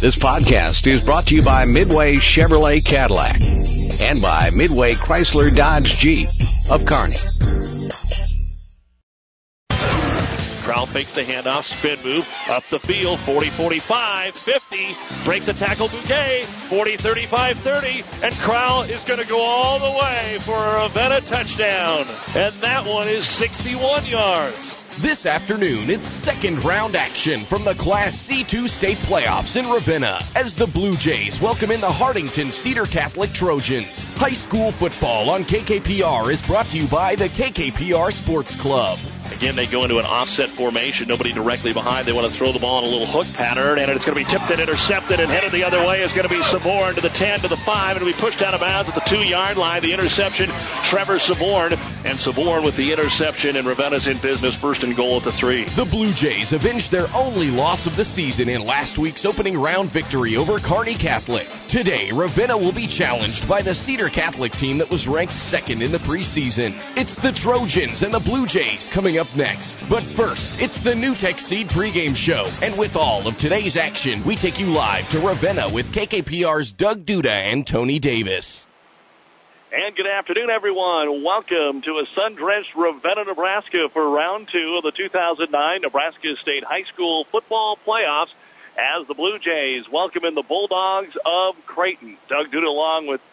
This podcast is brought to you by Midway Chevrolet Cadillac and by Midway Chrysler Dodge Jeep of Kearney. Crowell fakes the handoff, spin move, up the field, 40-45, 50, breaks a tackle, Bouquet, 40-35-30, and Crowell is going to go all the way for a Ravenna touchdown. And that one is 61 yards. This afternoon, it's second-round action from the Class C2 state playoffs in Ravenna as the Blue Jays welcome in the Hartington Cedar Catholic Trojans. High school football on KKPR is brought to you by the KKPR Sports Club. Again, they go into an offset formation, nobody directly behind. They want to throw the ball in a little hook pattern, and it's going to be tipped and intercepted, and headed the other way is going to be Saborn to the 10, to the 5, and we pushed out of bounds at the 2-yard line. The interception, Trevor Saborn, and Saborn with the interception, and Ravenna's in business, first and goal at the 3. The Blue Jays avenged their only loss of the season in last week's opening round victory over Kearney Catholic. Today, Ravenna will be challenged by the Cedar Catholic team that was ranked second in the preseason. It's the Trojans and the Blue Jays coming up next. But first, it's the NewTek Seed pregame show. And with all of today's action, we take you live to Ravenna with KKPR's Doug Duda and Tony Davis. And good afternoon, everyone. Welcome to a sun-drenched Ravenna, Nebraska for round 2 of the 2009 Nebraska State High School football playoffs as the Blue Jays welcome in the Bulldogs of Creighton. Doug Duda along with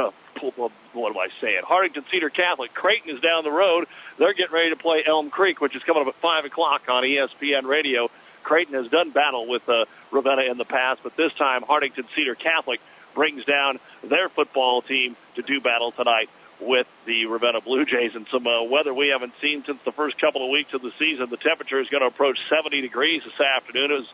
what am I saying? Hartington Cedar Catholic. Creighton is down the road. They're getting ready to play Elm Creek, which is coming up at 5 o'clock on ESPN Radio. Creighton has done battle with Ravenna in the past, but this time Hartington Cedar Catholic brings down their football team to do battle tonight with the Ravenna Blue Jays. And some weather we haven't seen since the first couple of weeks of the season. The temperature is going to approach 70 degrees this afternoon. It was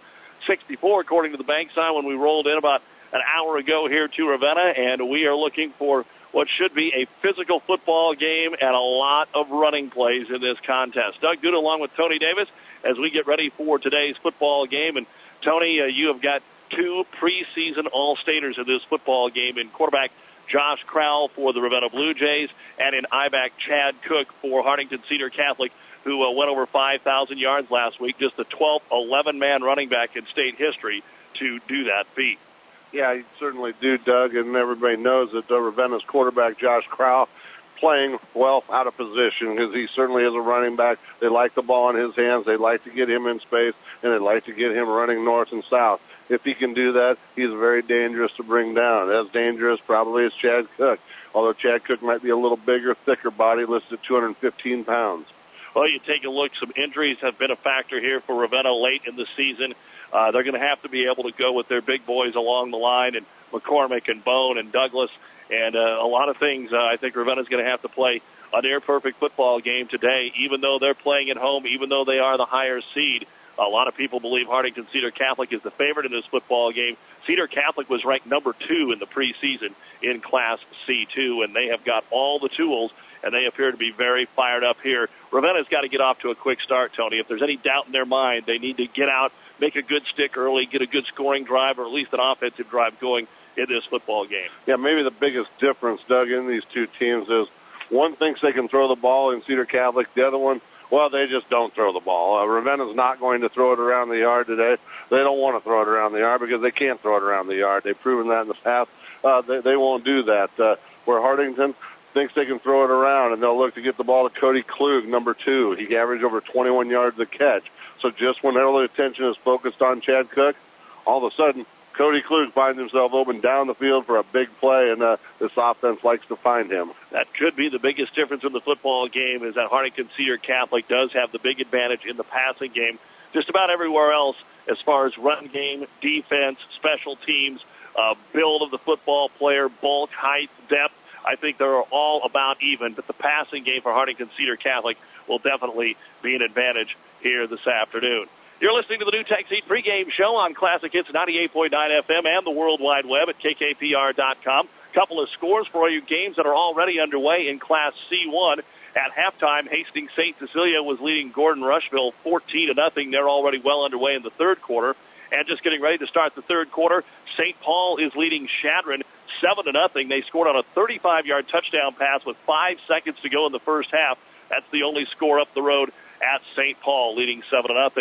64 according to the bank sign when we rolled in about an hour ago here to Ravenna, and we are looking for what should be a physical football game and a lot of running plays in this contest. Doug Duda along with Tony Davis as we get ready for today's football game. And Tony, you have got 2 preseason All-Staters in this football game in quarterback Josh Crowell for the Ravenna Blue Jays and in I-back Chad Cook for Hartington Cedar Catholic, who went over 5,000 yards last week, just the 12th 11-man running back in state history to do that feat. Yeah, you certainly do, Doug, and everybody knows that Ravenna's quarterback, Josh Crowell, playing well out of position because he certainly is a running back. They like the ball in his hands. They like to get him in space, and they like to get him running north and south. If he can do that, he's very dangerous to bring down. As dangerous probably as Chad Cook, although Chad Cook might be a little bigger, thicker body, listed at 215 pounds. Well, you take a look, some injuries have been a factor here for Ravenna late in the season. They're going to have to be able to go with their big boys along the line, and McCormick and Bone and Douglas, and a lot of things. I think Ravenna's going to have to play a near-perfect football game today, even though they're playing at home, even though they are the higher seed. A lot of people believe Hartington Cedar Catholic is the favorite in this football game. Cedar Catholic was ranked number 2 in the preseason in Class C2, and they have got all the tools, and they appear to be very fired up here. Ravenna's got to get off to a quick start, Tony. If there's any doubt in their mind, they need to get out, make a good stick early, get a good scoring drive, or at least an offensive drive going in this football game. Yeah, maybe the biggest difference, Doug, in these two teams is one thinks they can throw the ball in Cedar Catholic. The other one, well, they just don't throw the ball. Ravenna's not going to throw it around the yard today. They don't want to throw it around the yard because they can't throw it around the yard. They've proven that in the past. They won't do that. Where Hartington thinks they can throw it around, and they'll look to get the ball to Cody Klug, number 2. He averaged over 21 yards a catch. So just when all the attention is focused on Chad Cook, all of a sudden, Cody Klug finds himself open down the field for a big play, and this offense likes to find him. That could be the biggest difference in the football game, is that Hartington Cedar Catholic does have the big advantage in the passing game. Just about everywhere else, as far as run game, defense, special teams, build of the football player, bulk, height, depth, I think they're all about even, but the passing game for Hartington Cedar Catholic will definitely be an advantage here this afternoon. You're listening to the NewTek Seed pregame show on Classic Hits 98.9 FM and the World Wide Web at KKPR.com. Couple of scores for you, games that are already underway in Class C1. At halftime, Hastings St. Cecilia was leading Gordon Rushville 14-0. They're already well underway in the third quarter. And just getting ready to start the third quarter, St. Paul is leading Shadron 7-0. They scored on a 35-yard touchdown pass with 5 seconds to go in the first half. That's the only score up the road at St. Paul, leading 7-0.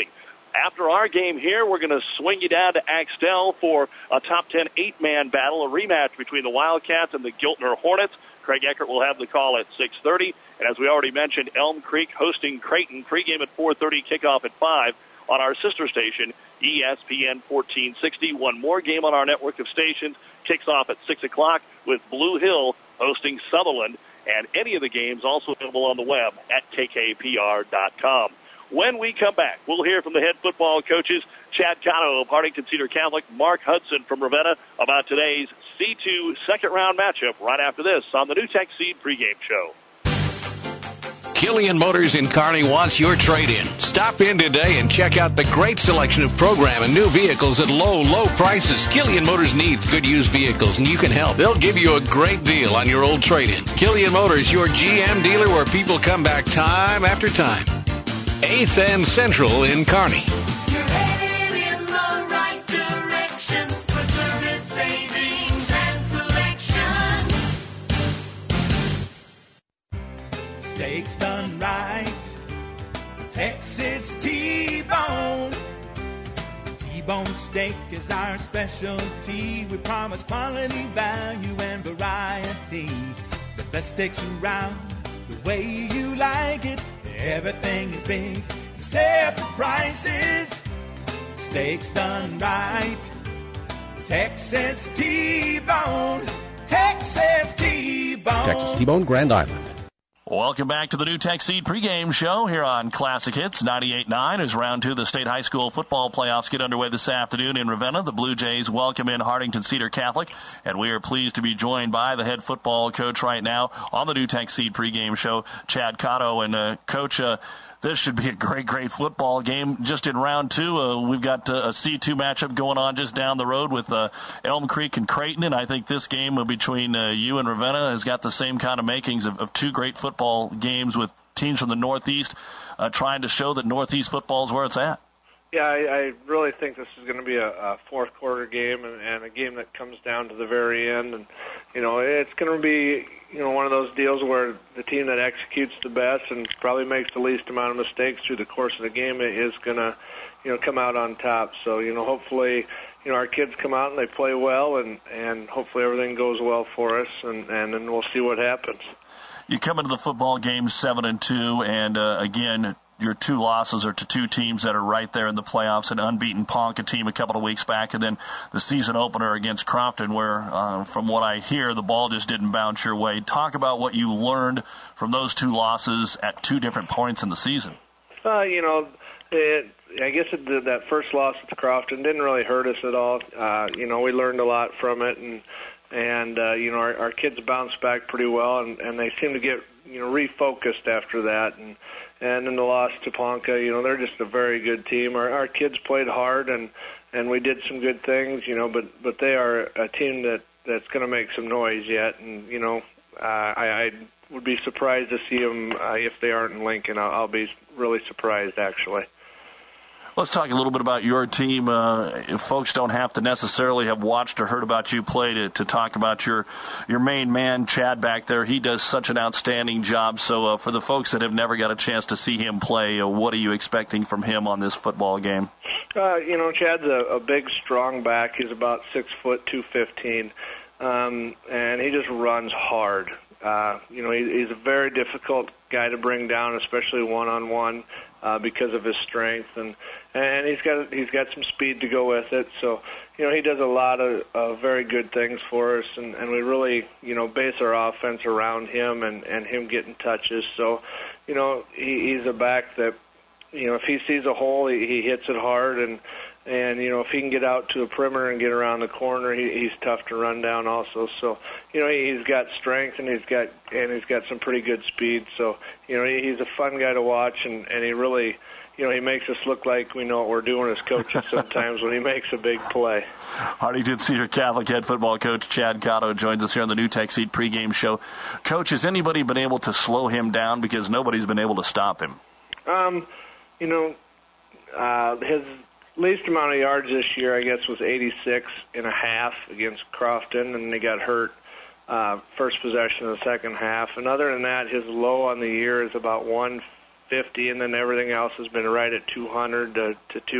After our game here, we're going to swing you down to Axtell for a top 10 8-man battle, a rematch between the Wildcats and the Giltner Hornets. Craig Eckert will have the call at 6:30. And as we already mentioned, Elm Creek hosting Creighton. Pregame at 4:30, kickoff at 5 on our sister station, ESPN 1460. One more game on our network of stations kicks off at 6 o'clock with Blue Hill hosting Sutherland. And any of the games also available on the web at kkpr.com. When we come back, we'll hear from the head football coaches, Chad Cotto of Hartington Cedar Catholic, Mark Hudson from Ravenna, about today's C2 second-round matchup right after this on the NewTek Seed pregame show. Killian Motors in Kearney wants your trade-in. Stop in today and check out the great selection of program and new vehicles at low, low prices. Killian Motors needs good used vehicles, and you can help. They'll give you a great deal on your old trade-in. Killian Motors, your GM dealer where people come back time after time. 8th and Central in Kearney. You're headed in the right direction for service, savings, and selection. Steaks done right. Texas T-Bone. T-Bone steak is our specialty. We promise quality, value, and variety. The best steaks around, the way you like it. Everything is big, except the prices. Steaks done right. Texas T-Bone. Texas T-Bone. Texas T-Bone, Grand Island. Welcome back to the NewTek Seed pregame show here on Classic Hits 98.9 as round 2 of the state high school football playoffs get underway this afternoon in Ravenna. The Blue Jays welcome in Hartington Cedar Catholic, and we are pleased to be joined by the head football coach right now on the NewTek Seed pregame show, Chad Cotto. And Coach, this should be a great football game. Just in round 2, we've got a C2 matchup going on just down the road with Elm Creek and Creighton, and I think this game between you and Ravenna has got the same kind of makings of two great football games with teams from the Northeast trying to show that Northeast football is where it's at. Yeah, I really think this is going to be a fourth quarter game and a game that comes down to the very end. And, it's going to be, one of those deals where the team that executes the best and probably makes the least amount of mistakes through the course of the game is going to, come out on top. So, hopefully, our kids come out and they play well and hopefully everything goes well for us and then we'll see what happens. You come into the football game 7-2 and, again, your two losses are to two teams that are right there in the playoffs, an unbeaten Ponca team a couple of weeks back, and then the season opener against Crofton where, from what I hear, the ball just didn't bounce your way. Talk about what you learned from those two losses at two different points in the season. I guess that first loss at Crofton didn't really hurt us at all. We learned a lot from it, and our kids bounced back pretty well, and they seem to get refocused after that. And in the loss to Ponca, they're just a very good team. Our kids played hard, and we did some good things, but they are a team that's going to make some noise yet. And, I would be surprised to see them if they aren't in Lincoln. I'll be really surprised, actually. Let's talk a little bit about your team. If folks don't have to necessarily have watched or heard about you play to talk about your main man, Chad, back there. He does such an outstanding job. So for the folks that have never got a chance to see him play, what are you expecting from him on this football game? Chad's a big, strong back. He's about 6 foot, 215, and he just runs hard. He's a very difficult guy to bring down, especially one-on-one, because of his strength, and he's got some speed to go with it. So, he does a lot of very good things for us, and we really, base our offense around him and him getting touches. So, he's a back that, if he sees a hole, he hits it hard, and if he can get out to a perimeter and get around the corner, he's tough to run down also. So, he's got strength and he's got some pretty good speed. So, he's a fun guy to watch, and he really, he makes us look like we know what we're doing as coaches sometimes when he makes a big play. Hartington Cedar Catholic head football coach Chad Cotto joins us here on the NewTek Seed pregame show. Coach, has anybody been able to slow him down because nobody's been able to stop him? His least amount of yards this year, I guess, was 86.5 against Crofton, and he got hurt first possession of the second half. And other than that, his low on the year is about 1 250, and then everything else has been right at 200 to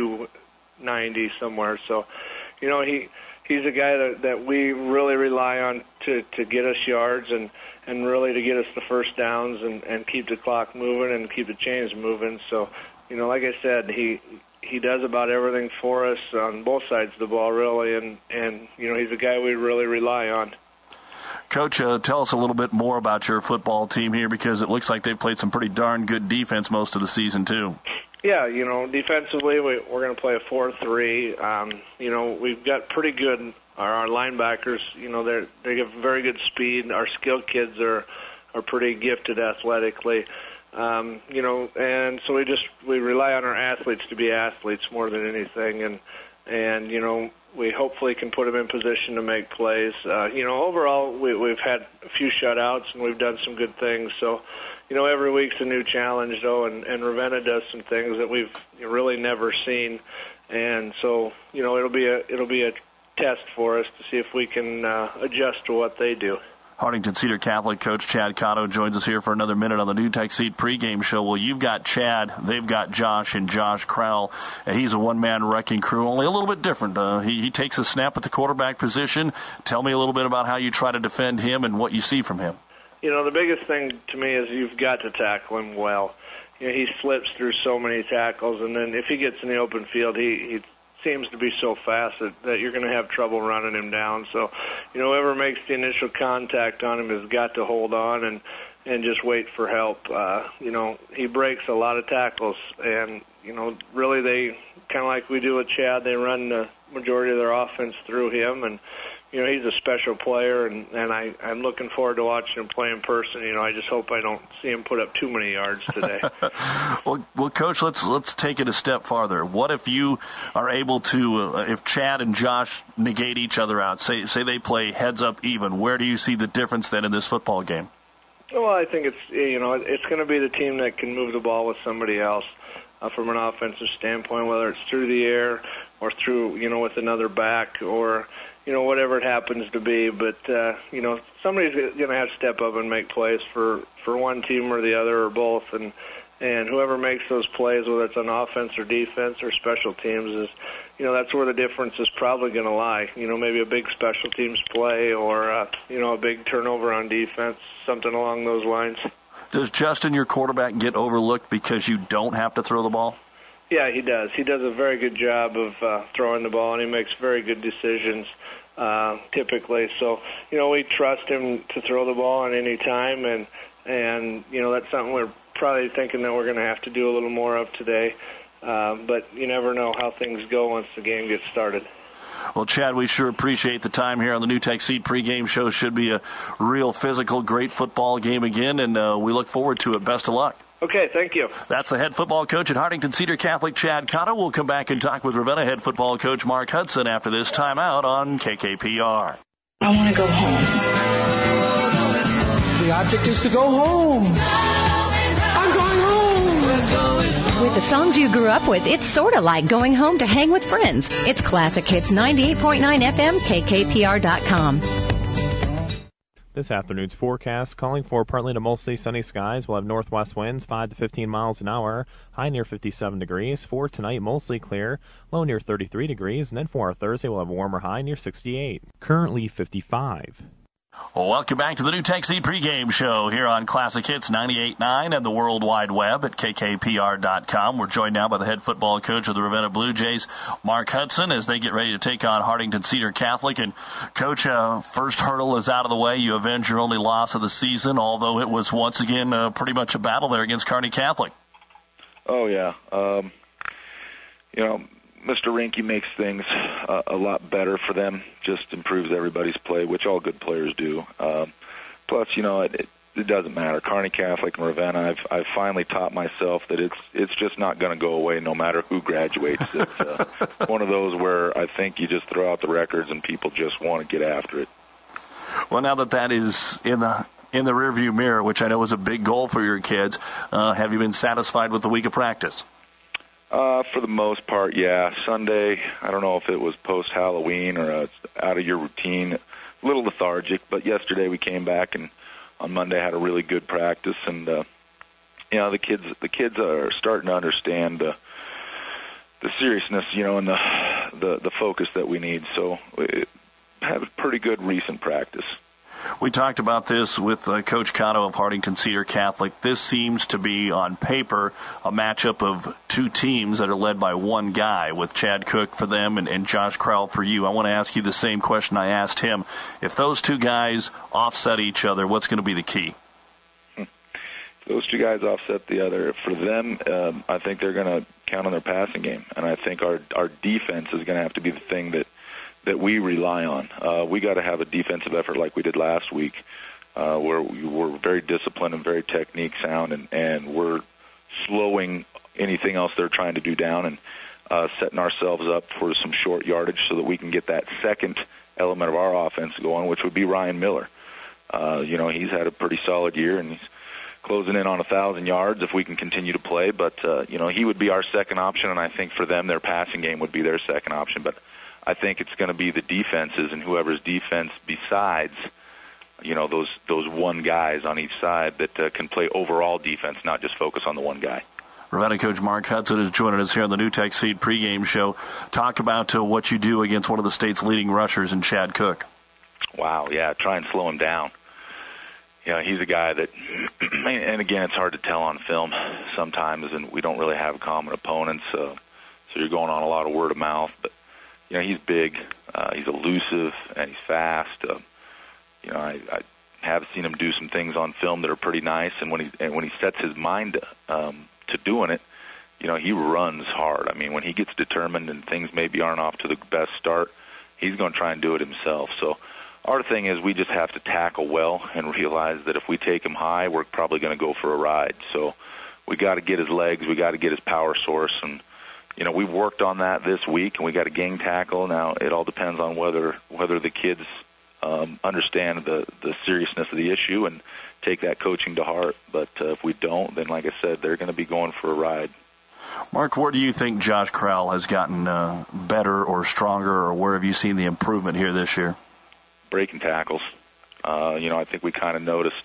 290 somewhere. So, you know, he's a guy that we really rely on to get us yards and really to get us the first downs and keep the clock moving and keep the chains moving. So, you know, like I said, he does about everything for us on both sides of the ball, really, and you know, he's a guy we really rely on. Coach, tell us a little bit more about your football team here, because it looks like they've played some pretty darn good defense most of the season, too. Yeah, you know, defensively, we're going to play a 4-3. You know, we've got pretty good, our linebackers, you know, they have very good speed. Our skilled kids are pretty gifted athletically. You know, and so we rely on our athletes to be athletes more than anything, and you know, we hopefully can put them in position to make plays. You know, overall, we've had a few shutouts and we've done some good things. So, you know, every week's a new challenge, though, and Ravenna does some things that we've really never seen, and so, you know, it'll be a test for us to see if we can adjust to what they do. Hartington Cedar Catholic coach Chad Cotto joins us here for another minute on the NuTech Seed pregame show. Well, you've got Chad, they've got Josh, and Josh Crowell. He's a one-man wrecking crew, only a little bit different. He takes a snap at the quarterback position. Tell me a little bit about how you try to defend him and what you see from him. You know, the biggest thing to me is you've got to tackle him well. You know, he slips through so many tackles, and then if he gets in the open field, he seems to be so fast that you're going to have trouble running him down. So, you know, whoever makes the initial contact on him has got to hold on and just wait for help. You know, he breaks a lot of tackles, and, you know, really they, kind of like we do with Chad, they run the majority of their offense through him, and, you know, he's a special player, and I'm looking forward to watching him play in person. You know, I just hope I don't see him put up too many yards today. Well, Coach, let's take it a step farther. What if you are able to, if Chad and Josh negate each other out, say they play heads up even, where do you see the difference then in this football game? Well, I think it's going to be the team that can move the ball with somebody else from an offensive standpoint, whether it's through the air or through, you know, with another back or, you know, whatever it happens to be. But, you know, somebody's going to have to step up and make plays for one team or the other or both. And whoever makes those plays, whether it's on offense or defense or special teams, is, you know, that's where the difference is probably going to lie. You know, maybe a big special teams play or, you know, a big turnover on defense, something along those lines. Does Justin, your quarterback, get overlooked because you don't have to throw the ball? Yeah, he does. He does a very good job of throwing the ball, and he makes very good decisions typically. So, you know, we trust him to throw the ball at any time, and you know, that's something we're probably thinking that we're going to have to do a little more of today. But you never know how things go once the game gets started. Well, Chad, we sure appreciate the time here on the NuTech Seed pregame show. Should be a real physical, great football game again, and we look forward to it. Best of luck. Okay, thank you. That's the head football coach at Hartington Cedar Catholic, Chad Cotto. We'll come back and talk with Ravenna head football coach Mark Hudson after this timeout on KKPR. I want to go home. The object is to go home. I'm going home. With the songs you grew up with, it's sort of like going home to hang with friends. It's Classic Hits 98.9 FM, KKPR.com. This afternoon's forecast calling for partly to mostly sunny skies. We'll have northwest winds 5 to 15 miles an hour, high near 57 degrees. For tonight, mostly clear, low near 33 degrees. And then for our Thursday, we'll have a warmer high near 68. Currently 55. Well, welcome back to the NuTech Seed pregame show here on Classic Hits 98.9 and the World Wide Web at KKPR.com. We're joined now by the head football coach of the Ravenna Blue Jays, Mark Hudson, as they get ready to take on Hartington Cedar Catholic. And, Coach, first hurdle is out of the way. You avenge your only loss of the season, although it was once again pretty much a battle there against Kearney Catholic. Oh, yeah. You know, Mr. Rinke makes things a lot better for them, just improves everybody's play, which all good players do. Plus, you know, it doesn't matter. Kearney Catholic and Ravenna, I've finally taught myself that it's just not going to go away no matter who graduates. It's one of those where I think you just throw out the records and people just want to get after it. Well, now that is in the rearview mirror, which I know was a big goal for your kids, have you been satisfied with the week of practice? For the most part, yeah. Sunday, I don't know if it was post-Halloween or out of your routine, a little lethargic, but yesterday we came back and on Monday had a really good practice, and the kids are starting to understand the seriousness, and the focus that we need. So we have a pretty good recent practice. We talked about this with Coach Cotto of Hartington Cedar Catholic. This seems to be, on paper, a matchup of two teams that are led by one guy, with Chad Cook for them and Josh Crowell for you. I want to ask you the same question I asked him. If those two guys offset each other, what's going to be the key? Those two guys offset the other. For them, I think they're going to count on their passing game, and I think our defense is going to have to be the thing that we rely on. We got to have a defensive effort like we did last week, where we were very disciplined and very technique sound, and we're slowing anything else they're trying to do down and setting ourselves up for some short yardage so that we can get that second element of our offense going, which would be Ryan Miller. He's had a pretty solid year, and he's closing in on 1,000 yards if we can continue to play. But, he would be our second option, and I think for them their passing game would be their second option. But I think it's going to be the defenses and whoever's defense besides, those one guys on each side that can play overall defense, not just focus on the one guy. Ravenna coach Mark Hudson is joining us here on the New Tech Seed pregame show. Talk about what you do against one of the state's leading rushers in Chad Cook. Wow, yeah, try and slow him down. He's a guy that, and again, it's hard to tell on film sometimes, and we don't really have common opponents, so you're going on a lot of word of mouth. But, he's big, he's elusive, and he's fast. I have seen him do some things on film that are pretty nice, and when he sets his mind to doing it, he runs hard. I mean, when he gets determined and things maybe aren't off to the best start, he's going to try and do it himself. So our thing is we just have to tackle well and realize that if we take him high, we're probably going to go for a ride. So we got to get his legs, we got to get his power source, and we've worked on that this week, and we got a gang tackle. Now it all depends on whether the kids understand the seriousness of the issue and take that coaching to heart. But if we don't, then like I said, they're going to be going for a ride. Mark, where do you think Josh Crowell has gotten better or stronger, or where have you seen the improvement here this year? Breaking tackles. I think we kind of noticed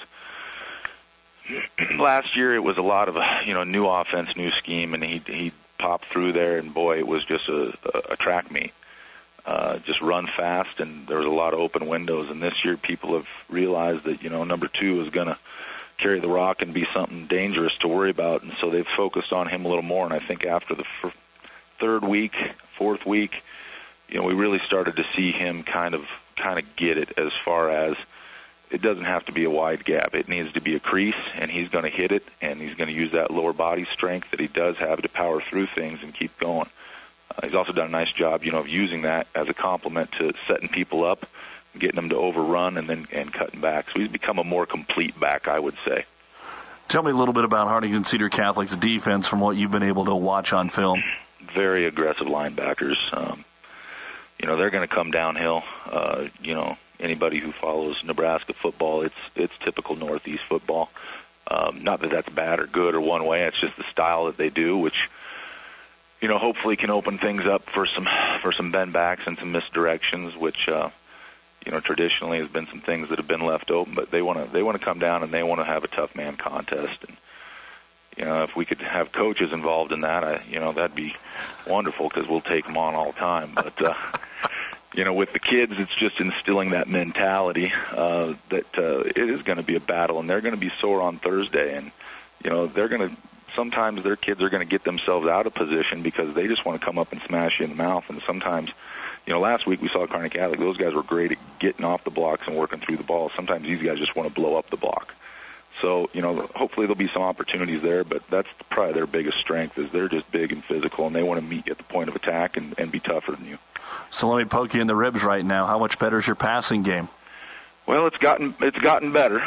last year it was a lot of new offense, new scheme, and he popped through there, and boy, it was just a track meet. Just run fast, and there was a lot of open windows. And this year, people have realized that number 2 is going to carry the rock and be something dangerous to worry about, and so they've focused on him a little more. And I think after the third week, fourth week, we really started to see him kind of get it as far as it doesn't have to be a wide gap. It needs to be a crease, and he's going to hit it, and he's going to use that lower body strength that he does have to power through things and keep going. He's also done a nice job, of using that as a complement to setting people up, getting them to overrun, and cutting back. So he's become a more complete back, I would say. Tell me a little bit about Hartington Cedar Catholic's defense from what you've been able to watch on film. Very aggressive linebackers. They're going to come downhill. Anybody who follows Nebraska football, it's typical Northeast football. Not that that's bad or good or one way. It's just the style that they do, which hopefully can open things up for some bend backs and some misdirections, which traditionally has been some things that have been left open. But they want to come down and they want to have a tough man contest. And if we could have coaches involved in that, that'd be wonderful because we'll take them on all the time. But with the kids, it's just instilling that mentality that it is going to be a battle, and they're going to be sore on Thursday, and they're going to. Sometimes their kids are going to get themselves out of position because they just want to come up and smash you in the mouth. And sometimes, last week we saw Kearney Catholic. Those guys were great at getting off the blocks and working through the ball. Sometimes these guys just want to blow up the block. So, hopefully there'll be some opportunities there, but that's probably their biggest strength is they're just big and physical, and they want to meet you at the point of attack and be tougher than you. So let me poke you in the ribs right now. How much better is your passing game? Well, it's gotten better.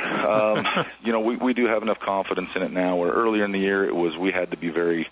We do have enough confidence in it now. Where earlier in the year we had to be very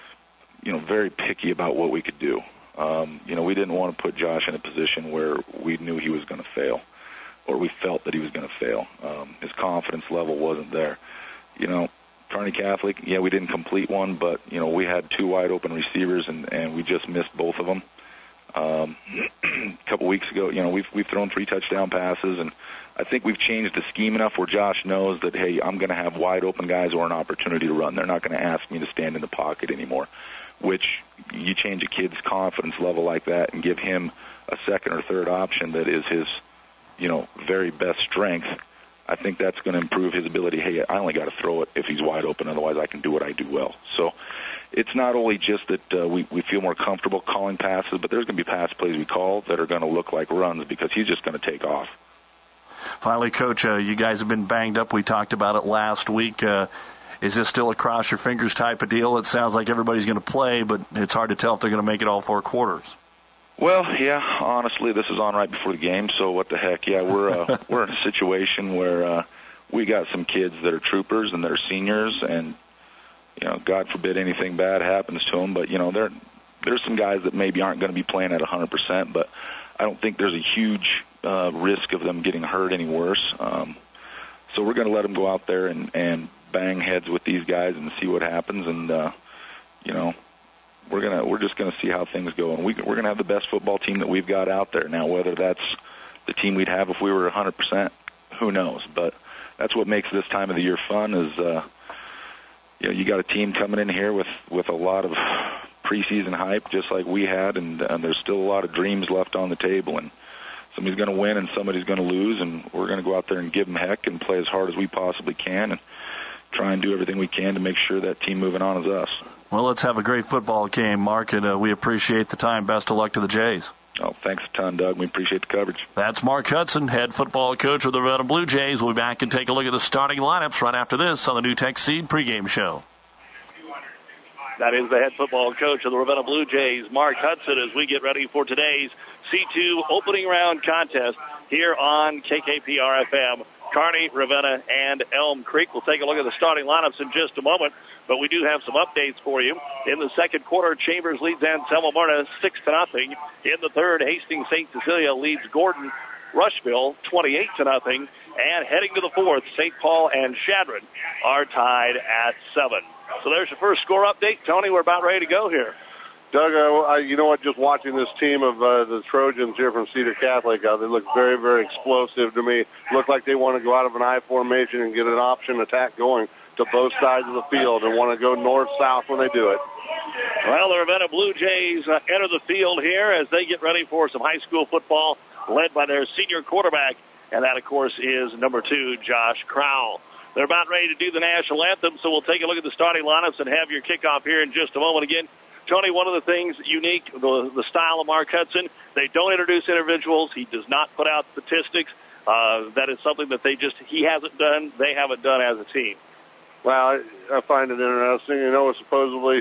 picky about what we could do. We didn't want to put Josh in a position where we knew he was going to fail, or we felt that he was going to fail. His confidence level wasn't there. Kearney Catholic, we didn't complete one, but we had 2 wide open receivers and we just missed both of them. A couple weeks ago, we've thrown 3 touchdown passes, and I think we've changed the scheme enough where Josh knows that, hey, I'm going to have wide open guys or an opportunity to run. They're not going to ask me to stand in the pocket anymore, which you change a kid's confidence level like that and give him a second or third option that is his, very best strength. I think that's going to improve his ability. Hey, I only got to throw it if he's wide open. Otherwise, I can do what I do well. So it's not only just that we feel more comfortable calling passes, but there's going to be pass plays we call that are going to look like runs because he's just going to take off. Finally, Coach, you guys have been banged up. We talked about it last week. Is this still a cross-your-fingers type of deal? It sounds like everybody's going to play, but it's hard to tell if they're going to make it all 4 quarters. Well, yeah, honestly, this is on right before the game, so what the heck. Yeah, we're in a situation where we got some kids that are troopers and that are seniors, and, God forbid anything bad happens to them, but, there's some guys that maybe aren't going to be playing at 100%, but I don't think there's a huge risk of them getting hurt any worse. So we're going to let them go out there and bang heads with these guys and see what happens, and, we're just going to see how things go, and we're going to have the best football team that we've got out there. Now, whether that's the team we'd have if we were 100%, who knows? But that's what makes this time of the year fun is, you got a team coming in here with a lot of preseason hype, just like we had, and there's still a lot of dreams left on the table, and somebody's going to win and somebody's going to lose, and we're going to go out there and give them heck and play as hard as we possibly can and try and do everything we can to make sure that team moving on is us. Well, let's have a great football game, Mark, and we appreciate the time. Best of luck to the Jays. Oh, thanks a ton, Doug. We appreciate the coverage. That's Mark Hudson, head football coach of the Ravenna Blue Jays. We'll be back and take a look at the starting lineups right after this on the New Tech Seed pregame show. That is the head football coach of the Ravenna Blue Jays, Mark Hudson, as we get ready for today's C2 opening round contest here on KKPR-FM. Kearney, Ravenna, and Elm Creek. We'll take a look at the starting lineups in just a moment, but we do have some updates for you. In the second quarter, Chambers leads Anselmo Marta 6-0. In the third, Hastings St. Cecilia leads Gordon Rushville 28-0. And heading to the fourth, St. Paul and Shadron are tied at 7. So there's your first score update. Tony, we're about ready to go here. Doug, you know what, just watching this team of the Trojans here from Cedar Catholic, they look very, very explosive to me. Look like they want to go out of an I formation and get an option attack going to both sides of the field and want to go north-south when they do it. Well, the Ravenna Blue Jays enter the field here as they get ready for some high school football led by their senior quarterback, and that, of course, is number 2, Josh Crowell. They're about ready to do the national anthem, so we'll take a look at the starting lineups and have your kickoff here in just a moment. Again, Tony, one of the things unique, the style of Mark Hudson, they don't introduce individuals. He does not put out statistics. That is something that he hasn't done, they haven't done as a team. Well, I find it interesting. Supposedly,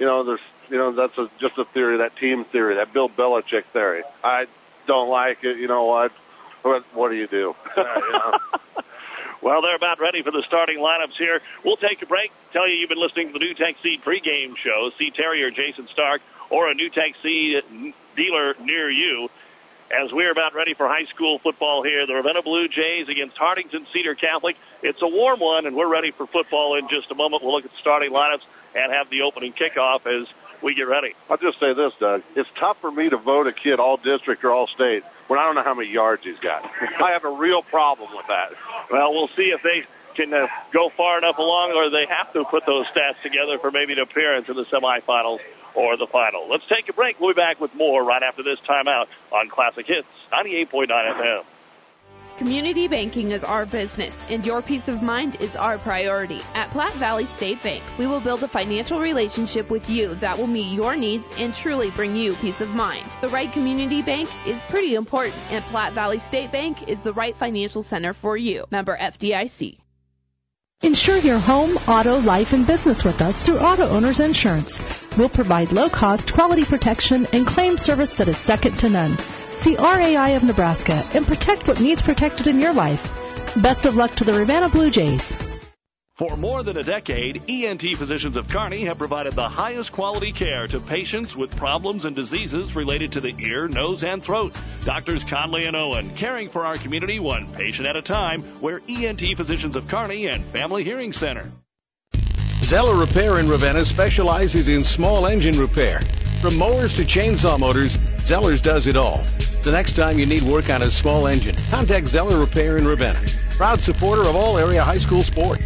that's just a theory, that team theory, that Bill Belichick theory. I don't like it. You know what? What do you do? Well, they're about ready for the starting lineups here. We'll take a break. Tell you you've been listening to the New Tech Seed pregame show. See Terry or Jason Stark or a New Tech Seed dealer near you. As we're about ready for high school football here, the Ravenna Blue Jays against Hartington Cedar Catholic. It's a warm one, and we're ready for football in just a moment. We'll look at the starting lineups and have the opening kickoff as we get ready. I'll just say this, Doug. It's tough for me to vote a kid all district or all state when I don't know how many yards he's got. I have a real problem with that. Well, we'll see if they can go far enough along or they have to put those stats together for maybe an appearance in the semifinals or the final. Let's take a break. We'll be back with more right after this timeout on Classic Hits 98.9 FM. Community banking is our business, and your peace of mind is our priority. At Platte Valley State Bank, we will build a financial relationship with you that will meet your needs and truly bring you peace of mind. The right community bank is pretty important, and Platte Valley State Bank is the right financial center for you. Member FDIC. Insure your home, auto, life, and business with us through Auto Owners Insurance. We'll provide low-cost, quality protection and claim service that is second to none. See RAI of Nebraska and protect what needs protected in your life. Best of luck to the Ravenna Blue Jays. For more than a decade, ENT Physicians of Kearney have provided the highest quality care to patients with problems and diseases related to the ear, nose, and throat. Doctors Conley and Owen, caring for our community one patient at a time. We're ENT Physicians of Kearney and Family Hearing Center. Zeller Repair in Ravenna specializes in small engine repair. From mowers to chainsaw motors, Zeller's does it all. So next time you need work on a small engine, contact Zeller Repair in Ravenna. Proud supporter of all area high school sports.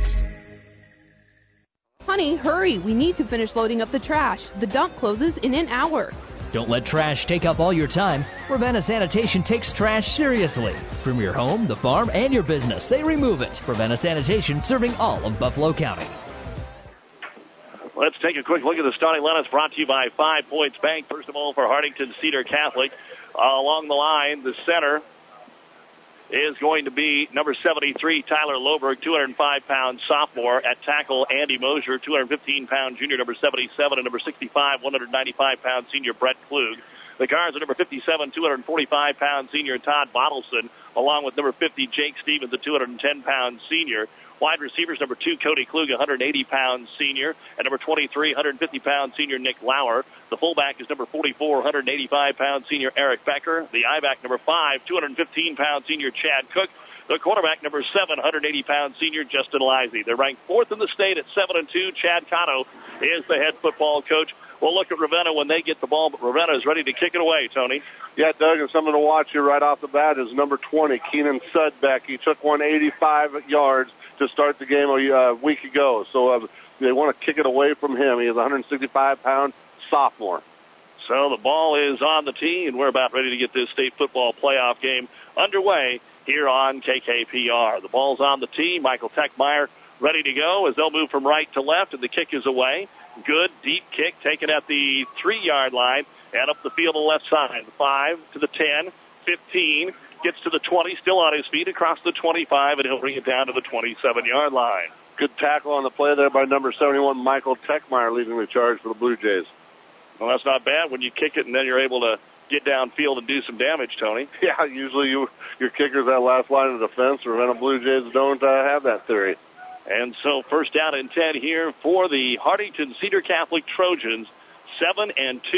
Honey, hurry. We need to finish loading up the trash. The dump closes in an hour. Don't let trash take up all your time. Ravenna Sanitation takes trash seriously. From your home, the farm, and your business, they remove it. Ravenna Sanitation, serving all of Buffalo County. Let's take a quick look at the starting lineups brought to you by 5 Points Bank. First of all, for Hardington Cedar Catholic, along the line, the center is going to be number 73, Tyler Loberg, 205-pound sophomore. At tackle, Andy Mosier, 215-pound junior, number 77, and number 65, 195-pound senior, Brett Klug. The guards are number 57, 245-pound senior, Todd Bottleson, along with number 50, Jake Stevens, a 210-pound senior. Wide receivers, number 2, Cody Klug, 180-pound senior, and number 23, 150-pound senior, Nick Lauer. The fullback is number 44, 185-pound senior, Eric Becker. The I-back, number 5, 215-pound senior, Chad Cook. The quarterback, number 7, 180-pound senior, Justin Lisey. They're ranked 4th in the state at 7-2. Chad Cotto is the head football coach. We'll look at Ravenna when they get the ball, but Ravenna is ready to kick it away, Tony. Yeah, Doug, and something to watch here right off the bat is number 20, Keenan Sudbeck. He took 185 yards to start the game a week ago, so they want to kick it away from him. He is a 165-pound sophomore. So the ball is on the tee, and we're about ready to get this state football playoff game underway here on KKPR. The ball's on the tee. Michael Techmeyer ready to go as they'll move from right to left, and the kick is away. Good, deep kick taken at the 3-yard line and up the field on the left side. 5 to the 10, 15, gets to the 20, still on his feet, across the 25, and he'll bring it down to the 27-yard line. Good tackle on the play there by number 71, Michael Techmeyer, leading the charge for the Blue Jays. Well, that's not bad when you kick it and then you're able to get downfield and do some damage, Tony. Yeah, usually your kicker's that last line of defense. Ravenna Blue Jays don't have that theory. And so first down and 10 here for the Hardington Cedar Catholic Trojans. 7-2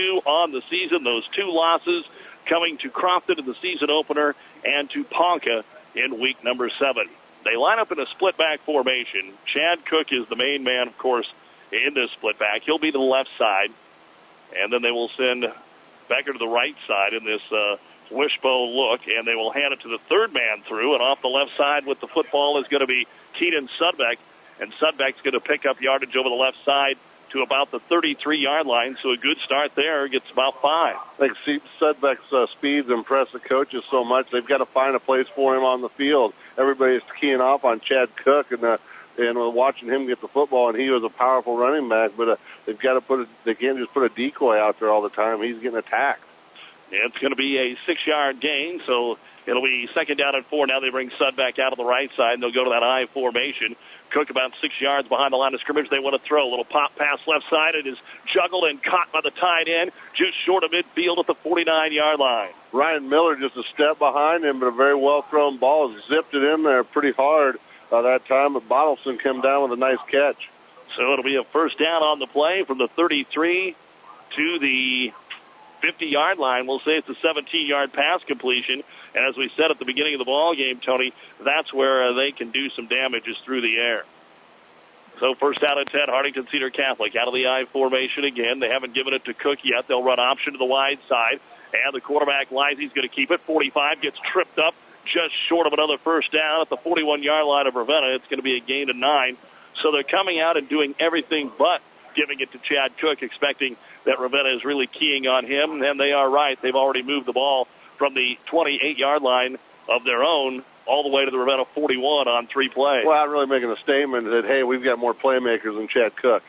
on the season. Those 2 losses coming to Crofton in the season opener and to Ponca in week number 7. They line up in a split back formation. Chad Cook is the main man, of course, in this split back. He'll be to the left side. And then they will send Becker to the right side in this wishbone look, and they will hand it to the third man through, and off the left side with the football is going to be Keenan Sudbeck, and Sudbeck's going to pick up yardage over the left side to about the 33-yard line, so a good start there, gets about 5. I think Sudbeck's speeds impress the coaches so much, they've got to find a place for him on the field. Everybody's keying off on Chad Cook, and watching him get the football, and he was a powerful running back, but they've got to they can't just put a decoy out there all the time. He's getting attacked. It's going to be a 6-yard gain, so it'll be second down and 4. Now they bring Sudbeck out on the right side, and they'll go to that I formation. Cook about 6 yards behind the line of scrimmage. They want to throw a little pop pass left side. It is juggled and caught by the tight end, just short of midfield at the 49-yard line. Ryan Miller just a step behind him, but a very well-thrown ball. Zipped it in there pretty hard that time, but Bottleson came down with a nice catch. So it'll be a first down on the play from the 33 to the 50-yard line. We'll say it's a 17-yard pass completion. And as we said at the beginning of the ball game, Tony, that's where they can do some damages through the air. So first down and 10, Hardington Cedar Catholic out of the I formation again. They haven't given it to Cook yet. They'll run option to the wide side. And the quarterback, Lisey's going to keep it. 45 gets tripped up just short of another first down at the 41-yard line of Ravenna. It's going to be a gain of 9. So they're coming out and doing everything but giving it to Chad Cook, expecting that Ravenna is really keying on him, and they are right. They've already moved the ball from the 28-yard line of their own all the way to the Ravenna 41 on 3 plays. Well, I'm really making a statement that, hey, we've got more playmakers than Chad Cook.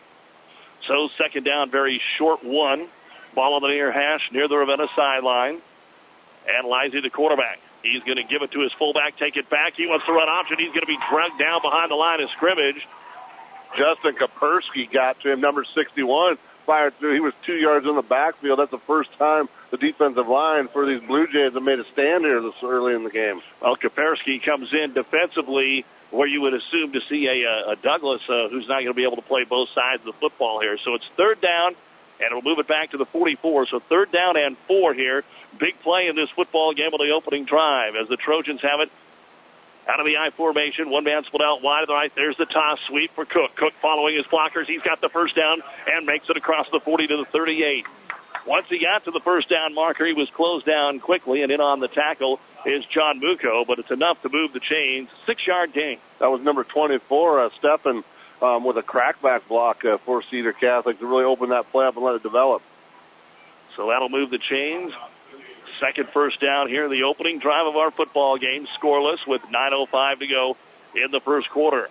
So second down, very short one. Ball on the near hash near the Ravenna sideline. And Lisey, the quarterback. He's going to give it to his fullback, take it back. He wants to run option. He's going to be dragged down behind the line of scrimmage. Justin Kapersky got to him, number 61, fired through. He was 2 yards in the backfield. That's the first time the defensive line for these Blue Jays have made a stand here this early in the game. Well, Kapersky comes in defensively where you would assume to see a Douglas who's not going to be able to play both sides of the football here. So it's third down, and it'll move it back to the 44. So third down and 4 here. Big play in this football game on the opening drive as the Trojans have it. Out of the I formation, one man split out wide to the right. There's the toss sweep for Cook. Cook following his blockers. He's got the first down and makes it across the 40 to the 38. Once he got to the first down marker, he was closed down quickly, and in on the tackle is John Muko, but it's enough to move the chains. 6-yard gain. That was number 24, Steffen, with a crackback block for Cedar Catholic to really open that play up and let it develop. So that'll move the chains. Second first down here, the opening drive of our football game, scoreless with 9:05 to go in the first quarter.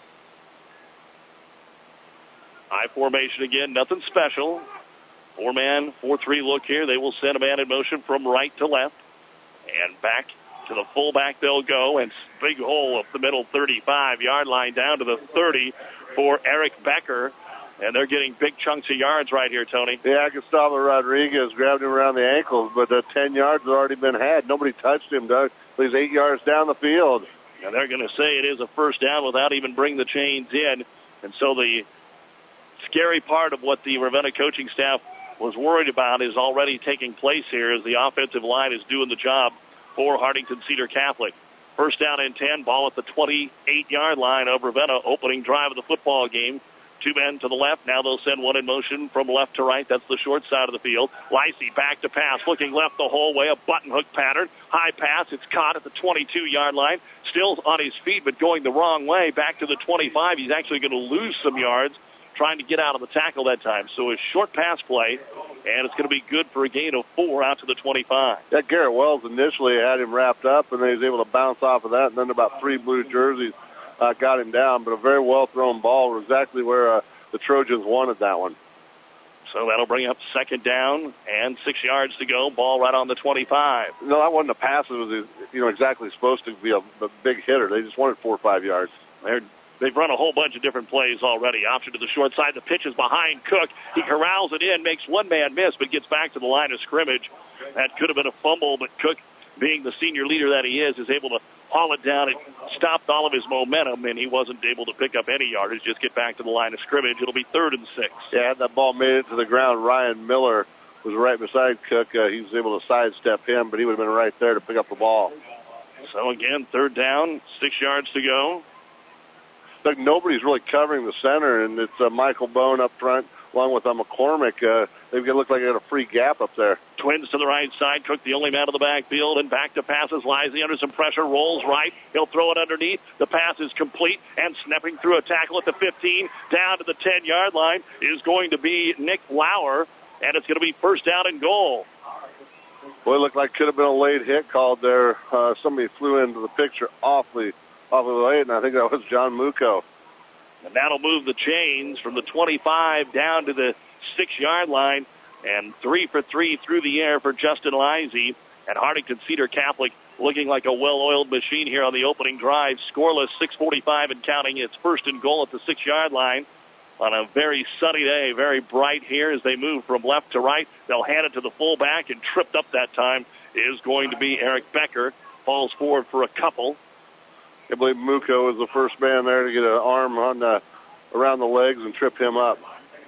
High formation again, nothing special. 4-man, 4-3 look here. They will send a man in motion from right to left. And back to the fullback they'll go, and big hole up the middle 35-yard line down to the 30 for Eric Becker. And they're getting big chunks of yards right here, Tony. Yeah, Gustavo Rodriguez grabbed him around the ankles, but 10 yards had already been had. Nobody touched him, Doug. He's 8 yards down the field. And they're going to say it is a first down without even bringing the chains in. And so the scary part of what the Ravenna coaching staff was worried about is already taking place here as the offensive line is doing the job for Hartington Cedar Catholic. First down and 10, ball at the 28-yard line of Ravenna, opening drive of the football game. 2 men to the left. Now they'll send one in motion from left to right. That's the short side of the field. Lacey back to pass, looking left the whole way, a button hook pattern. High pass. It's caught at the 22-yard line. Still on his feet, but going the wrong way. Back to the 25. He's actually going to lose some yards trying to get out of the tackle that time. So a short pass play, and it's going to be good for a gain of 4 out to the 25. Yeah, Garrett Wells initially had him wrapped up, and then he was able to bounce off of that, and then about 3 blue jerseys got him down, but a very well-thrown ball, exactly where the Trojans wanted that one. So that'll bring up second down and 6 yards to go. Ball right on the 25. No, that wasn't a pass. It was, exactly supposed to be a big hitter. They just wanted 4 or 5 yards. They've run a whole bunch of different plays already. Option to the short side. The pitch is behind Cook. He corrals it in, makes one man miss, but gets back to the line of scrimmage. That could have been a fumble, but Cook, being the senior leader that he is able to haul it down. It stopped all of his momentum, and he wasn't able to pick up any yardage, just get back to the line of scrimmage. It'll be 3rd and 6. Yeah, had that ball made it to the ground, Ryan Miller was right beside Cook. He was able to sidestep him, but he would have been right there to pick up the ball. So, again, 3rd down, 6 yards to go. Like nobody's really covering the center, and it's Michael Bone up front along with McCormick. They've got to look like they got a free gap up there. Twins to the right side. Cook the only man of the backfield, and back to passes. Lively under some pressure, rolls right. He'll throw it underneath. The pass is complete, and snapping through a tackle at the 15, down to the 10-yard line is going to be Nick Lauer, and it's going to be first down and goal. Boy, it looked like could have been a late hit called there. Somebody flew into the picture awfully late, and I think that was John Muko. And that'll move the chains from the 25 down to the 6-yard line, and 3 for 3 through the air for Justin Lively. And Hartington Cedar Catholic looking like a well-oiled machine here on the opening drive. Scoreless, 6:45 and counting. It's first and goal at the 6-yard line on a very sunny day, very bright here as they move from left to right. They'll hand it to the fullback, and tripped up that time is going to be Eric Becker. Falls forward for a couple. I believe Muko was the first man there to get an arm on around the legs and trip him up.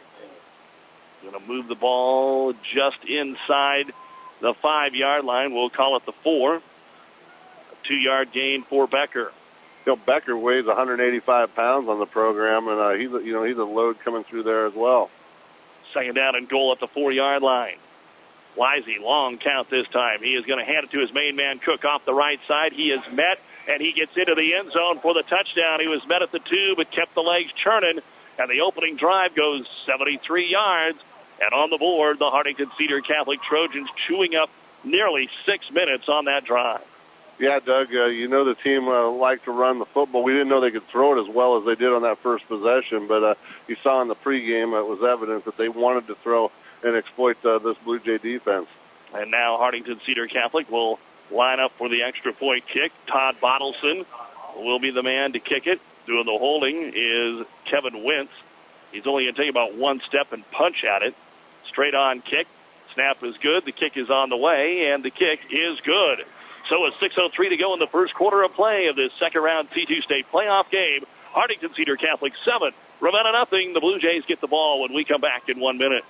Going to move the ball just inside the 5-yard line. We'll call it the 4. A 2-yard gain for Becker. Becker weighs 185 pounds on the program, and he's a load coming through there as well. Second down and goal at the 4-yard line. Lively, long count this time. He is going to hand it to his main man, Cook, off the right side. He is met, and he gets into the end zone for the touchdown. He was met at the 2, but kept the legs churning, and the opening drive goes 73 yards. And on the board, the Hartington Cedar Catholic Trojans chewing up nearly 6 minutes on that drive. Yeah, Doug, the team liked to run the football. We didn't know they could throw it as well as they did on that first possession, but you saw in the pregame it was evident that they wanted to throw and exploit this Blue Jay defense. And now Hartington Cedar Catholic will line up for the extra point kick. Todd Bottleson will be the man to kick it. Doing the holding is Kevin Wentz. He's only going to take about 1 step and punch at it. Straight on kick. Snap is good. The kick is on the way, and the kick is good. So it's 6:03 to go in the first quarter of play of this second round C2 State playoff game. Hartington Cedar Catholic 7, Ravenna nothing. The Blue Jays get the ball when we come back in 1 minute.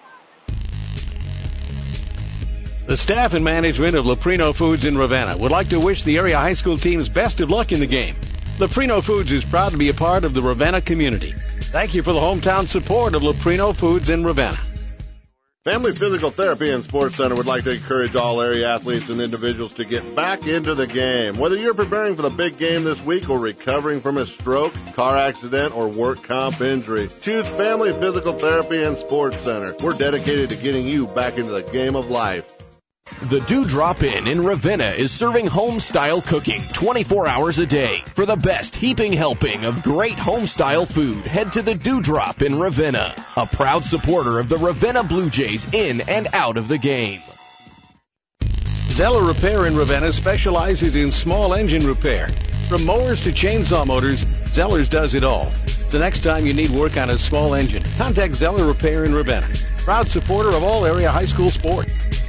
The staff and management of Leprino Foods in Ravenna would like to wish the area high school teams best of luck in the game. Leprino Foods is proud to be a part of the Ravenna community. Thank you for the hometown support of Leprino Foods in Ravenna. Family Physical Therapy and Sports Center would like to encourage all area athletes and individuals to get back into the game. Whether you're preparing for the big game this week or recovering from a stroke, car accident, or work comp injury, choose Family Physical Therapy and Sports Center. We're dedicated to getting you back into the game of life. The Dewdrop Inn in Ravenna is serving home-style cooking 24 hours a day. For the best heaping helping of great home-style food, head to the Dewdrop in Ravenna, a proud supporter of the Ravenna Blue Jays in and out of the game. Zeller Repair in Ravenna specializes in small engine repair. From mowers to chainsaw motors, Zeller's does it all. So next time you need work on a small engine, contact Zeller Repair in Ravenna, proud supporter of all area high school sports.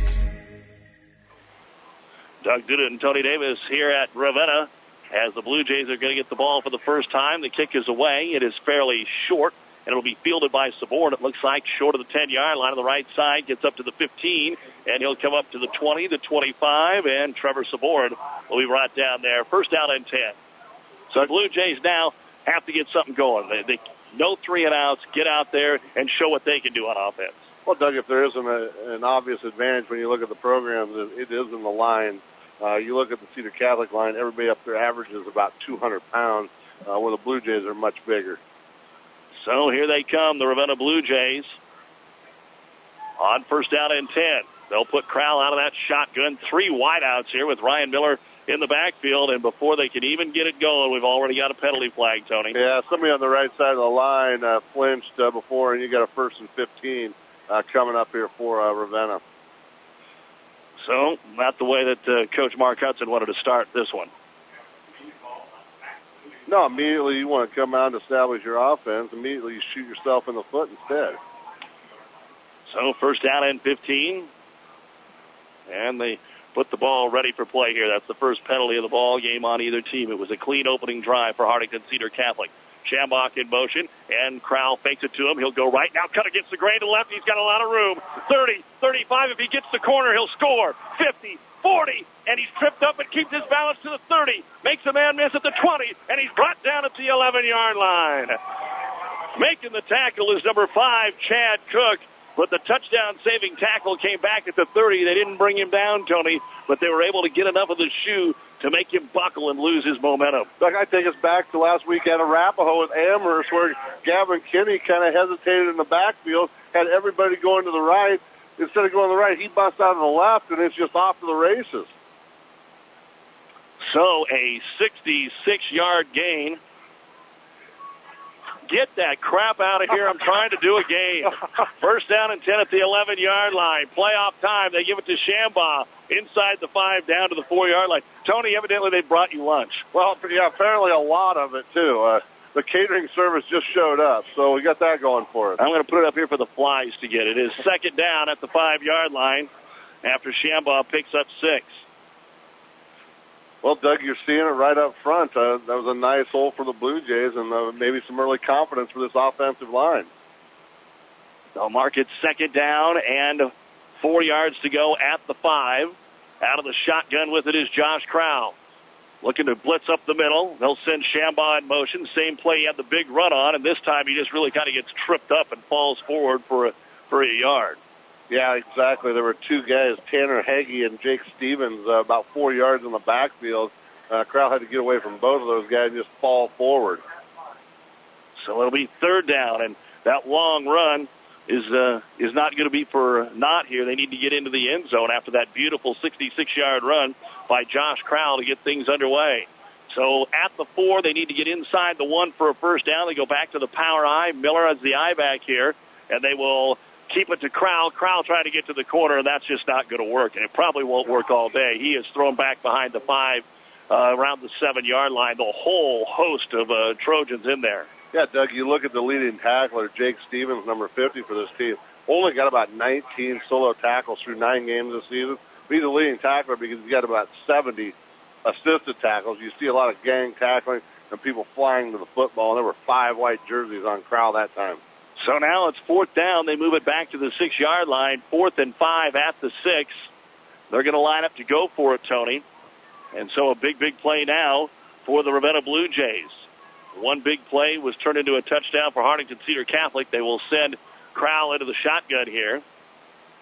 Doug Duda and Tony Davis here at Ravenna as the Blue Jays are going to get the ball for the first time. The kick is away. It is fairly short, and it'll be fielded by Sabor. It looks like short of the 10-yard line on the right side, gets up to the 15, and he'll come up to the 20, the 25, and Trevor Sabor will be brought down there. First down and 10. So the Blue Jays now have to get something going. They no 3-and-outs, get out there and show what they can do on offense. Well, Doug, if there isn't an obvious advantage when you look at the programs, it is in the line. You look at the Cedar Catholic line, everybody up there averages about 200 pounds, where the Blue Jays are much bigger. So here they come, the Ravenna Blue Jays. On first down and 10. They'll put Crowell out of that shotgun. 3 wideouts here with Ryan Miller in the backfield, and before they can even get it going, we've already got a penalty flag, Tony. Yeah, somebody on the right side of the line flinched before, and you got a 1st and 15 coming up here for Ravenna. So, not the way that Coach Mark Hudson wanted to start this one. No, immediately you want to come out and establish your offense. Immediately you shoot yourself in the foot instead. So, first down and 15. And they put the ball ready for play here. That's the first penalty of the ball game on either team. It was a clean opening drive for Hartington Cedar Catholic. Schambach in motion, and Crowell fakes it to him. He'll go right now, cut against the grain to left. He's got a lot of room. 30, 35. If he gets the corner, he'll score. 50, 40, and he's tripped up and keeps his balance to the 30. Makes a man miss at the 20, and he's brought down at the 11-yard line. Making the tackle is number 5, Chad Cook. But the touchdown-saving tackle came back at the 30. They didn't bring him down, Tony, but they were able to get enough of the shoe to make him buckle and lose his momentum. Doug, I take us back to last week at Arapahoe with Amherst, where Gavin Kinney kind of hesitated in the backfield, had everybody going to the right. Instead of going to the right, he busts out to the left, and it's just off to the races. So a 66-yard gain. Get that crap out of here. I'm trying to do a game. First down and 10 at the 11-yard line. Playoff time. They give it to Shambaugh inside the 5 down to the 4-yard line. Tony, evidently they brought you lunch. Well, yeah, apparently a lot of it, too. The catering service just showed up, so we got that going for us. I'm going to put it up here for the Flies to get it. It is second down at the 5-yard line after Shambaugh picks up 6. Well, Doug, you're seeing it right up front. That was a nice hole for the Blue Jays and maybe some early confidence for this offensive line. They'll mark it second down and 4 yards to go at the 5. Out of the shotgun with it is Josh Crowell. Looking to blitz up the middle. They'll send Shambaugh in motion. Same play he had the big run on, and this time he just really kind of gets tripped up and falls forward for a yard. Yeah, exactly. There were 2 guys, Tanner Hagee and Jake Stevens, about 4 yards in the backfield. Crowell had to get away from both of those guys and just fall forward. So it'll be third down, and that long run is not going to be for naught here. They need to get into the end zone after that beautiful 66-yard run by Josh Crowell to get things underway. So at the 4, they need to get inside the 1 for a first down. They go back to the power I. Miller has the eye back here, and they will keep it to Crowell. Crowell trying to get to the corner, and that's just not going to work, and it probably won't work all day. He is thrown back behind the 5, around the 7-yard line. The whole host of Trojans in there. Yeah, Doug, you look at the leading tackler, Jake Stevens, number 50 for this team. Only got about 19 solo tackles through 9 games this season. He's the leading tackler because he's got about 70 assisted tackles. You see a lot of gang tackling and people flying to the football, and there were 5 white jerseys on Crowell that time. So now it's fourth down. They move it back to the 6-yard line. 4th and 5 at the 6. They're going to line up to go for it, Tony. And so a big play now for the Ravenna Blue Jays. One big play was turned into a touchdown for Hartington Cedar Catholic. They will send Crowell into the shotgun here.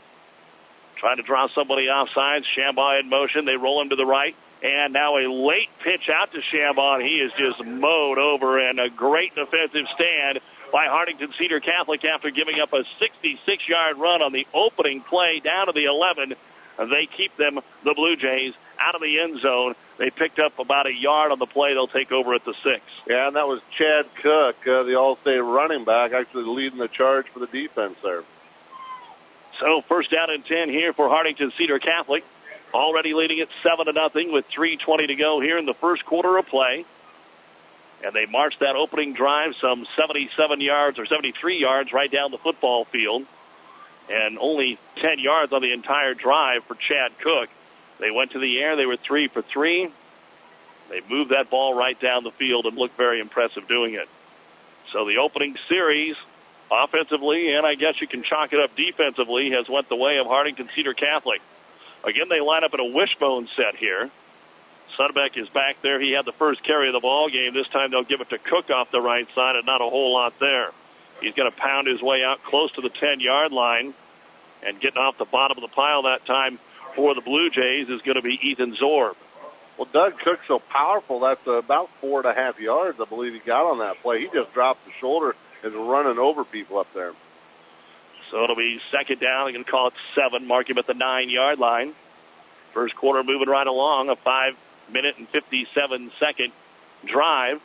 Trying to draw somebody offside. Shambaugh in motion. They roll him to the right. And now a late pitch out to Shambaugh. He is just mowed over, and a great defensive stand by Hartington Cedar Catholic after giving up a 66-yard run on the opening play down to the 11. They keep them, the Blue Jays, out of the end zone. They picked up about a yard on the play. They'll take over at the 6. Yeah, and that was Chad Cook, the All-State running back, actually leading the charge for the defense there. So first down and 10 here for Hartington Cedar Catholic. Already leading it 7-0 with 3:20 to go here in the first quarter of play. And they marched that opening drive some 77 yards or 73 yards right down the football field. And only 10 yards on the entire drive for Chad Cook. They went to the air. They were 3 for 3. They moved that ball right down the field and looked very impressive doing it. So the opening series, offensively, and I guess you can chalk it up defensively, has went the way of Hartington Cedar Catholic. Again, they line up in a wishbone set here. Sudbeck is back there. He had the first carry of the ball game. This time they'll give it to Cook off the right side, and not a whole lot there. He's going to pound his way out close to the 10-yard line, and getting off the bottom of the pile that time for the Blue Jays is going to be Ethan Zorb. Well, Doug Cook's so powerful, that's about 4.5 yards, I believe he got on that play. He just dropped the shoulder and is running over people up there. So it'll be second down. They're going to call it 7, mark him at the 9-yard line. First quarter moving right along, a 5-minute and 57-second drive.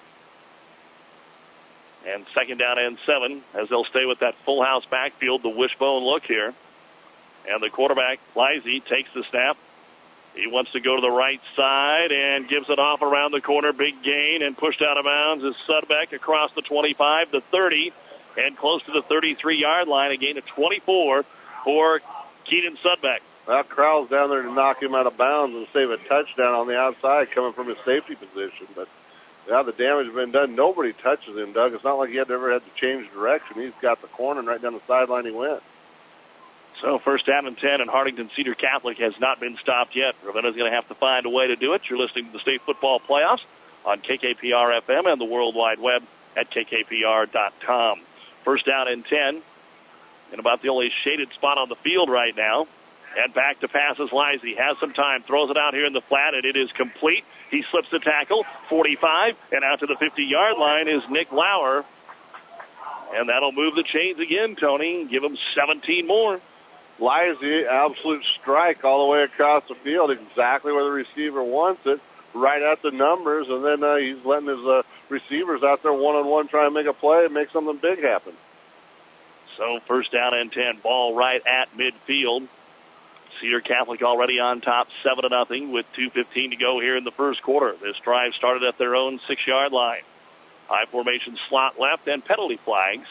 And second down and 7 as they'll stay with that full house backfield, the wishbone look here. And the quarterback, Lisey, takes the snap. He wants to go to the right side and gives it off around the corner. Big gain and pushed out of bounds is Sudbeck across the 25, the 30, and close to the 33-yard line. A gain of 24 for Keaton Sudbeck. Well, Crowell's down there to knock him out of bounds and save a touchdown on the outside coming from his safety position. But now the damage has been done. Nobody touches him, Doug. It's not like he ever had to change direction. He's got the corner, and right down the sideline he went. So first down and 10, and Hartington Cedar Catholic has not been stopped yet. Ravenna's going to have to find a way to do it. You're listening to the State Football Playoffs on KKPR FM and the World Wide Web at kkpr.com. First down and 10, and about the only shaded spot on the field right now. And back to passes. Lisey has some time, throws it out here in the flat, and it is complete. He slips the tackle, 45, and out to the 50-yard line is Nick Lauer. And that'll move the chains again, Tony. Give him 17 more. Lisey, absolute strike all the way across the field, exactly where the receiver wants it, right at the numbers, and then he's letting his receivers out there one-on-one try and make a play and make something big happen. So first down and 10, ball right at midfield. Cedar Catholic already on top, 7-0 with 2:15 to go here in the first quarter. This drive started at their own 6-yard line. High formation slot left and penalty flags.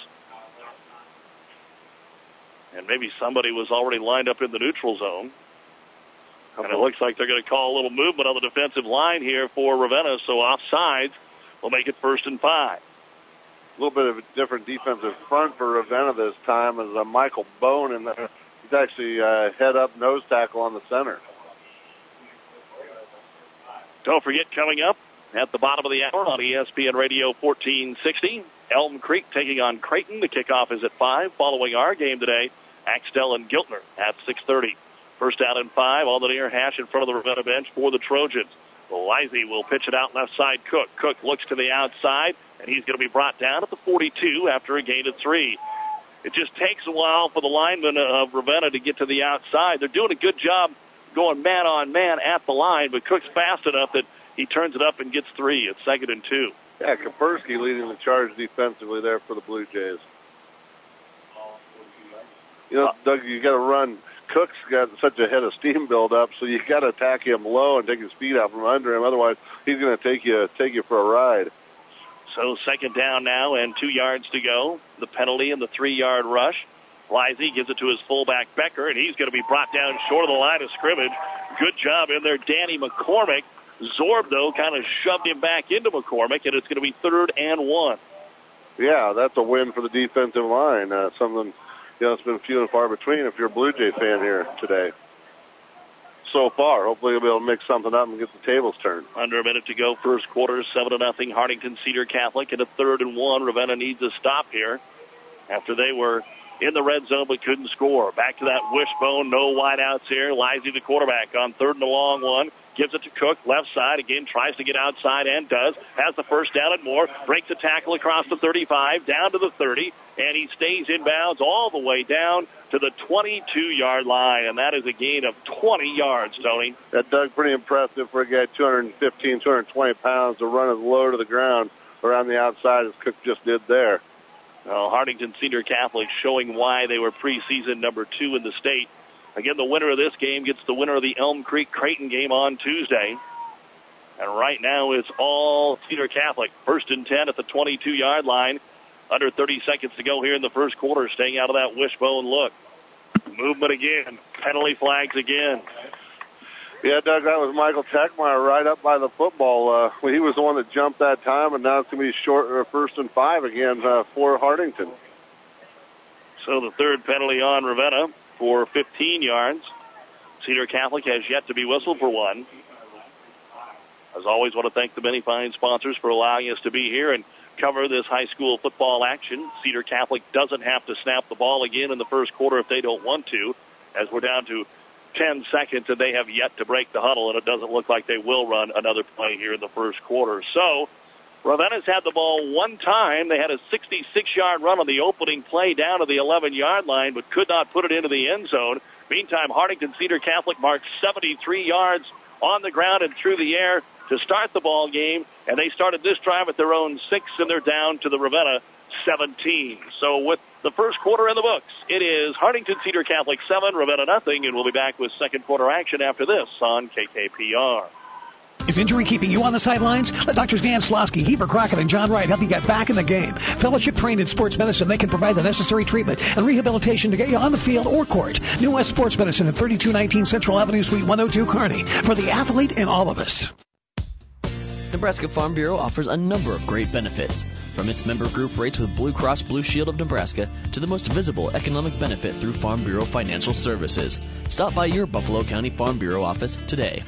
And maybe somebody was already lined up in the neutral zone. And it looks like they're going to call a little movement on the defensive line here for Ravenna. So offsides will make it 1st and 5. A little bit of a different defensive front for Ravenna this time as Michael Bone in there. He's actually head-up nose tackle on the center. Don't forget, coming up at the bottom of the hour on ESPN Radio 1460, Elm Creek taking on Creighton. The kickoff is at 5. Following our game today, Axtell and Giltner at 6:30. First down and 5 on the near hash in front of the Ravenna bench for the Trojans. Lisey will pitch it out left side. Cook looks to the outside, and he's going to be brought down at the 42 after a gain of 3. It just takes a while for the linemen of Ravenna to get to the outside. They're doing a good job going man-on-man at the line, but Cook's fast enough that he turns it up and gets 3. It's 2nd and 2. Yeah, Kapersky leading the charge defensively there for the Blue Jays. You know, Doug, you got to run. Cook's got such a head of steam build up, so you got to attack him low and take his feet out from under him. Otherwise, he's going to take you for a ride. So second down now and 2 yards to go. The penalty and the 3-yard rush. Lisey gives it to his fullback Becker, and he's going to be brought down short of the line of scrimmage. Good job in there, Danny McCormick. Zorb, though, kind of shoved him back into McCormick, and it's going to be 3rd and 1. Yeah, that's a win for the defensive line. Something, it's been few and far between if you're a Blue Jay fan here today. So far, hopefully you'll be able to mix something up and get the tables turned. Under a minute to go, first quarter, 7-0. Hartington Cedar Catholic, and a 3rd and 1. Ravenna needs a stop here after they were in the red zone but couldn't score. Back to that wishbone, no wideouts here. Lively, the quarterback, on 3rd and a long one. Gives it to Cook, left side. Again, tries to get outside and does. Has the first down and more. Breaks a tackle across the 35, down to the 30, and he stays inbounds all the way down to the 22-yard line, and that is a gain of 20 yards, Tony. That, Doug, pretty impressive for a guy 215, 220 pounds to run as low to the ground around the outside as Cook just did there. Well, Hartington Cedar Catholic showing why they were preseason number 2 in the state. Again, the winner of this game gets the winner of the Elm Creek Creighton game on Tuesday. And right now it's all Cedar Catholic. 1st and 10 at the 22-yard line. Under 30 seconds to go here in the first quarter, staying out of that wishbone look. Movement again. Penalty flags again. Yeah, Doug, that was Michael Techmeyer right up by the football. He was the one that jumped that time, and now it's going to be short 1st and 5 again for Hartington. So the 3rd penalty on Ravenna for 15 yards. Cedar Catholic has yet to be whistled for one. As always, want to thank the many fine sponsors for allowing us to be here and cover this high school football action. Cedar Catholic doesn't have to snap the ball again in the first quarter if they don't want to, as we're down to 10 seconds and they have yet to break the huddle, and it doesn't look like they will run another play here in the first quarter. So Ravenna's had the ball one time. They had a 66-yard run on the opening play down to the 11-yard line, but could not put it into the end zone. Meantime, Hartington Cedar Catholic marked 73 yards on the ground and through the air to start the ball game, and they started this drive at their own 6, and they're down to the Ravenna 17. So with the first quarter in the books, it is Hartington Cedar Catholic 7, Ravenna nothing, and we'll be back with second quarter action after this on KKPR. Is injury keeping you on the sidelines? Let Drs. Dan Slosky, Heber Crockett, and John Wright help you get back in the game. Fellowship trained in sports medicine, they can provide the necessary treatment and rehabilitation to get you on the field or court. New West Sports Medicine at 3219 Central Avenue, Suite 102, Kearney. For the athlete in all of us. Nebraska Farm Bureau offers a number of great benefits. From its member group rates with Blue Cross Blue Shield of Nebraska to the most visible economic benefit through Farm Bureau Financial Services. Stop by your Buffalo County Farm Bureau office today.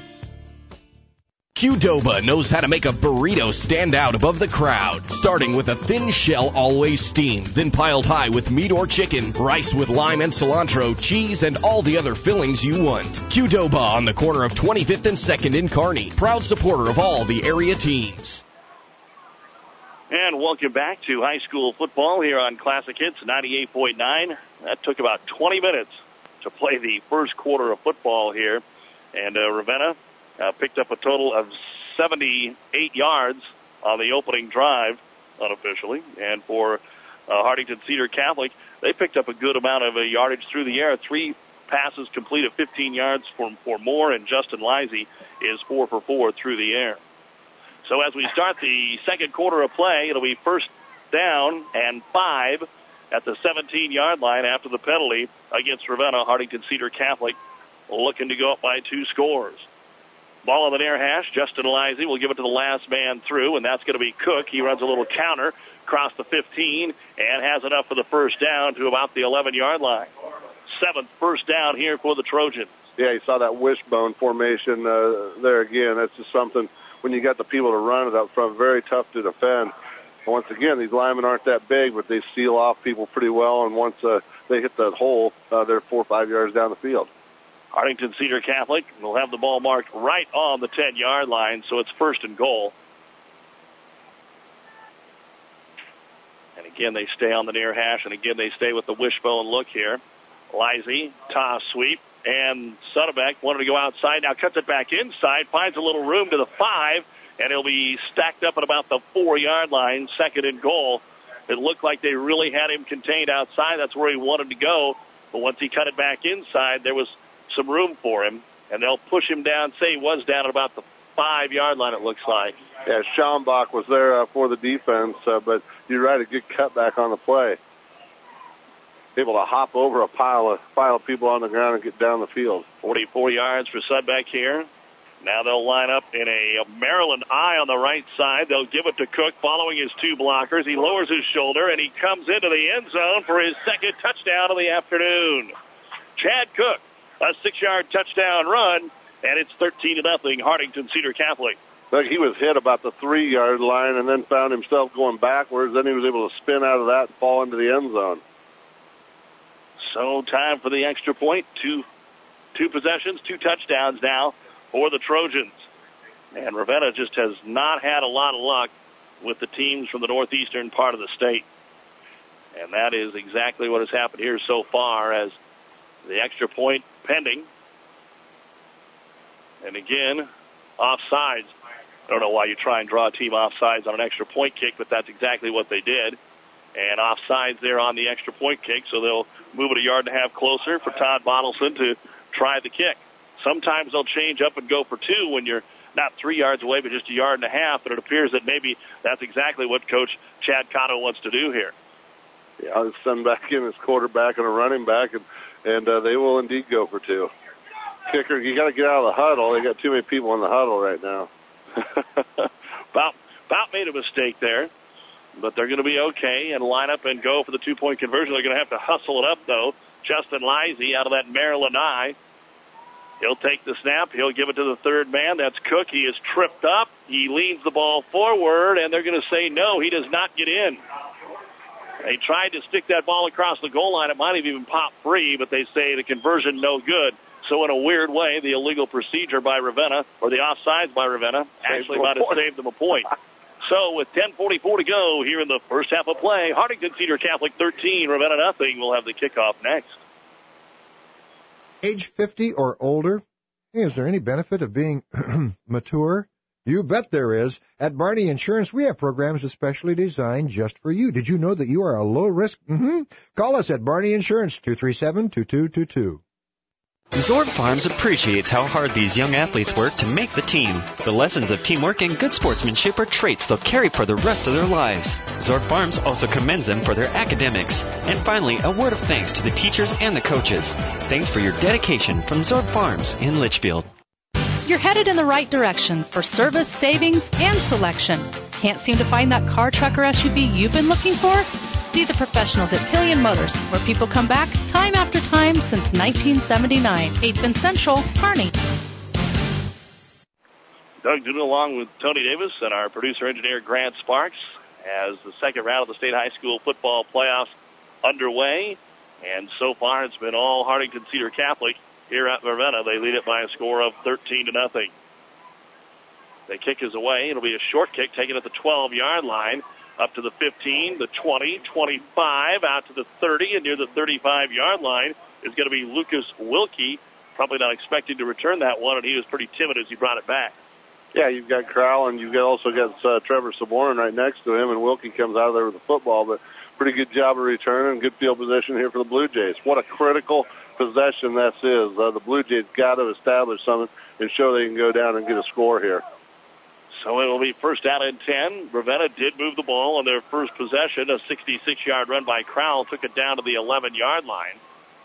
Qdoba knows how to make a burrito stand out above the crowd, starting with a thin shell always steamed, then piled high with meat or chicken, rice with lime and cilantro, cheese, and all the other fillings you want. Qdoba on the corner of 25th and 2nd in Kearney, proud supporter of all the area teams. And welcome back to high school football here on Classic Hits 98.9. That took about 20 minutes to play the first quarter of football here, and Ravenna picked up a total of 78 yards on the opening drive, unofficially. And for Hartington Cedar Catholic, they picked up a good amount of yardage through the air. 3 passes completed 15 yards for more, and Justin Lisey is 4 for 4 through the air. So as we start the second quarter of play, it'll be first down and 5 at the 17-yard line after the penalty against Ravenna. Hartington Cedar Catholic looking to go up by 2 scores. Ball on the near hash. Justin Lisey will give it to the last man through, and that's going to be Cook. He runs a little counter across the 15 and has enough for the first down to about the 11-yard line. 7th first down here for the Trojans. Yeah, you saw that wishbone formation there again. That's just something, when you got the people to run it up front, very tough to defend. Once again, these linemen aren't that big, but they seal off people pretty well, and once they hit that hole, they're 4 or 5 yards down the field. Hartington Cedar Catholic will have the ball marked right on the 10-yard line, so it's first and goal. And again, they stay on the near hash, and again, they stay with the wishbone look here. Lisey, toss sweep, and Sonnenbeck wanted to go outside, now cuts it back inside, finds a little room to the 5, and he'll be stacked up at about the 4-yard line, second and goal. It looked like they really had him contained outside. That's where he wanted to go, but once he cut it back inside, there was some room for him, and they'll push him down. Say he was down at about the 5-yard line, it looks like. Yeah, Schaumbach was there for the defense, but you're right, a good cutback on the play. Able to hop over a pile of people on the ground and get down the field. 44 yards for Sudbeck here. Now they'll line up in a Maryland I on the right side. They'll give it to Cook following his 2 blockers. He lowers his shoulder, and he comes into the end zone for his second touchdown of the afternoon. Chad Cook. A 6-yard touchdown run, and it's 13-0 Hartington Cedar Catholic. Look, he was hit about the 3-yard line and then found himself going backwards. Then he was able to spin out of that and fall into the end zone. So time for the extra point. Two possessions, 2 touchdowns now for the Trojans. And Ravenna just has not had a lot of luck with the teams from the northeastern part of the state. And that is exactly what has happened here so far, as the extra point pending. And again, offsides. I don't know why you try and draw a team offsides on an extra point kick, but that's exactly what they did. And offsides there on the extra point kick, so they'll move it 1.5 yards closer for Todd Bottleson to try the kick. Sometimes they'll change up and go for 2 when you're not 3 yards away, but just 1.5 yards, and it appears that maybe that's exactly what Coach Chad Cotto wants to do here. Yeah, I'll send back in his quarterback and a running back, and they will indeed go for 2. Kicker, you got to get out of the huddle. They got too many people in the huddle right now. About made a mistake there, but they're going to be okay and line up and go for the 2-point conversion. They're going to have to hustle it up, though. Justin Lisey out of that Maryland eye. He'll take the snap. He'll give it to the third man. That's Cook. He is tripped up. He leans the ball forward, and they're going to say no, he does not get in. They tried to stick that ball across the goal line. It might have even popped free, but they say the conversion no good. So in a weird way, the illegal procedure by Ravenna, or the offsides by Ravenna, actually might have saved them a point. So with 10:44 to go here in the first half of play, Hartington Cedar Catholic 13, Ravenna nothing. We'll have the kickoff next. Age 50 or older? Hey, is there any benefit of being mature? You bet there is. At Barney Insurance, we have programs especially designed just for you. Did you know that you are a low risk? Call us at Barney Insurance, 237-2222. Zorb Farms appreciates how hard these young athletes work to make the team. The lessons of teamwork and good sportsmanship are traits they'll carry for the rest of their lives. Zorb Farms also commends them for their academics. And finally, a word of thanks to the teachers and the coaches. Thanks for your dedication from Zorb Farms in Litchfield. You're headed in the right direction for service, savings, and selection. Can't seem to find that car, truck, or SUV you've been looking for? See the professionals at Killian Motors, where people come back time after time since 1979. 8th and Central, Kearney. Doug Duda along with Tony Davis and our producer-engineer Grant Sparks as the second round of the state high school football playoffs underway. And so far it's been all Hartington Cedar Catholic here at Ravenna. They lead it by a score of 13-0. The kick is away. It'll be a short kick taken at the 12-yard line. Up to the 15, the 20, 25, out to the 30, and near the 35-yard line is going to be Lucas Wilkie. Probably not expecting to return that one, and he was pretty timid as he brought it back. Yeah, you've got Crowell, and you've also got Trevor Saborn right next to him, and Wilkie comes out of there with the football, but pretty good job of returning, good field position here for the Blue Jays. What a critical possession this is. The Blue Jays got to establish something and show they can go down and get a score here. So it will be first down and 10. Ravenna did move the ball on their first possession. A 66-yard run by Crowell took it down to the 11-yard line.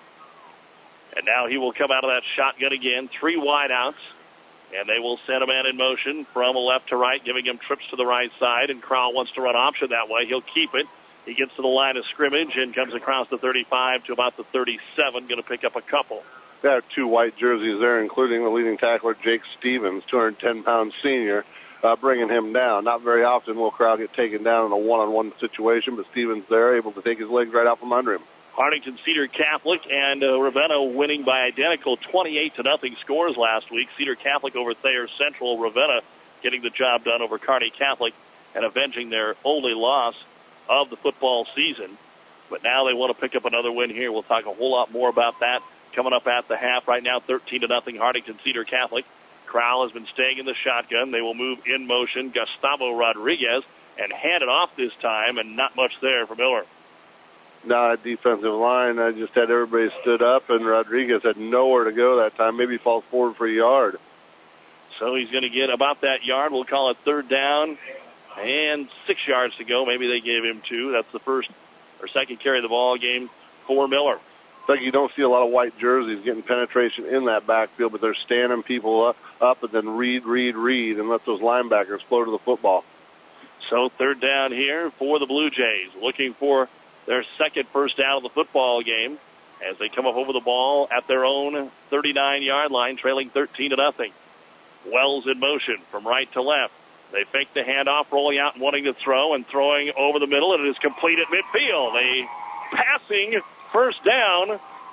And now he will come out of that shotgun again. 3 wideouts. And they will send a man in motion from left to right, giving him trips to the right side. And Crowell wants to run option that way. He'll keep it. He gets to the line of scrimmage and comes across the 35 to about the 37. Going to pick up a couple. They have 2 white jerseys there, including the leading tackler, Jake Stevens, 210-pound senior. Bringing him down. Not very often will Crowell get taken down in a one-on-one situation, but Stevens there able to take his legs right out from under him. Hartington Cedar Catholic and Ravenna winning by identical 28-0 scores last week. Cedar Catholic over Thayer Central. Ravenna getting the job done over Kearney Catholic and avenging their only loss of the football season. But now they want to pick up another win here. We'll talk a whole lot more about that coming up at the half. Right now, 13-0 Hartington Cedar Catholic. Crowell has been staying in the shotgun. They will move in motion. Gustavo Rodriguez and hand it off this time, and not much there for Miller. No, defensive line, I just had everybody stood up, and Rodriguez had nowhere to go that time. Maybe falls forward for a yard. So he's going to get about that yard. We'll call it third down and 6 yards to go. Maybe they gave him 2. That's the first or second carry of the ball game for Miller. It's like you don't see a lot of white jerseys getting penetration in that backfield, but they're standing people up and then read, and let those linebackers flow to the football. So third down here for the Blue Jays, looking for their second first down of the football game as they come up over the ball at their own 39-yard line, trailing 13-0. Wells in motion from right to left. They fake the handoff, rolling out and wanting to throw, and throwing over the middle, and it is complete at midfield. A passing first down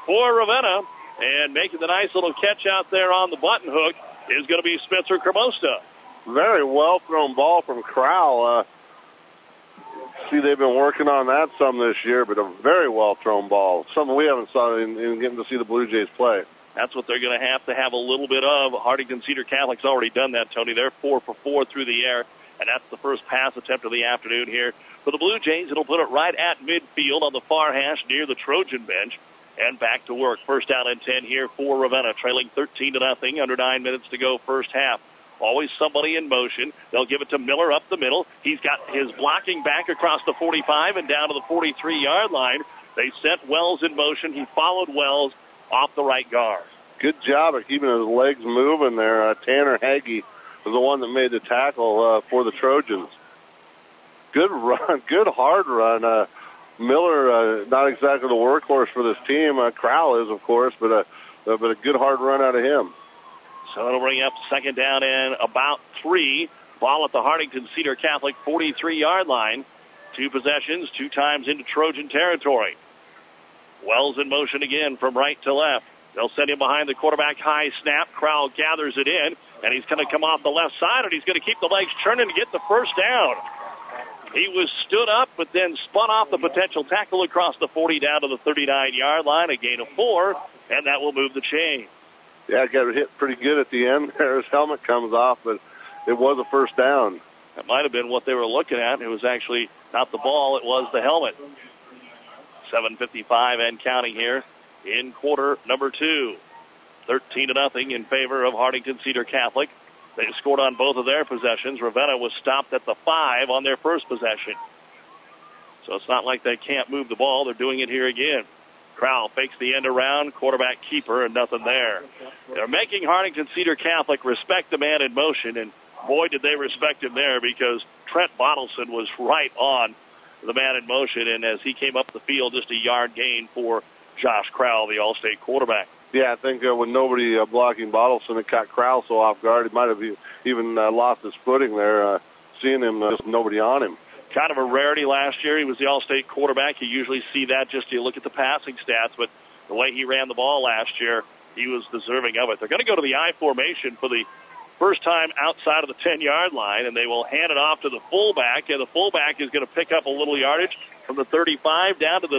for Ravenna. And making the nice little catch out there on the button hook is going to be Spencer Cremosta. Very well thrown ball from Crowell. See, they've been working on that some this year, but a very well thrown ball. Something we haven't saw in getting to see the Blue Jays play. That's what they're going to have a little bit of. Hartington Cedar Catholic's already done that, Tony. They're 4 for 4 through the air, and that's the first pass attempt of the afternoon here. For the Blue Jays, it'll put it right at midfield on the far hash near the Trojan bench. And back to work. First down and 10 here for Ravenna, trailing 13-0, under 9 minutes to go first half. Always somebody in motion. They'll give it to Miller up the middle. He's got his blocking back across the 45 and down to the 43-yard line. They sent Wells in motion. He followed Wells off the right guard. Good job of keeping his legs moving there. Tanner Hagee was the one that made the tackle for the Trojans. Good run, good hard run. Miller, not exactly the workhorse for this team. Crowell is, of course, but a good hard run out of him. So it'll bring up second down and about 3. Ball at the Hartington Cedar Catholic 43-yard line. 2 possessions, 2 times into Trojan territory. Wells in motion again from right to left. They'll send him behind the quarterback, high snap. Crowell gathers it in, and he's going to come off the left side, and he's going to keep the legs churning to get the first down. He was stood up, but then spun off the potential tackle across the 40 down to the 39-yard line, a gain of 4, and that will move the chain. Yeah, got hit pretty good at the end there. His helmet comes off, but it was a first down. That might have been what they were looking at. It was actually not the ball, it was the helmet. 7:55 and counting here in quarter number 2. 13-0 in favor of Hartington Cedar Catholic. They scored on both of their possessions. Ravenna was stopped at the 5 on their first possession. So it's not like they can't move the ball. They're doing it here again. Crowell fakes the end around, quarterback keeper, and nothing there. They're making Hartington Cedar Catholic respect the man in motion, and boy, did they respect him there, because Trent Bottleson was right on the man in motion, and as he came up the field, just a yard gain for Josh Crowell, the All-State quarterback. Yeah, I think with nobody blocking Bottleson, it caught Crowell so off guard, he might have even lost his footing there, seeing him, just nobody on him. Kind of a rarity last year. He was the All-State quarterback. You usually see that just to look at the passing stats, but the way he ran the ball last year, he was deserving of it. They're going to go to the I formation for the first time outside of the 10-yard line, and they will hand it off to the fullback, and the fullback is going to pick up a little yardage from the 35 down to the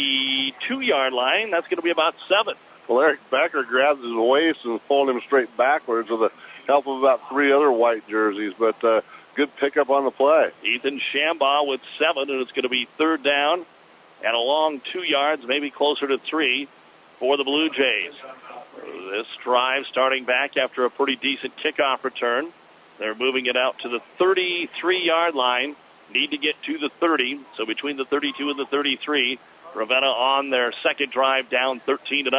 32-yard line. That's going to be about 7. Well, Eric Becker grabs his waist and pulling him straight backwards with the help of about 3 other white jerseys, but good pickup on the play. Ethan Shambaugh with 7, and it's going to be 3rd down and a long 2 yards, maybe closer to 3 for the Blue Jays. This drive starting back after a pretty decent kickoff return. They're moving it out to the 33-yard line. Need to get to the 30, so between the 32 and the 33, Ravenna on their second drive down 13-0.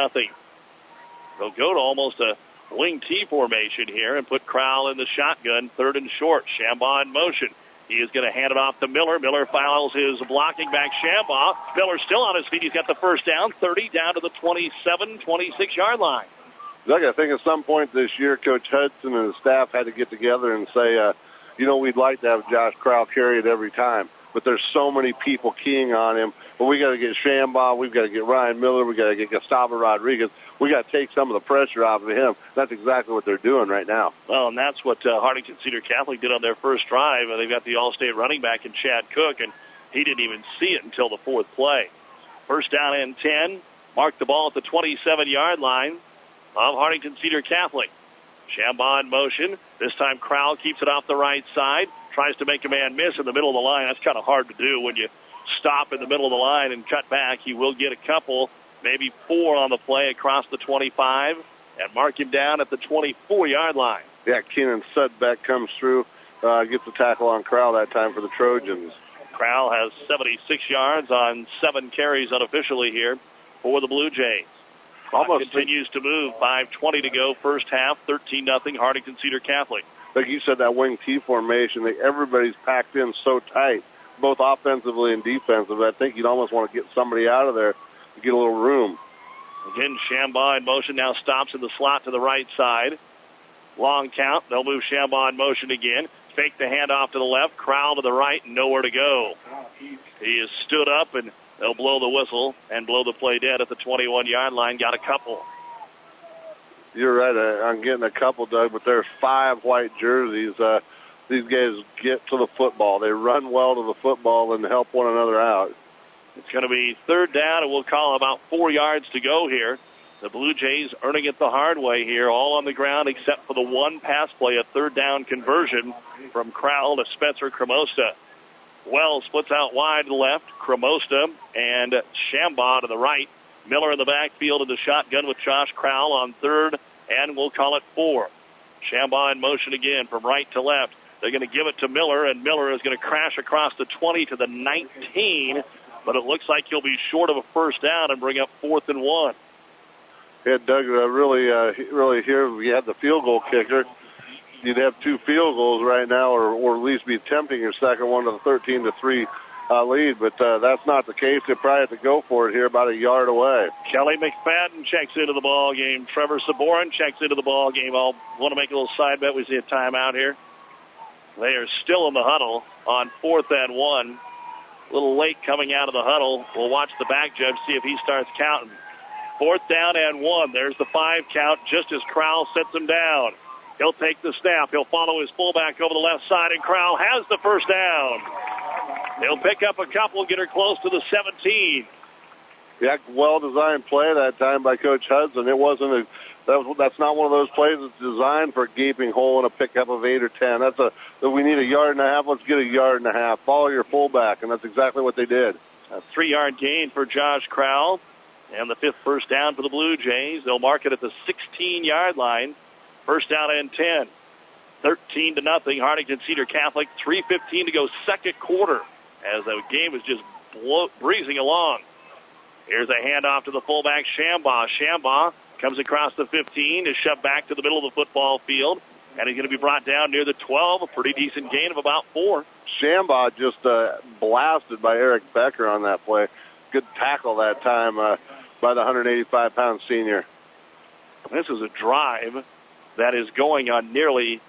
They'll go to almost a wing T formation here and put Crowell in the shotgun, 3rd and short. Shambaugh in motion. He is going to hand it off to Miller. Miller fouls his blocking back, Shambaugh. Miller still on his feet. He's got the first down, 30 down to the 27, 26-yard line. Doug, I think at some point this year, Coach Hudson and his staff had to get together and say, we'd like to have Josh Crowell carry it every time, but there's so many people keying on him. But we got to get Shambaugh, we've got to get Ryan Miller, we got to get Gustavo Rodriguez. We got to take some of the pressure off of him. That's exactly what they're doing right now. Well, and that's what Hartington Cedar Catholic did on their first drive. They've got the All-State running back in Chad Cook, and he didn't even see it until the 4th play. First down and 10. Mark the ball at the 27-yard line of Hartington Cedar Catholic. Shambaugh in motion. This time Crowell keeps it off the right side. Tries to make a man miss in the middle of the line. That's kind of hard to do when you stop in the middle of the line and cut back. He will get a couple, maybe 4 on the play across the 25 and mark him down at the 24-yard line. Yeah, Keenan Sudbeck comes through, gets the tackle on Crowell that time for the Trojans. Crowell has 76 yards on 7 carries unofficially here for the Blue Jays. Almost continues to move. 5:20 to go, first half, 13-0, Hartington Cedar Catholic. Like you said, that wing T formation, everybody's packed in so tight, both offensively and defensively. I think you'd almost want to get somebody out of there to get a little room. Again, Shambaugh in motion, now stops in the slot to the right side. Long count. They'll move Shambaugh in motion again. Fake the handoff to the left. Crowell to the right, and nowhere to go. He is stood up and They'll blow the whistle and blow the play dead at the 21-yard line. Got a couple. You're right. I'm getting a couple, Doug, but there's 5 white jerseys. These guys get to the football. They run well to the football and help one another out. It's going to be third down, and we'll call about 4 yards to go here. The Blue Jays earning it the hard way here, all on the ground except for the one pass play, a third down conversion from Crowell to Spencer Cremosta. Wells splits out wide to the left, Cremosta and Shambaugh to the right. Miller in the backfield in the shotgun with Josh Crowell on third, and we'll call it 4. Shambaugh in motion again from right to left. They're going to give it to Miller, and Miller is going to crash across the 20 to the 19, but it looks like he'll be short of a first down and bring up 4th and 1. Yeah, Doug, really here, if you had the field goal kicker, you'd have 2 field goals right now, or at least be attempting your second one to the 13-3 lead, but that's not the case. They probably have to go for it here about a yard away. Kelly McFadden checks into the ball game. Trevor Saborin checks into the ball game. I'll want to make a little side bet. We see a timeout here. They are still in the huddle on 4th and 1. A little late coming out of the huddle. We'll watch the back judge, see if he starts counting. 4th down and 1. There's the 5 count just as Crowell sets him down. He'll take the snap. He'll follow his fullback over the left side, and Crowell has the first down. He'll pick up a couple, get her close to the 17. Yeah, well-designed play that time by Coach Hudson. That's not one of those plays that's designed for a gaping hole and a pickup of 8 or 10. We need a yard and a half. Let's get a yard and a half. Follow your fullback, and that's exactly what they did. A 3-yard gain for Josh Crowell, and the 5th first down for the Blue Jays. They'll mark it at the 16-yard line. First down and 10. 13-0. Hartington Cedar Catholic. 3:15 to go, second quarter, as the game is just breezing along. Here's a handoff to the fullback, Shambaugh. Shambaugh comes across the 15, is shoved back to the middle of the football field, and he's going to be brought down near the 12. A pretty decent gain of about 4. Shambaugh just blasted by Eric Becker on that play. Good tackle that time by the 185-pound senior. This is a drive that is going on nearly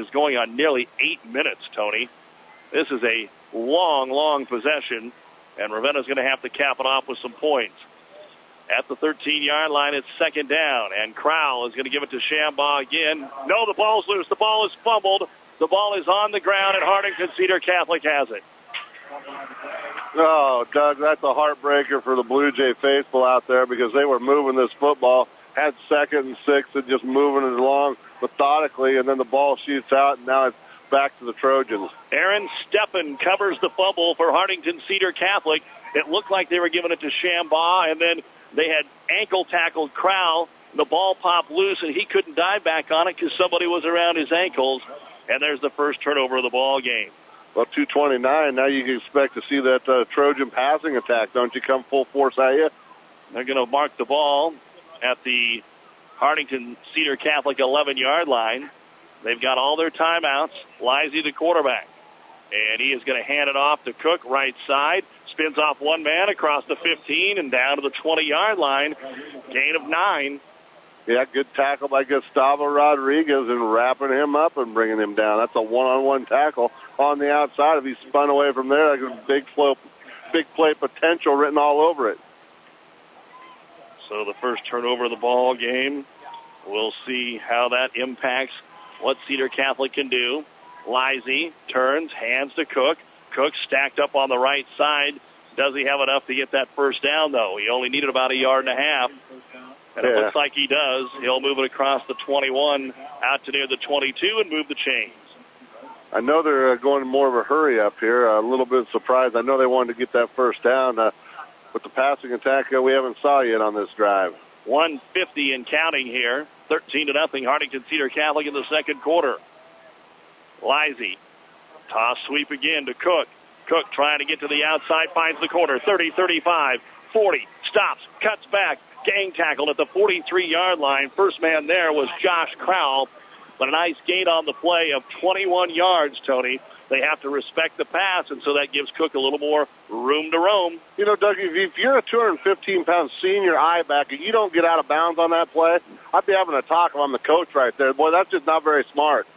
8 minutes, Tony. This is a long, long possession, and Ravenna's going to have to cap it off with some points. At the 13-yard line, it's second down, and Crowell is going to give it to Shambaugh again. No, the ball's loose. The ball is fumbled. The ball is on the ground, and Hartington Cedar Catholic has it. Oh, Doug, that's a heartbreaker for the Blue Jay faithful out there because they were moving this football, had 2nd and 6, and just moving it along methodically, and then the ball shoots out, and now it's back to the Trojans. Aaron Steppen covers the fumble for Hartington Cedar Catholic. It looked like they were giving it to Shambaugh, and then they had ankle tackled Crowell. The ball popped loose, and he couldn't dive back on it because somebody was around his ankles, and there's the first turnover of the ball game. Well, 2:29, now you can expect to see that Trojan passing attack, don't you, come full force at you? They're going to mark the ball at the Hartington Cedar Catholic 11-yard line. They've got all their timeouts. Lizzie, the quarterback. And he is going to hand it off to Cook, right side. Spins off one man across the 15 and down to the 20-yard line. Gain of 9. Yeah, good tackle by Gustavo Rodriguez and wrapping him up and bringing him down. That's a one-on-one tackle on the outside. If he spun away from there, that's a big play potential written all over it. So the first turnover of the ball game. We'll see how that impacts what Cedar Catholic can do. Lizzie turns, hands to Cook. Cook stacked up on the right side. Does he have enough to get that first down, though? He only needed about a yard and a half. And it looks like he does. He'll move it across the 21 out to near the 22 and move the chains. I know they're going more of a hurry up here. A little bit surprised. I know they wanted to get that first down. With the passing attack, we haven't saw yet on this drive. 150 and counting here. 13-0 Hartington Cedar Catholic in the second quarter. Lizzie. Toss sweep again to Cook. Cook trying to get to the outside, finds the corner. 30, 35, 40, stops, cuts back. Gang tackle at the 43-yard line. First man there was Josh Crowell. But a nice gain on the play of 21 yards, Tony. They have to respect the pass, and so that gives Cook a little more room to roam. You know, Doug, if you're a 215-pound senior I-back and you don't get out of bounds on that play, I'd be having a talk if I'm the coach right there. Boy, that's just not very smart.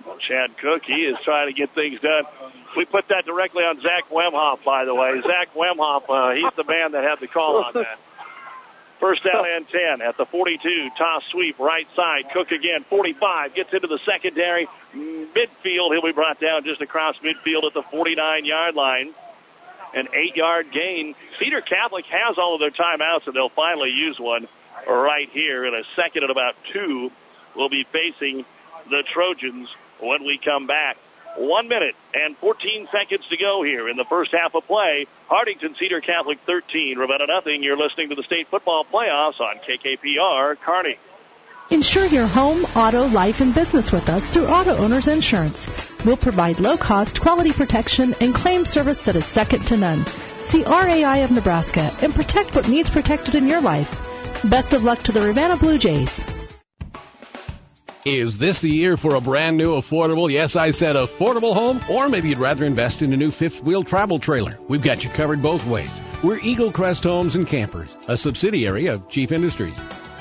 Well, Chad Cook, he is trying to get things done. We put that directly on Zach Wemhoff, by the way. Zach Wemhoff, he's the man that had the call on that. First down and 10 at the 42. Toss sweep right side. Cook again, 45. Gets into the secondary. Midfield. He'll be brought down just across midfield at the 49-yard line. An 8-yard gain. Cedar Catholic has all of their timeouts, and they'll finally use one right here in a second and about 2. We'll be facing the Trojans when we come back. 1 minute and 14 seconds to go here in the first half of play. Hartington Cedar Catholic 13, Ravenna nothing. You're listening to the state football playoffs on KKPR Kearney. Insure your home, auto, life, and business with us through Auto Owners Insurance. We'll provide low-cost, quality protection and claim service that is second to none. See RAI of Nebraska and protect what needs protected in your life. Best of luck to the Ravenna Blue Jays. Is this the year for a brand new affordable, yes, I said affordable home? Or maybe you'd rather invest in a new fifth-wheel travel trailer. We've got you covered both ways. We're Eagle Crest Homes and Campers, a subsidiary of Chief Industries.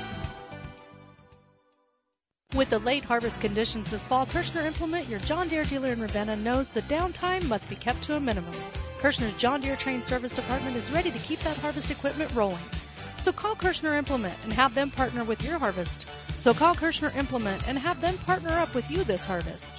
With the late harvest conditions this fall, Kirshner Implement, your John Deere dealer in Ravenna, knows the downtime must be kept to a minimum. Kirshner's John Deere Trained Service Department is ready to keep that harvest equipment rolling. So call Kirshner Implement and have them partner with your harvest. So call Kirshner Implement and have them partner up with you this harvest.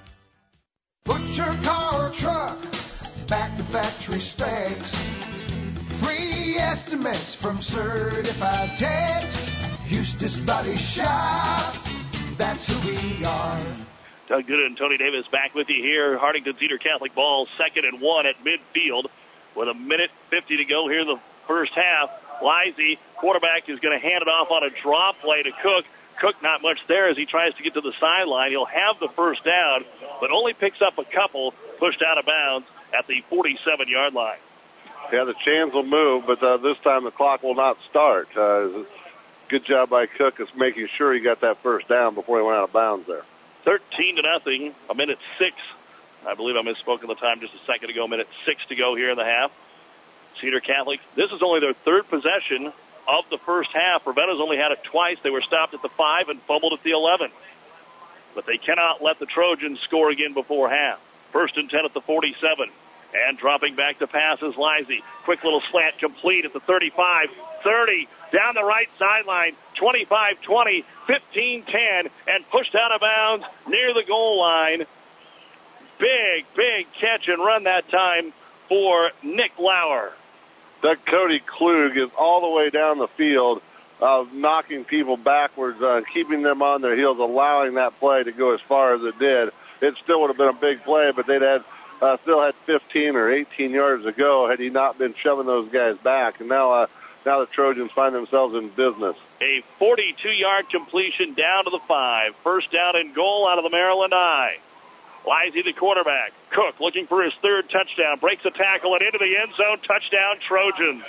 Put your car or truck back to factory specs. Free estimates from certified techs. Eustace Body Shop, that's who we are. Doug Gooden and Tony Davis back with you here. Hartington Cedar Catholic ball, 2nd and 1 at midfield with 1:50 to go here in the first half. Lisey, quarterback, is going to hand it off on a draw play to Cook. Cook not much there as he tries to get to the sideline. He'll have the first down, but only picks up a couple, pushed out of bounds at the 47-yard line. Yeah, the chains will move, but this time the clock will not start. Good job by Cook of making sure he got that first down before he went out of bounds there. 13-0, 1:06. I believe I misspoke in the time just a second ago. 1:06 to go here in the half. Cedar Catholic, this is only their third possession of the first half. Ravenna's only had it twice. They were stopped at the 5 and fumbled at the 11. But they cannot let the Trojans score again before half. 1st and 10 at the 47. And dropping back to pass is Lisey. Quick little slant complete at the 35, 30, down the right sideline, 25-20, 15-10, and pushed out of bounds near the goal line. Big catch and run that time for Nick Lauer. That Cody Klug is all the way down the field, knocking people backwards, keeping them on their heels, allowing that play to go as far as it did. It still would have been a big play, but they'd still had 15 or 18 yards to go had he not been shoving those guys back. And now the Trojans find themselves in business. A 42-yard completion down to the 5. First down and goal out of the Maryland I. Lisey, the quarterback. Cook looking for his third touchdown. Breaks a tackle and into the end zone. Touchdown, Trojans.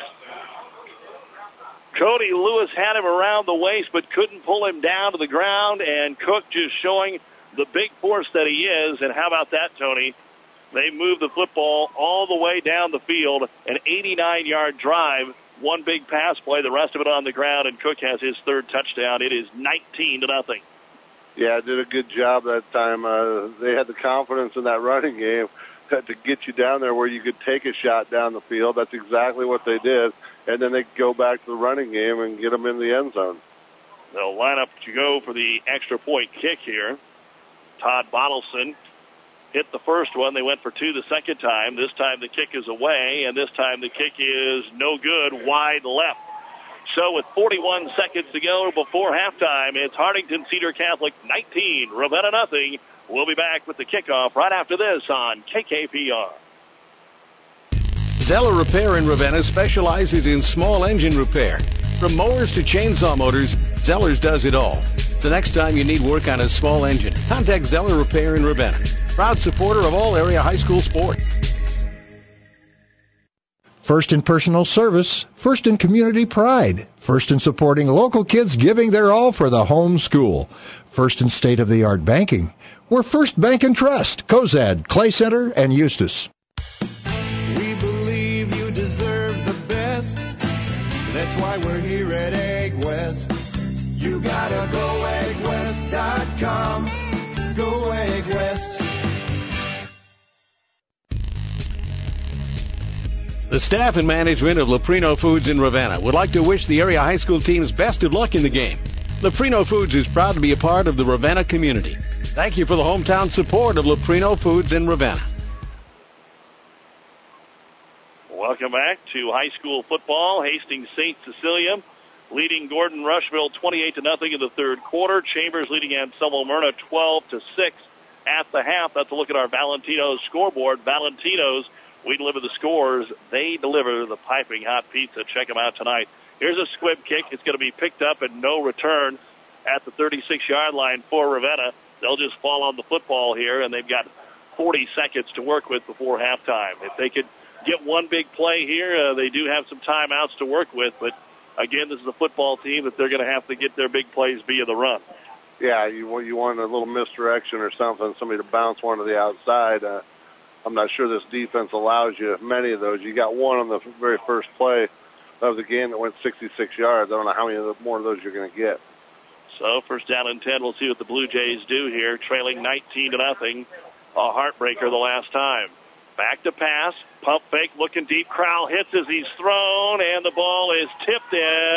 Cody Lewis had him around the waist but couldn't pull him down to the ground. And Cook just showing the big force that he is. And how about that, Tony? They moved the football all the way down the field. An 89-yard drive. One big pass play. The rest of it on the ground. And Cook has his third touchdown. It is 19-0. Yeah, did a good job that time. They had the confidence in that running game to get you down there where you could take a shot down the field. That's exactly what they did. And then they go back to the running game and get them in the end zone. They'll line up to go for the extra point kick here. Todd Bottleson hit the first one. They went for 2 the second time. This time the kick is away, and this time the kick is no good, wide left. So with 41 seconds to go before halftime, it's Hartington Cedar Catholic 19, Ravenna nothing. We'll be back with the kickoff right after this on KKPR. Zeller Repair in Ravenna specializes in small engine repair. From mowers to chainsaw motors, Zeller's does it all. So next time you need work on a small engine, contact Zeller Repair in Ravenna. Proud supporter of all area high school sports. First in personal service, first in community pride, first in supporting local kids giving their all for the home school, first in state-of-the-art banking. We're First Bank and Trust, Cozad, Clay Center, and Eustis. We believe you deserve the best. That's why we're here at Egg West. You gotta go eggwest.com. Go Egg West. The staff and management of Leprino Foods in Ravenna would like to wish the area high school teams best of luck in the game. Leprino Foods is proud to be a part of the Ravenna community. Thank you for the hometown support of Leprino Foods in Ravenna. Welcome back to high school football. Hastings St. Cecilia leading Gordon Rushville 28-0 in the third quarter. Chambers leading Anselmo Myrna 12-6 at the half. That's a look at our Valentino's scoreboard. Valentino's, we deliver the scores. They deliver the piping hot pizza. Check them out tonight. Here's a squib kick. It's going to be picked up and no return at the 36-yard line for Ravenna. They'll just fall on the football here, and they've got 40 seconds to work with before halftime. If they could get one big play here, they do have some timeouts to work with, but again, this is a football team that they're going to have to get their big plays via the run. Yeah, you want a little misdirection or something, somebody to bounce one to the outside. I'm not sure this defense allows you many of those. You got one on the very first play of the game that went 66 yards. I don't know how many more of those you're going to get. So first down and 10. We'll see what the Blue Jays do here, trailing 19-0. A heartbreaker the last time. Back to pass. Pump fake, looking deep. Crowell hits as he's thrown, and the ball is tipped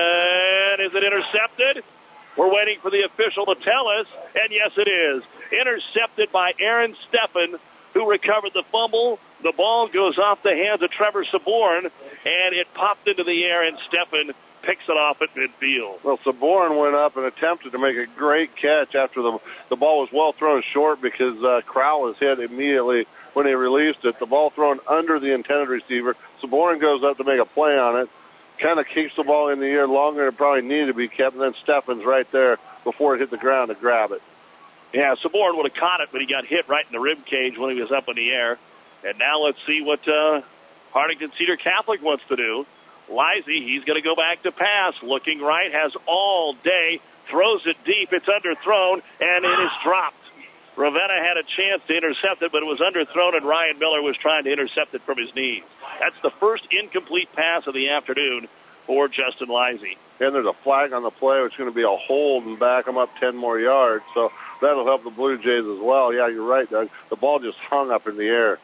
in. Is it intercepted? We're waiting for the official to tell us, and yes, it is. Intercepted by Aaron Steffen, who recovered the fumble. The ball goes off the hands of Trevor Saborn, and it popped into the air, and Steffen picks it off at midfield. Well, Saborn went up and attempted to make a great catch after the ball was well thrown short because Crowell was hit immediately when he released it. The ball thrown under the intended receiver. Saborn goes up to make a play on it, kind of keeps the ball in the air longer than it probably needed to be kept, and then Steffen's right there before it hit the ground to grab it. Yeah, Saborn would have caught it, but he got hit right in the rib cage when he was up in the air. And now let's see what Hartington Cedar Catholic wants to do. Lisey, he's going to go back to pass. Looking right, has all day, throws it deep. It's underthrown, and it is dropped. Ravenna had a chance to intercept it, but it was underthrown, and Ryan Miller was trying to intercept it from his knees. That's the first incomplete pass of the afternoon for Justin Lisey. And there's a flag on the play, which is going to be a hold and back them up 10 more yards. So that'll help the Blue Jays as well. Yeah, you're right, Doug. The ball just hung up in the air.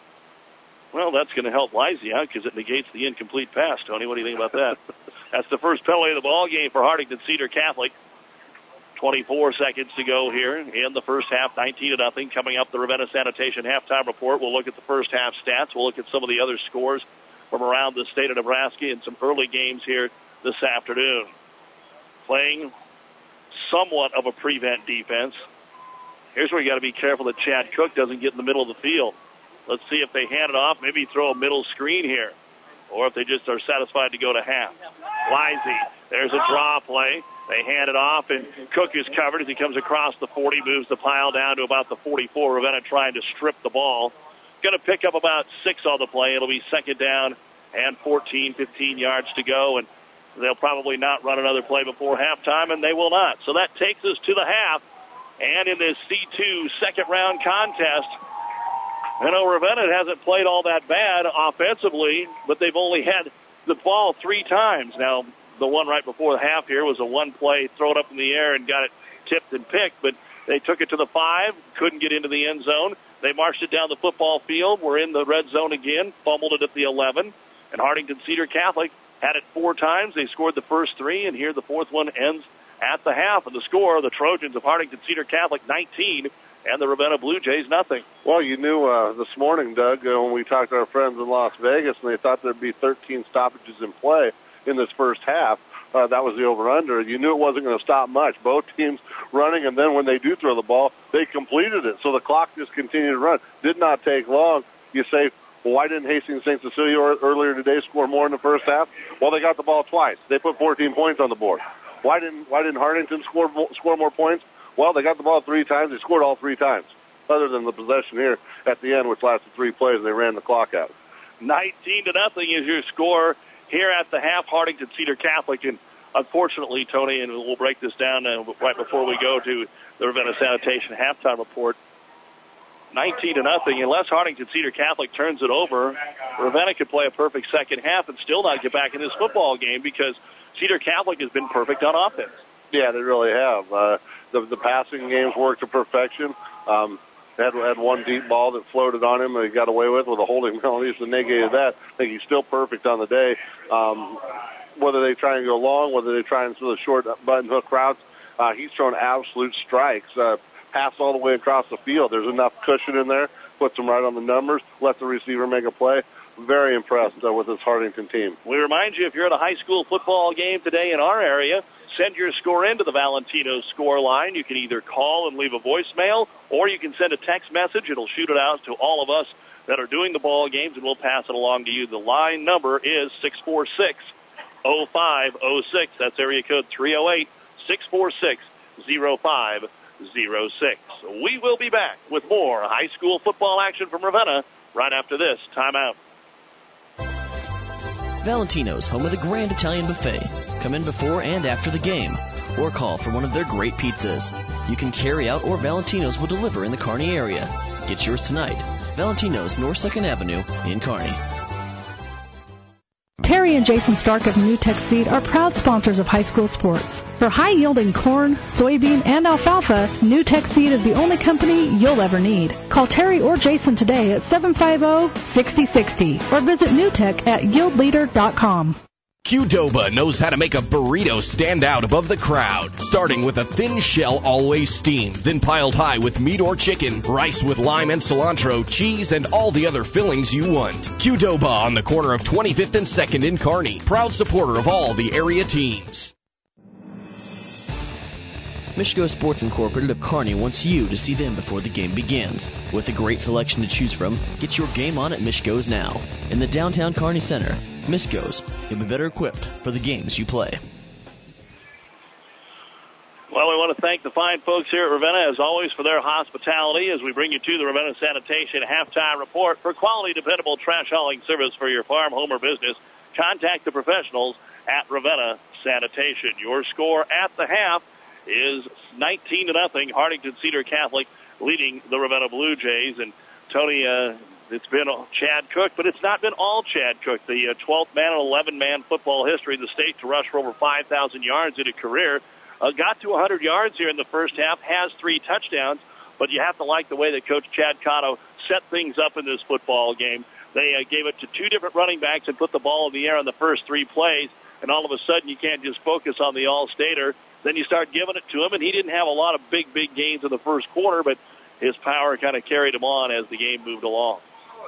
Well, that's going to help Lisey out because it negates the incomplete pass. Tony, what do you think about that? That's the first penalty of the ball game for Hartington Cedar Catholic. 24 seconds to go here in the first half, 19-0. Coming up, the Ravenna Sanitation halftime report. We'll look at the first half stats. We'll look at some of the other scores from around the state of Nebraska and some early games here this afternoon. Playing somewhat of a prevent defense. Here's where you got to be careful that Chad Cook doesn't get in the middle of the field. Let's see if they hand it off, maybe throw a middle screen here, or if they just are satisfied to go to half. Lisey, there's a draw play. They hand it off, and Cook is covered as he comes across the 40, moves the pile down to about the 44. Ravenna trying to strip the ball. Going to pick up about 6 on the play. It'll be second down and 14, 15 yards to go, and they'll probably not run another play before halftime, and they will not. So that takes us to the half, and in this C2 second-round contest, I know Ravenna hasn't played all that bad offensively, but they've only had the ball 3 times. Now, the one right before the half here was a one-play, throw it up in the air and got it tipped and picked, but they took it to the 5, couldn't get into the end zone. They marched it down the football field, were in the red zone again, fumbled it at the 11, and Hartington Cedar Catholic had it 4 times. They scored the first 3, and here the fourth one ends at the half. And the score, the Trojans of Hartington Cedar Catholic 19, and the Ravenna Blue Jays nothing. Well, you knew this morning, Doug, when we talked to our friends in Las Vegas, and they thought there'd be 13 stoppages in play in this first half. That was the over-under. You knew it wasn't going to stop much. Both teams running, and then when they do throw the ball, they completed it. So the clock just continued to run. Did not take long. You say, well, why didn't Hastings St. Cecilia earlier today score more in the first half? Well, they got the ball twice. They put 14 points on the board. Why didn't Hartington score more points? Well, they got the ball 3 times. They scored all 3 times, other than the possession here at the end, which lasted 3 plays, and they ran the clock out. 19-0 is your score here at the half. Hartington Cedar Catholic, and unfortunately, Tony, and we'll break this down right before we go to the Ravenna Sanitation halftime report. 19-0. Unless Hartington Cedar Catholic turns it over, Ravenna could play a perfect second half and still not get back in this football game because Cedar Catholic has been perfect on offense. Yeah, they really have. The passing game's worked to perfection. had one deep ball that floated on him and he got away with a holding penalty, so negated that. I think he's still perfect on the day. Whether they try and go long, whether they try and throw the short button hook routes, he's thrown absolute strikes. Pass all the way across the field. There's enough cushion in there, puts them right on the numbers, let the receiver make a play. Very impressed with this Hartington team. We remind you, if you're at a high school football game today in our area, send your score into the Valentino score line. You can either call and leave a voicemail, or you can send a text message. It'll shoot it out to all of us that are doing the ball games, and we'll pass it along to you. The line number is 646-0506. That's area code 308-646-0506. We will be back with more high school football action from Ravenna right after this timeout. Valentino's, home of the Grand Italian Buffet. Come in before and after the game, or call for one of their great pizzas. You can carry out, or Valentino's will deliver in the Kearney area. Get yours tonight. Valentino's, North 2nd Avenue in Kearney. Terry and Jason Stark of NewTek Seed are proud sponsors of high school sports. For high-yielding corn, soybean, and alfalfa, NewTek Seed is the only company you'll ever need. Call Terry or Jason today at 750-6060 or visit NewTek at yieldleader.com. Qdoba knows how to make a burrito stand out above the crowd, starting with a thin shell always steamed, then piled high with meat or chicken, rice with lime and cilantro, cheese, and all the other fillings you want. Qdoba on the corner of 25th and 2nd in Kearney, proud supporter of all the area teams. Michigo Sports Incorporated of Kearney wants you to see them before the game begins. With a great selection to choose from, get your game on at Michigo's now. In the downtown Kearney Center, Michigo's, you'll be better equipped for the games you play. Well, we want to thank the fine folks here at Ravenna, as always, for their hospitality as we bring you to the Ravenna Sanitation Halftime Report. For quality, dependable trash hauling service for your farm, home, or business, contact the professionals at Ravenna Sanitation. Your score at the half is 19-0. Hartington Cedar Catholic leading the Ravenna Blue Jays. And Tony, it's been Chad Cook, but it's not been all Chad Cook. The 12th man in 11-man football history in the state to rush for over 5,000 yards in a career. Got to 100 yards here in the first half, has 3 touchdowns, but you have to like the way that Coach Chad Cotto set things up in this football game. They gave it to 2 different running backs and put the ball in the air on the first 3 plays, and all of a sudden you can't just focus on the All-Stater. Then you start giving it to him, and he didn't have a lot of big gains in the first quarter, but his power kind of carried him on as the game moved along.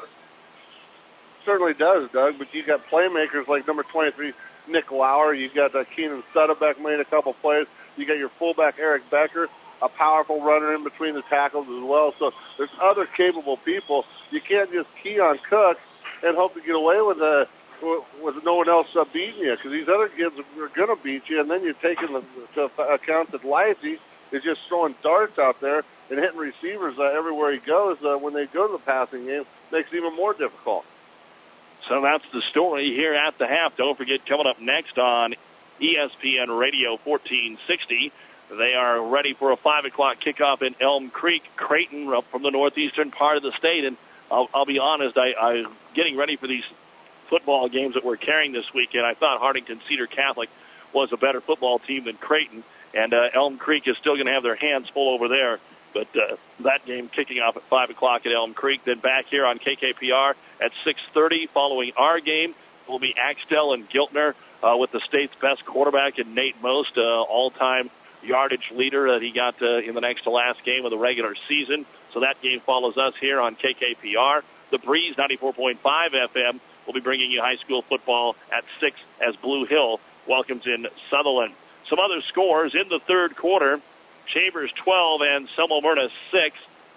Certainly does, Doug, but you got playmakers like number 23, Nick Lauer. You got Keenan Sutterbeck made a couple plays. You got your fullback, Eric Becker, a powerful runner in between the tackles as well. So there's other capable people. You can't just key on Cook and hope to get away with no one else beating you, because these other kids are going to beat you, and then you're taking to account that Livesey is just throwing darts out there and hitting receivers everywhere he goes. When they go to the passing game, makes it even more difficult. So that's the story here at the half. Don't forget, coming up next on ESPN Radio 1460, they are ready for a 5 o'clock kickoff in Elm Creek. Creighton up from the northeastern part of the state, and I'll be honest, I'm getting ready for these football games that we're carrying this weekend. I thought Hartington Cedar Catholic was a better football team than Creighton, and Elm Creek is still going to have their hands full over there. But that game kicking off at 5 o'clock at Elm Creek. Then back here on KKPR at 6:30 following our game will be Axtell and Giltner with the state's best quarterback in Nate Most, all-time yardage leader that he got in the next to last game of the regular season. So that game follows us here on KKPR. The Breeze 94.5 FM will be bringing you high school football at 6 as Blue Hill welcomes in Sutherland. Some other scores in the third quarter. Chambers 12 and Selma Myrna 6.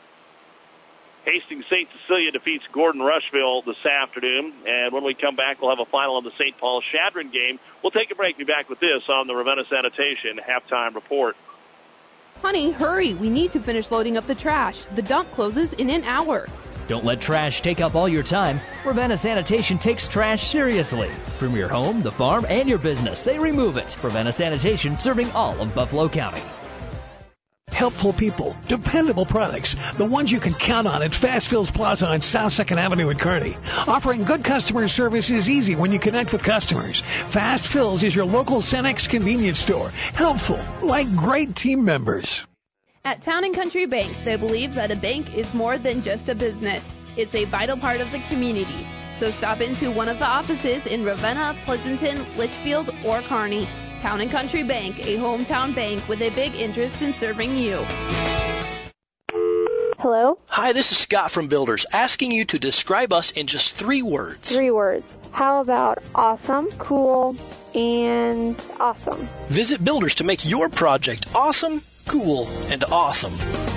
Hastings St. Cecilia defeats Gordon Rushville this afternoon. And when we come back, we'll have a final of the St. Paul Shadron game. We'll take a break. Be back with this on the Ravenna Sanitation Halftime Report. Honey, hurry. We need to finish loading up the trash. The dump closes in an hour. Don't let trash take up all your time. Ravenna Sanitation takes trash seriously. From your home, the farm, and your business, they remove it. Ravenna Sanitation, serving all of Buffalo County. Helpful people, dependable products, the ones you can count on at Fast Fills Plaza on South 2nd Avenue in Kearney. Offering good customer service is easy when you connect with customers. Fast Fills is your local Cenex convenience store. Helpful, like great team members. At Town & Country Bank, they believe that a bank is more than just a business. It's a vital part of the community. So stop into one of the offices in Ravenna, Pleasanton, Litchfield, or Kearney. Town & Country Bank, a hometown bank with a big interest in serving you. Hello? Hi, this is Scott from Builders, asking you to describe us in just 3 words. 3 words. How about awesome, cool, and awesome? Visit Builders to make your project awesome, cool, and awesome.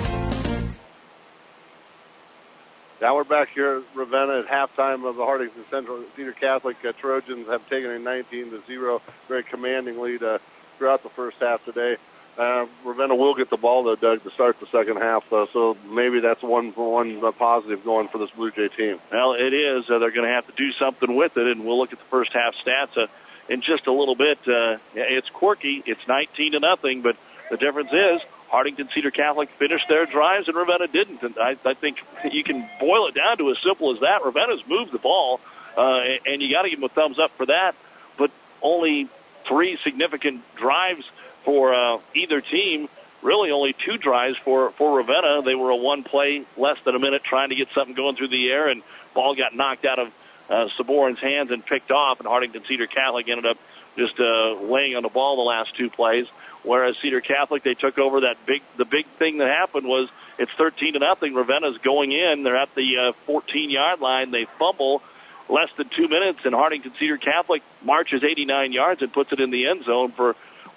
Now we're back here at Ravenna at halftime of the Hartington Central Cedar Catholic. Trojans have taken a 19-0 very commanding lead throughout the first half today. Ravenna will get the ball, though, Doug, to start the second half, so maybe that's one positive going for this Blue Jay team. Well, it is. They're going to have to do something with it, and we'll look at the first half stats in just a little bit. It's quirky. It's 19-0, but the difference is Hartington Cedar Catholic finished their drives, and Ravenna didn't. And I think you can boil it down to as simple as that. Ravenna's moved the ball, and you got to give them a thumbs up for that, but only 3 significant drives for either team, really only 2 drives for Ravenna. They were a 1-play, less than a minute, trying to get something going through the air, and ball got knocked out of Saborin's hands and picked off, and Hartington Cedar Catholic ended up just laying on the ball the last 2 plays. Whereas Cedar Catholic, they took over the big thing that happened was it's 13-0. Ravenna's going in. They're at the 14-yard line. They fumble less than 2 minutes, and Hartington Cedar Catholic marches 89 yards and puts it in the end zone for,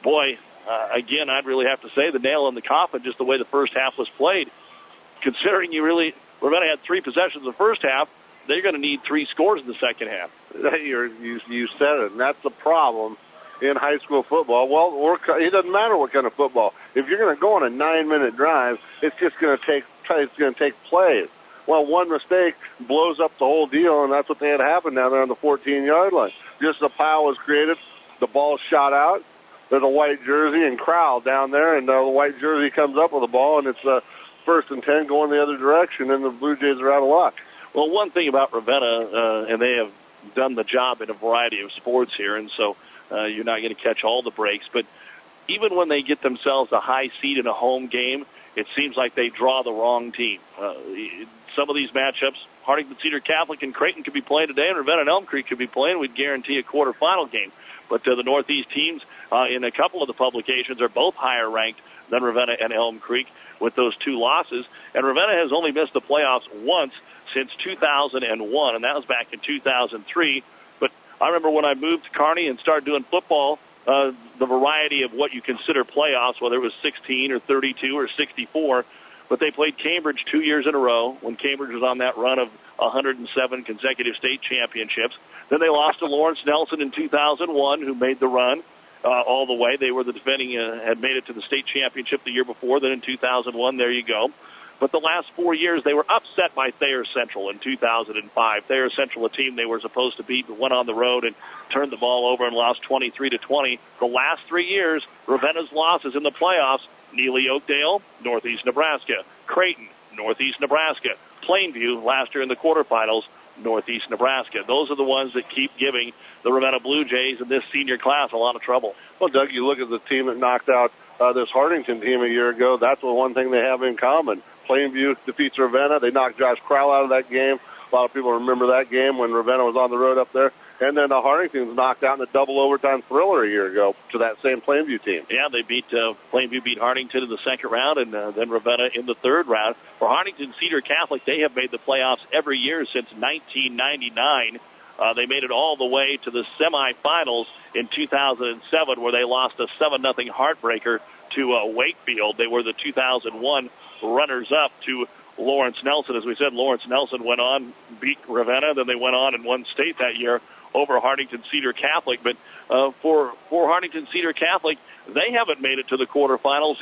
again, I'd really have to say the nail in the coffin, just the way the first half was played. Considering Ravenna had 3 possessions in the first half, they're going to need 3 scores in the second half. You said it, and that's the problem in high school football. Well, it doesn't matter what kind of football. If you're going to go on a 9-minute drive, it's just going to take plays. Well, one mistake blows up the whole deal, and that's what they had happen down there on the 14-yard line. Just a pile was created, the ball shot out. There's a white jersey and crowd down there, and the white jersey comes up with the ball, and it's 1st and 10 going the other direction, and the Blue Jays are out of luck. Well, one thing about Ravenna, and they have done the job in a variety of sports here, and so you're not going to catch all the breaks, but even when they get themselves a high seed in a home game, it seems like they draw the wrong team. Some of these matchups, Hartington Cedar Catholic and Creighton could be playing today, and Ravenna and Elm Creek could be playing. We'd guarantee a quarterfinal game. But the Northeast teams in a couple of the publications are both higher ranked than Ravenna and Elm Creek with those 2 losses. And Ravenna has only missed the playoffs once since 2001, and that was back in 2003. But I remember when I moved to Kearney and started doing football, the variety of what you consider playoffs, whether it was 16 or 32 or 64, but they played Cambridge 2 years in a row when Cambridge was on that run of 107 consecutive state championships. Then they lost to Lawrence Nelson in 2001, who made the run all the way. They were the defending, had made it to the state championship the year before. Then in 2001, there you go. But the last 4 years, they were upset by Thayer Central in 2005. Thayer Central, a team they were supposed to beat, but went on the road and turned the ball over and lost 23-20. The last 3 years, Ravenna's losses in the playoffs: Neely Oakdale, Northeast Nebraska; Creighton, Northeast Nebraska; Plainview, last year in the quarterfinals, Northeast Nebraska. Those are the ones that keep giving the Ravenna Blue Jays in this senior class a lot of trouble. Well, Doug, you look at the team that knocked out this Hartington team a year ago. That's the one thing they have in common. Plainview defeats Ravenna. They knocked Josh Crowell out of that game. A lot of people remember that game when Ravenna was on the road up there. And then Hartington's knocked out in a double overtime thriller a year ago to that same Plainview team. Yeah, they Plainview beat Hartington in the second round, and then Ravenna in the third round. For Hartington Cedar Catholic, they have made the playoffs every year since 1999. They made it all the way to the semifinals in 2007, where they lost a 7-0 heartbreaker to Wakefield. They were the 2001 runners-up to Lawrence Nelson. As we said, Lawrence Nelson went on, beat Ravenna, then they went on and won state that year over Hartington Cedar Catholic. But for Hartington Cedar Catholic, they haven't made it to the quarterfinals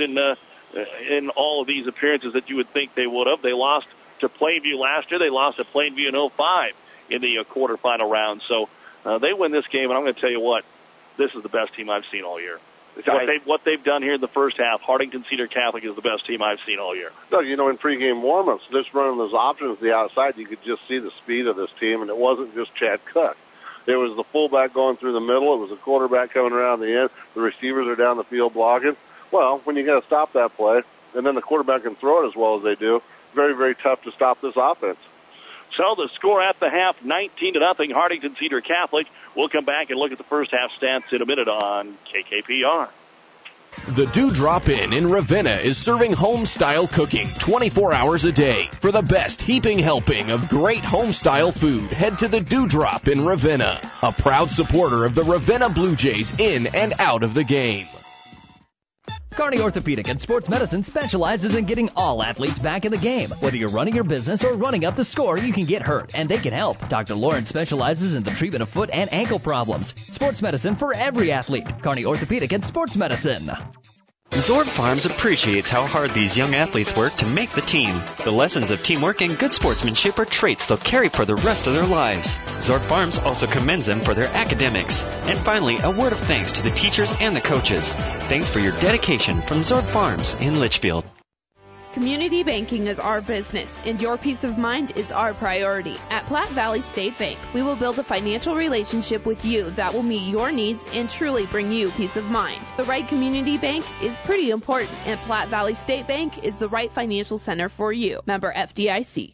in all of these appearances that you would think they would have. They lost to Plainview last year. They lost to Plainview in 05 in the quarterfinal round. So they win this game, and I'm going to tell you what, this is the best team I've seen all year. What they've done here in the first half, Hartington Cedar Catholic is the best team I've seen all year. Doug, in pregame warm-ups, just running those options to the outside, you could just see the speed of this team, and it wasn't just Chad Cook. It was the fullback going through the middle. It was the quarterback coming around the end. The receivers are down the field blocking. Well, when you got to stop that play, and then the quarterback can throw it as well as they do, very, very tough to stop this offense. So the score at the half, 19-0, Hartington Cedar Catholic. We'll come back and look at the first half stats in a minute on KKPR. The Dewdrop Inn in Ravenna is serving home-style cooking 24 hours a day. For the best heaping helping of great home-style food, head to the Dewdrop in Ravenna, a proud supporter of the Ravenna Blue Jays in and out of the game. Kearney Orthopedic and Sports Medicine specializes in getting all athletes back in the game. Whether you're running your business or running up the score, you can get hurt, and they can help. Dr. Lawrence specializes in the treatment of foot and ankle problems. Sports medicine for every athlete. Kearney Orthopedic and Sports Medicine. Zorb Farms appreciates how hard these young athletes work to make the team. The lessons of teamwork and good sportsmanship are traits they'll carry for the rest of their lives. Zorb Farms also commends them for their academics. And finally, a word of thanks to the teachers and the coaches. Thanks for your dedication from Zorb Farms in Litchfield. Community banking is our business, and your peace of mind is our priority. At Platte Valley State Bank, we will build a financial relationship with you that will meet your needs and truly bring you peace of mind. The right community bank is pretty important, and Platte Valley State Bank is the right financial center for you. Member FDIC.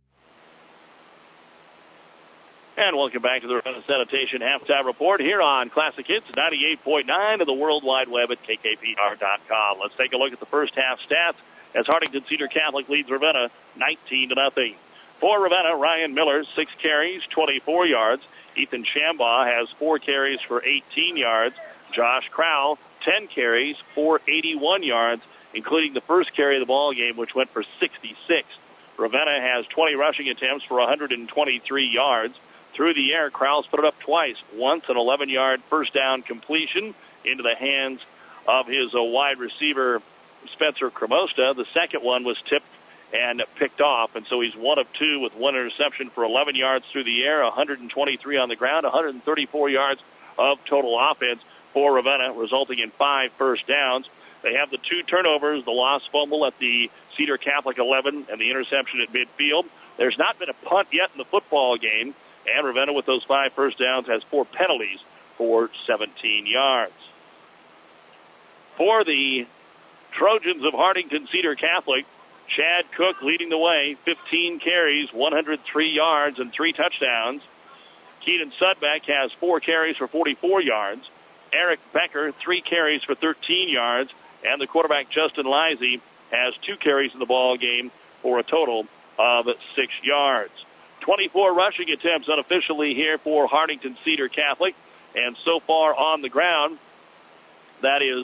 And welcome back to the Ravenna Sanitation Halftime Report here on Classic Hits 98.9 and the World Wide Web at KKPR.com. Let's take a look at the first half stats as Hartington Cedar Catholic leads Ravenna 19-0. For Ravenna, Ryan Miller, 6 carries, 24 yards. Ethan Shambaugh has 4 carries for 18 yards. Josh Crowell, 10 carries for 81 yards, including the first carry of the ball game, which went for 66. Ravenna has 20 rushing attempts for 123 yards. Through the air, Crowell's put it up twice. Once an 11-yard first down completion into the hands of his wide receiver, Spencer Cremosta. The second one was tipped and picked off, and so he's 1 of 2 with 1 interception for 11 yards through the air, 123 on the ground, 134 yards of total offense for Ravenna, resulting in 5 first downs. They have the 2 turnovers, the lost fumble at the Cedar Catholic 11 and the interception at midfield. There's not been a punt yet in the football game, and Ravenna with those 5 first downs has 4 penalties for 17 yards. For the Trojans of Hartington Cedar Catholic, Chad Cook leading the way, 15 carries, 103 yards, and 3 touchdowns. Keaton Sudbeck has 4 carries for 44 yards. Eric Becker, 3 carries for 13 yards. And the quarterback, Justin Lizey, has 2 carries in the ball game for a total of 6 yards. 24 rushing attempts unofficially here for Hartington Cedar Catholic. And so far on the ground, that is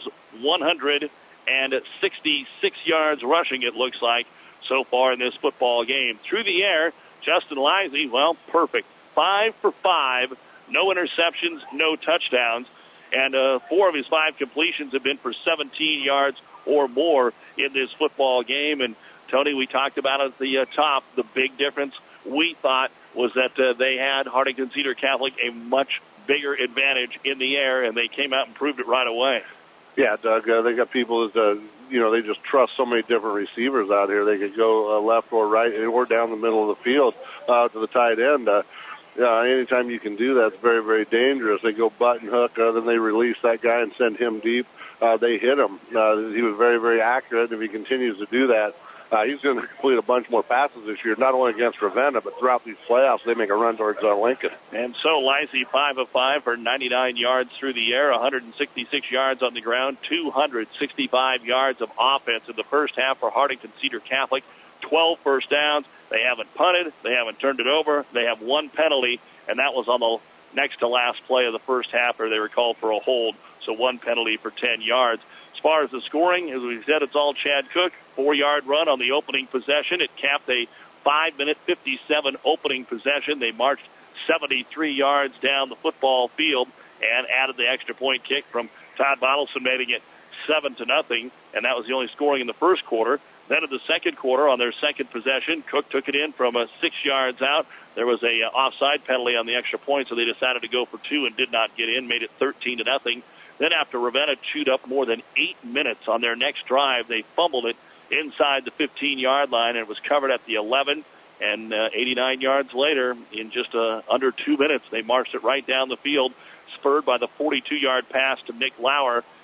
166 yards rushing, it looks like, so far in this football game. Through the air, Justin Lizey, well, perfect. 5 for 5, no interceptions, no touchdowns, and 4 of his 5 completions have been for 17 yards or more in this football game. And, Tony, we talked about at the top, the big difference we thought was that they had Hartington Cedar Catholic a much bigger advantage in the air, and they came out and proved it right away. Yeah, Doug, they got people that, they just trust so many different receivers out here. They could go left or right or down the middle of the field to the tight end. Anytime you can do that, it's very, very dangerous. They go button hook, then they release that guy and send him deep. They hit him. He was very, very accurate, and if he continues to do that, he's going to complete a bunch more passes this year, not only against Ravenna, but throughout these playoffs. They make a run towards Lincoln. And so Lizey, 5 of 5 for 99 yards through the air, 166 yards on the ground, 265 yards of offense in the first half for Hartington Cedar Catholic. 12 first downs. They haven't punted. They haven't turned it over. They have 1 penalty, and that was on the next to last play of the first half where they were called for a hold, so 1 penalty for 10 yards. As far as the scoring, as we said, it's all Chad Cook. 4-yard run on the opening possession. It capped a 5-minute 57 opening possession. They marched 73 yards down the football field and added the extra point kick from Todd Bottleson, making it 7-0, and that was the only scoring in the first quarter. Then in the second quarter, on their second possession, Cook took it in from 6 yards out. There was a offside penalty on the extra point, so they decided to go for 2 and did not get in, made it 13-0. Then after Ravenna chewed up more than 8 minutes on their next drive, they fumbled it inside the 15-yard line, and it was covered at the 11. And 89 yards later, in just under 2 minutes, they marched it right down the field, spurred by the 42-yard pass to Nick Lauer.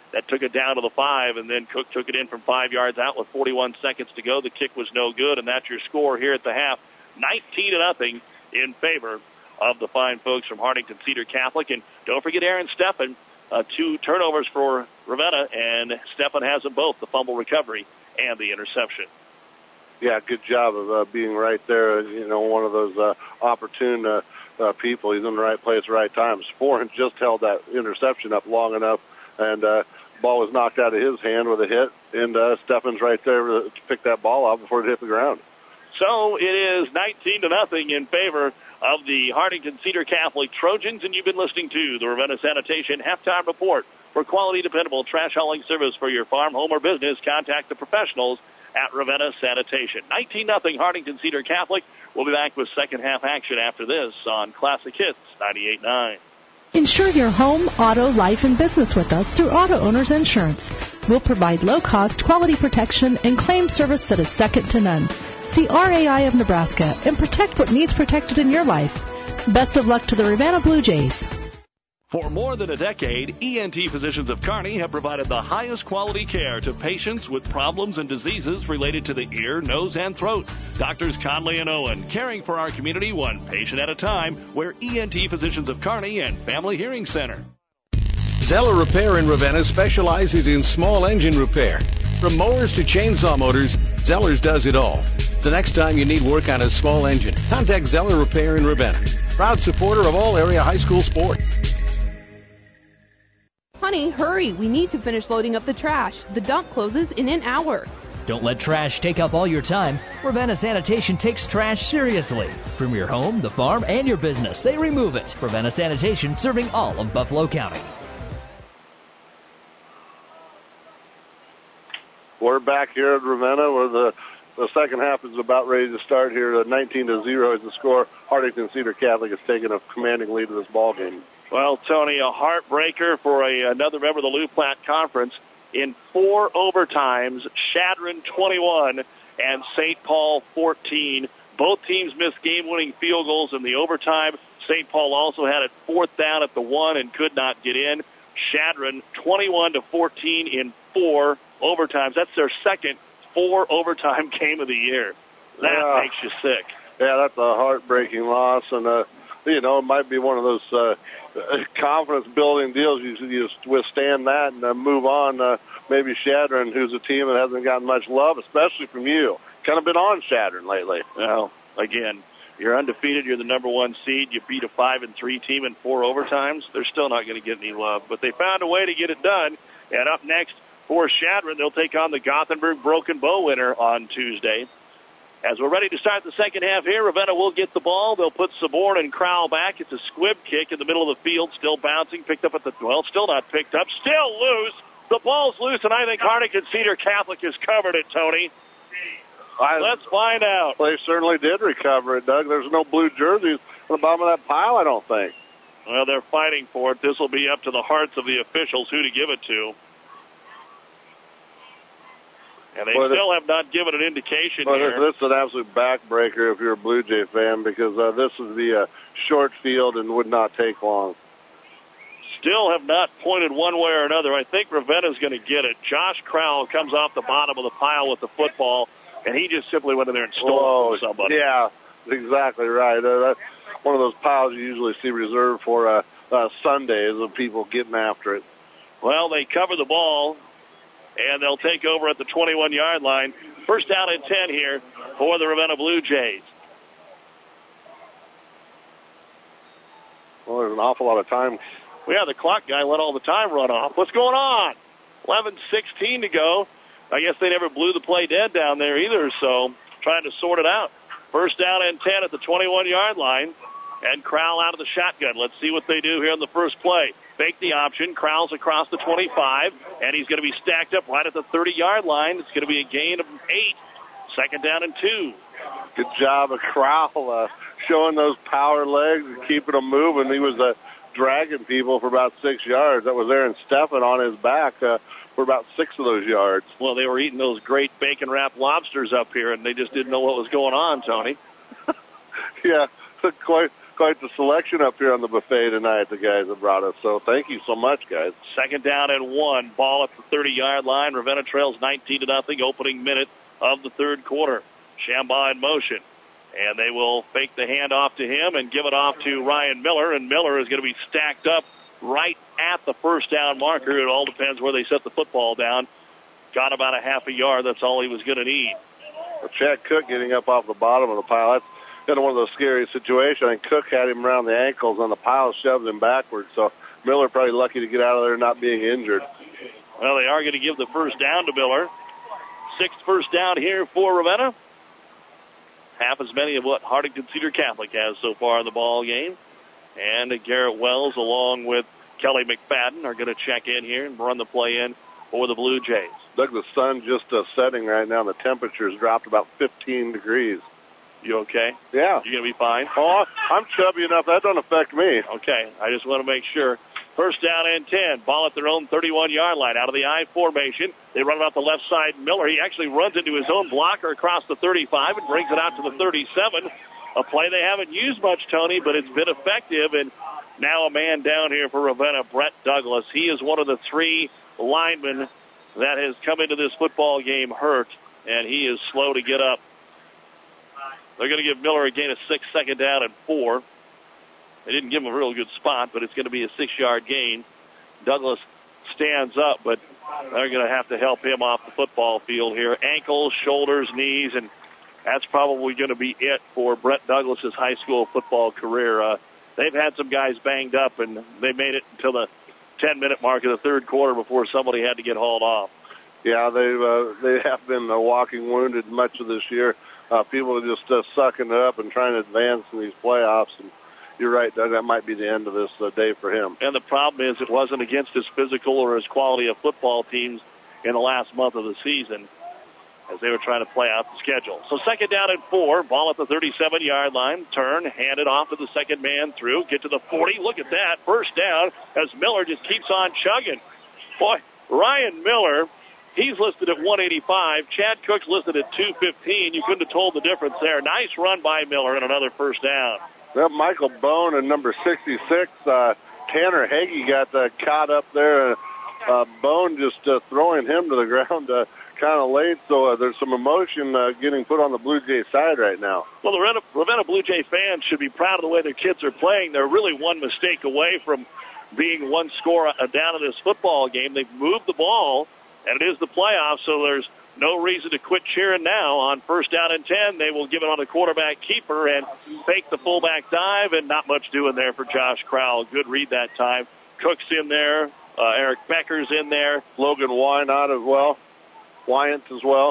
that took it down to the 5, and then Cook took it in from 5 yards out with 41 seconds to go. The kick was no good, and that's your score here at the half. 19-0 in favor of the fine folks from Hartington Cedar Catholic. And don't forget Aaron Steffen, 2 turnovers for Ravenna, and Steffen has them both, the fumble recovery and the interception. Yeah, good job of being right there. One of those opportune people. He's in the right place, right time. Sporn just held that interception up long enough, and ball was knocked out of his hand with a hit, and Steffen's right there to pick that ball off before it hit the ground. So it is 19-0 in favor of the Hartington Cedar Catholic Trojans, and you've been listening to the Ravenna Sanitation Halftime Report. For quality, dependable trash hauling service for your farm, home, or business, contact the professionals at Ravenna Sanitation. 19-0 Hartington Cedar Catholic. We'll be back with second half action after this on Classic Hits 98.9. Insure your home, auto, life, and business with us through Auto Owners Insurance. We'll provide low-cost, quality protection and claim service that is second to none. See RAI of Nebraska and protect what needs protected in your life. Best of luck to the Ravenna Blue Jays. For more than a decade, ENT Physicians of Kearney have provided the highest quality care to patients with problems and diseases related to the ear, nose, and throat. Doctors Conley and Owen, caring for our community one patient at a time. We're ENT Physicians of Kearney and Family Hearing Center. Zeller Repair in Ravenna specializes in small engine repair. From mowers to chainsaw motors, Zeller's does it all. The next time you need work on a small engine, contact Zeller Repair in Ravenna. Proud supporter of all area high school sports. Honey, hurry. We need to finish loading up the trash. The dump closes in an hour. Don't let trash take up all your time. Ravenna Sanitation takes trash seriously. From your home, the farm, and your business, they remove it. Ravenna Sanitation, serving all of Buffalo County. We're back here at Ravenna where the second half is about ready to start here. 19-0 is the score. Hartington Cedar Catholic has taken a commanding lead in this ball game. Well, Tony, a heartbreaker for another member of the Lou Platte Conference. In 4 overtimes, Chadron 21 and St. Paul 14. Both teams missed game-winning field goals in the overtime. St. Paul also had it 4th down at the 1 and could not get in. Chadron 21-14 in 4 overtimes. That's their second 4 overtime game of the year. That makes you sick. Yeah, that's a heartbreaking loss, and it might be one of those confidence-building deals. You withstand that and move on. Maybe Chadron, who's a team that hasn't gotten much love, especially from you. Kind of been on Chadron lately. Well, again, you're undefeated. You're the number 1 seed. You beat a 5-3 team in 4 overtimes. They're still not going to get any love, but they found a way to get it done. And up next for Chadron, they'll take on the Gothenburg Broken Bow winner on Tuesday. As we're ready to start the second half here, Ravenna will get the ball. They'll put Saborn and Crowell back. It's a squib kick in the middle of the field, still bouncing, picked up at the, still not picked up, still loose. The ball's loose, and I think Hartington Cedar Catholic has covered it, Tony. Let's find out. They certainly did recover it, Doug. There's no blue jerseys on the bottom of that pile, I don't think. Well, they're fighting for it. This will be up to the hearts of the officials who to give it to. And they still have not given an indication here. This is an absolute backbreaker if you're a Blue Jay fan because this is the short field and would not take long. Still have not pointed one way or another. I think Ravenna's going to get it. Josh Crowell comes off the bottom of the pile with the football, and he just simply went in there and stole it from somebody. Yeah, exactly right. That's one of those piles you usually see reserved for Sundays of people getting after it. Well, they cover the ball, and they'll take over at the 21-yard line. First down and 10 here for the Ravenna Blue Jays. Well, there's an awful lot of time. Yeah, the clock guy let all the time run off. What's going on? 11:16 to go. I guess they never blew the play dead down there either, so trying to sort it out. First down and 10 at the 21-yard line, and Crowell out of the shotgun. Let's see what they do here on the first play. Fake the option. Crowell's across the 25, and he's going to be stacked up right at the 30-yard line. It's going to be a gain of 8. Second down and 2. Good job of Crowell showing those power legs and keeping them moving. He was dragging people for about 6 yards. That was Aaron Steffen on his back for about 6 of those yards. Well, they were eating those great bacon-wrapped lobsters up here, and they just didn't know what was going on, Tony. Yeah, quite the selection up here on the buffet tonight, the guys that brought us. So thank you so much, guys. Second down and 1. Ball at the 30-yard line. Ravenna trails 19-0, opening minute of the third quarter. Shambaugh in motion. And they will fake the handoff to him and give it off to Ryan Miller. And Miller is going to be stacked up right at the first down marker. It all depends where they set the football down. Got about a half a yard. That's all he was going to need. Well, Chad Cook getting up off the bottom of the pile. That's kind of one of those scary situations. I think Cook had him around the ankles on the pile, shoved him backwards. So Miller probably lucky to get out of there not being injured. Well, they are going to give the first down to Miller. 6th first down here for Ravenna. Half as many of what Hartington Cedar Catholic has so far in the ball game. And Garrett Wells along with Kelly McFadden are going to check in here and run the play in for the Blue Jays. Look, the sun just setting right now. The temperature's dropped about 15 degrees. You okay? Yeah. You going to be fine? Oh, I'm chubby enough. That don't affect me. Okay. I just want to make sure. First down and 10. Ball at their own 31-yard line. Out of the I formation. They run it out the left side. Miller, he actually runs into his own blocker across the 35 and brings it out to the 37. A play they haven't used much, Tony, but it's been effective. And now a man down here for Ravenna, Brett Douglas. He is one of the 3 linemen that has come into this football game hurt, and he is slow to get up. They're going to give Miller a gain of 6, second down and 4. They didn't give him a real good spot, but it's going to be a 6-yard gain. Douglas stands up, but they're going to have to help him off the football field here. Ankles, shoulders, knees, and that's probably going to be it for Brett Douglas's high school football career. They've had some guys banged up, and they made it until the 10-minute mark of the third quarter before somebody had to get hauled off. Yeah, they have been walking wounded much of this year. People are just sucking it up and trying to advance in these playoffs. And you're right, Doug, that might be the end of this day for him. And the problem is it wasn't against his physical or his quality of football teams in the last month of the season as they were trying to play out the schedule. So second down and 4, ball at the 37-yard line. Turn, hand it off to the second man through. Get to the 40. Look at that. First down as Miller just keeps on chugging. Boy, Ryan Miller, he's listed at 185. Chad Cook's listed at 215. You couldn't have told the difference there. Nice run by Miller and another first down. Well, Michael Bone and number 66, Tanner Hagee got caught up there. Bone just throwing him to the ground kind of late, so there's some emotion getting put on the Blue Jay side right now. Well, the Ravenna Blue Jay fans should be proud of the way their kids are playing. They're really one mistake away from being one score down in this football game. They've moved the ball, and it is the playoffs, so there's no reason to quit cheering now. On first down and 10, they will give it on the quarterback keeper and fake the fullback dive, and not much doing there for Josh Crowell. Good read that time. Cook's in there. Eric Becker's in there. Logan Wynant as well. Wyant as well.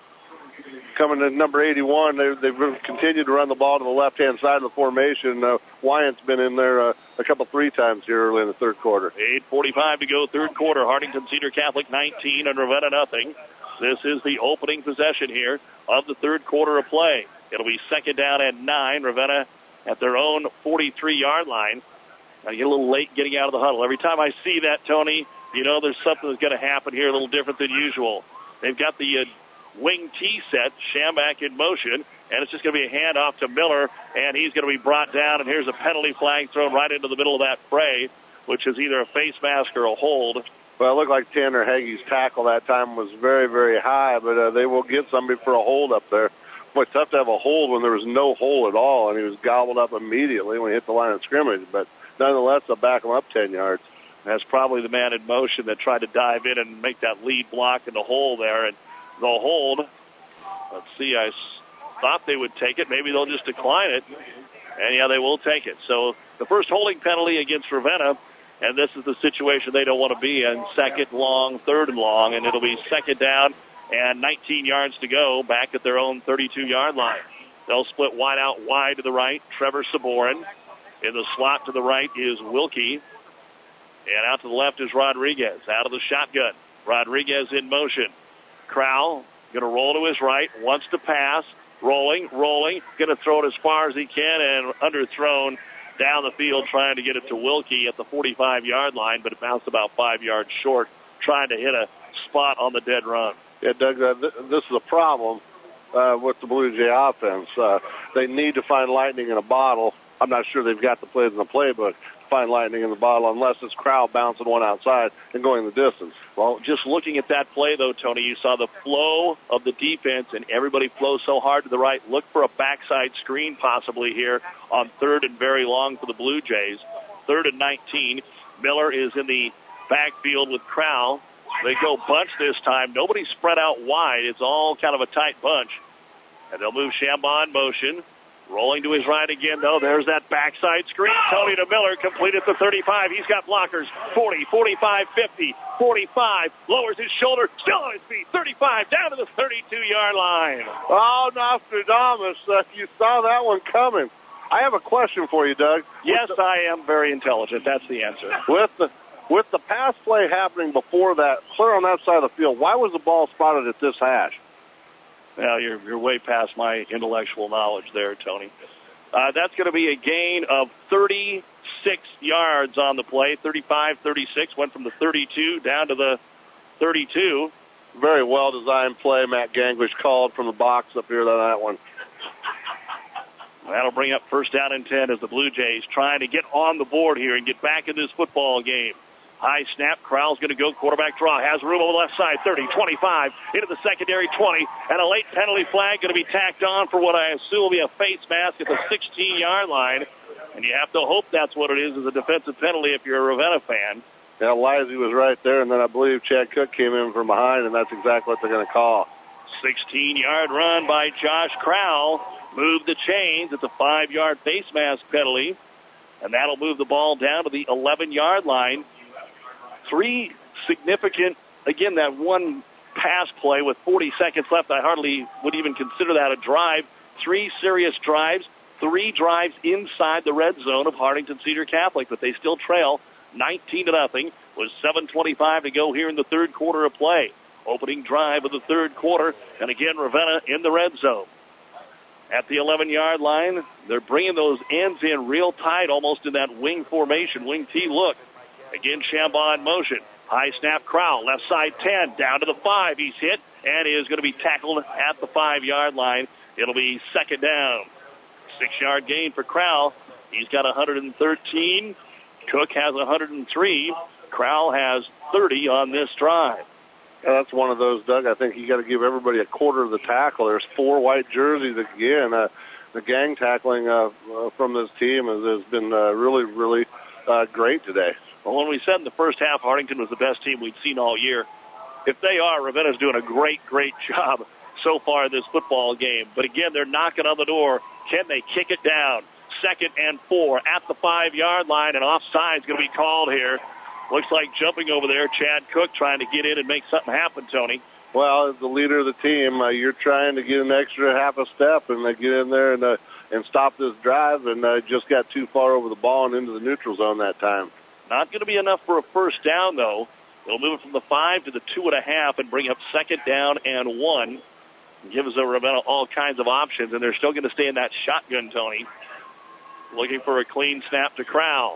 Coming to number 81, they've continued to run the ball to the left-hand side of the formation. Wyant's been in there a couple, 3 times here early in the third quarter. 8:45 to go, third quarter. Hartington Cedar Catholic 19 and Ravenna nothing. This is the opening possession here of the third quarter of play. It'll be second down and 9. Ravenna at their own 43-yard line. Got to get a little late getting out of the huddle. Every time I see that, Tony, you know there's something that's going to happen here a little different than usual. They've got the wing tee set, Shamback in motion, and it's just going to be a handoff to Miller, and he's going to be brought down, and here's a penalty flag thrown right into the middle of that fray, which is either a face mask or a hold. Well, it looked like Tanner Hagee's tackle that time was very, very high, but they will get somebody for a hold up there. Boy, it's tough to have a hold when there was no hole at all, and he was gobbled up immediately when he hit the line of scrimmage, but nonetheless, they'll back him up 10 yards. That's probably the man in motion that tried to dive in and make that lead block in the hole there, and they'll hold. Let's see, I thought they would take it. Maybe they'll just decline it. And, yeah, they will take it. So the first holding penalty against Ravenna, and this is the situation they don't want to be in. Second long, third and long, and it'll be second down and 19 yards to go back at their own 32-yard line. They'll split wide out wide to the right. Trevor Saborin. In the slot to the right is Wilkie. And out to the left is Rodriguez. Out of the shotgun. Rodriguez in motion. Crowell going to roll to his right. Wants to pass. Rolling. Going to throw it as far as he can and underthrown down the field trying to get it to Wilkie at the 45-yard line, but it bounced about 5 yards short trying to hit a spot on the dead run. Yeah, Doug, this is a problem with the Blue Jay offense. They need to find lightning in a bottle I'm not sure they've got the plays in the playbook to find lightning in the bottle unless it's Crowell bouncing one outside and going the distance. Well, just looking at that play, though, Tony, you saw the flow of the defense, and everybody flows so hard to the right. Look for a backside screen possibly here on 3rd and very long for the Blue Jays. 3rd and 19. Miller is in the backfield with Crowell. They go bunch this time. Nobody spread out wide. It's all kind of a tight bunch. And they'll move Chambon motion. Rolling to his right again, though. There's that backside screen. Tony to Miller, complete at the 35. He's got blockers. 40, 45, 50, 45. Lowers his shoulder. Still on his feet. 35, down to the 32-yard line. Oh, Nostradamus, you saw that one coming. I have a question for you, Doug. Yes, I am very intelligent. That's the answer. With the pass play happening before that, clear on that side of the field, why was the ball spotted at this hash? Well, you're way past my intellectual knowledge there, Tony. That's going to be a gain of 36 yards on the play. 35, 36, went from the 32 down to the 32. Very well-designed play Matt Gangwish called from the box up here on that one. That'll bring up 1st down and 10 as the Blue Jays trying to get on the board here and get back in this football game. High snap. Crowell's going to go. Quarterback draw. Has room on the left side. 30, 25. Into the secondary, 20. And a late penalty flag going to be tacked on for what I assume will be a face mask at the 16-yard line. And you have to hope that's what it is as a defensive penalty if you're a Ravenna fan. Yeah, Livesey was right there, and then I believe Chad Cook came in from behind, and that's exactly what they're going to call. 16-yard run by Josh Crowell. Move the chains. It's a 5-yard face mask penalty. And that'll move the ball down to the 11-yard line. 3 significant, again, that one pass play with 40 seconds left. I hardly would even consider that a drive. 3 serious drives, 3 drives inside the red zone of Hartington Cedar Catholic, but they still trail 19-0 with 7:25 to go here in the 3rd quarter of play. Opening drive of the 3rd quarter, and again, Ravenna in the red zone. At the 11-yard line, they're bringing those ends in real tight, almost in that wing formation, wing T look. Again, Chambon motion. High snap, Crowell, left side 10, down to the 5. He's hit and is going to be tackled at the 5-yard line. It'll be 2nd down. 6-yard gain for Crowell. He's got 113. Cook has 103. Crowell has 30 on this drive. Yeah, that's one of those, Doug. I think you got to give everybody a quarter of the tackle. There's 4 white jerseys again. The gang tackling from this team has been really great today. Well, when we said in the first half Hartington was the best team we'd seen all year, if they are, Ravenna's doing a great job so far in this football game. But again, they're knocking on the door. Can they kick it down? 2nd and 4 at the 5-yard line, and offside's going to be called here. Looks like jumping over there, Chad Cook trying to get in and make something happen, Tony. Well, as the leader of the team, you're trying to get an extra half a step and get in there and stop this drive, and just got too far over the ball and into the neutral zone that time. Not going to be enough for a 1st down, though. They'll move it from the 5 to the 2.5 and bring up 2nd down and 1. Gives Ravenna all kinds of options, and they're still going to stay in that shotgun, Tony. Looking for a clean snap to Crowell.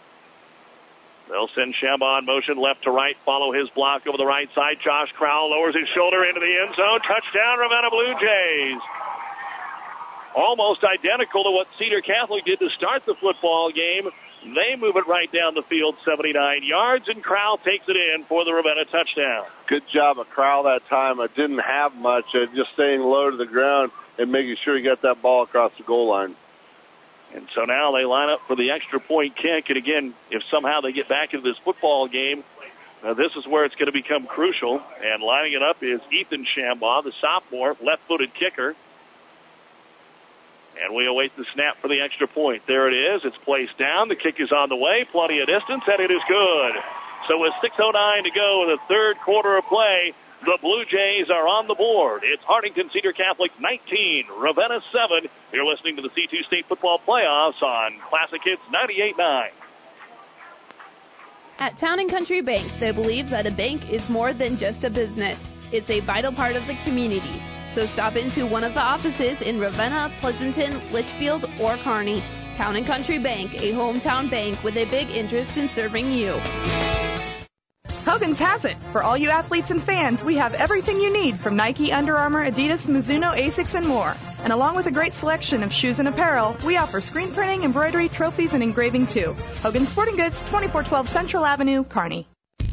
They'll send Chambon motion left to right, follow his block over the right side. Josh Crowell lowers his shoulder into the end zone. Touchdown, Ravenna Blue Jays. Almost identical to what Cedar Catholic did to start the football game. They move it right down the field, 79 yards, and Crowell takes it in for the Ravenna touchdown. Good job of Crowell that time. I didn't have much, just staying low to the ground and making sure he got that ball across the goal line. And so now they line up for the extra point kick. And again, if somehow they get back into this football game, this is where it's going to become crucial. And lining it up is Ethan Chambon, the sophomore, left-footed kicker. And we await the snap for the extra point. There it is. It's placed down. The kick is on the way. Plenty of distance, and it is good. So with 6:09 to go in the 3rd quarter of play, the Blue Jays are on the board. It's Hartington Cedar Catholic 19, Ravenna 7. You're listening to the C2 State Football Playoffs on Classic Hits 98.9. At Town & Country Bank, they believe that a bank is more than just a business. It's a vital part of the community. So stop into one of the offices in Ravenna, Pleasanton, Litchfield, or Kearney. Town & Country Bank, a hometown bank with a big interest in serving you. Hogan's has it. For all you athletes and fans, we have everything you need from Nike, Under Armour, Adidas, Mizuno, Asics, and more. And along with a great selection of shoes and apparel, we offer screen printing, embroidery, trophies, and engraving too. Hogan Sporting Goods, 2412 Central Avenue, Kearney.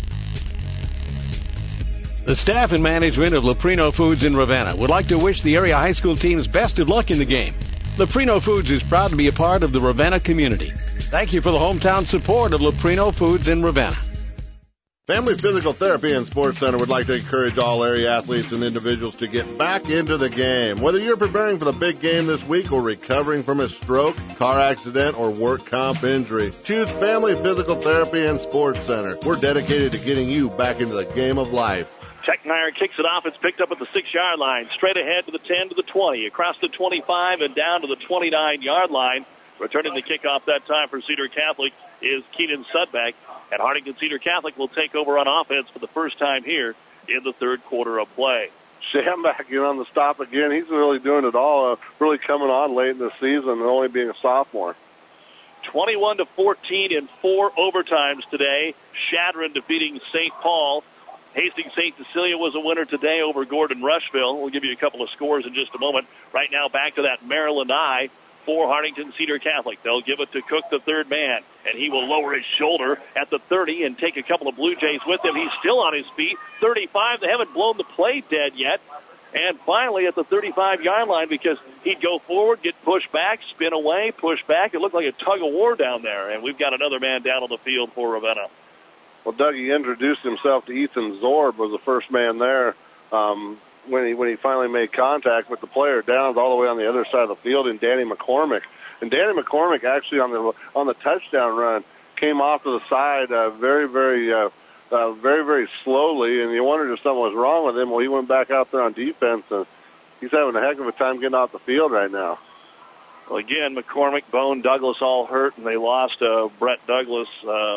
The staff and management of Leprino Foods in Ravenna would like to wish the area high school teams best of luck in the game. Leprino Foods is proud to be a part of the Ravenna community. Thank you for the hometown support of Leprino Foods in Ravenna. Family Physical Therapy and Sports Center would like to encourage all area athletes and individuals to get back into the game. Whether you're preparing for the big game this week or recovering from a stroke, car accident, or work comp injury, choose Family Physical Therapy and Sports Center. We're dedicated to getting you back into the game of life. Techmeyer kicks it off. It's picked up at the 6-yard line. Straight ahead to the 10, to the 20, across the 25, and down to the 29-yard line. Returning the kickoff that time for Cedar Catholic is Keenan Sudbeck. And Hartington Cedar Catholic will take over on offense for the first time here in the third quarter of play. Schamback on the stop again. He's really doing it all, really coming on late in the season and only being a sophomore. 21-14 in 4 overtimes today. Shadron defeating St. Paul. Hastings St. Cecilia was a winner today over Gordon Rushville. We'll give you a couple of scores in just a moment. Right now, back to that Maryland Eye for Hartington Cedar Catholic. They'll give it to Cook, the third man, and he will lower his shoulder at the 30 and take a couple of Blue Jays with him. He's still on his feet. 35, they haven't blown the play dead yet. And finally at the 35-yard line, because he'd go forward, get pushed back, spin away, push back. It looked like a tug-of-war down there, and we've got another man down on the field for Ravenna. Well, Dougie introduced himself to Ethan Zorb, was the first man there. When he finally made contact with the player, down all the way on the other side of the field, and Danny McCormick. And Danny McCormick actually on the touchdown run came off to the side very, very slowly, and you wondered if something was wrong with him. Well, he went back out there on defense, and he's having a heck of a time getting off the field right now. Well, again, McCormick, Bone, Douglas all hurt, and they lost Brett Douglas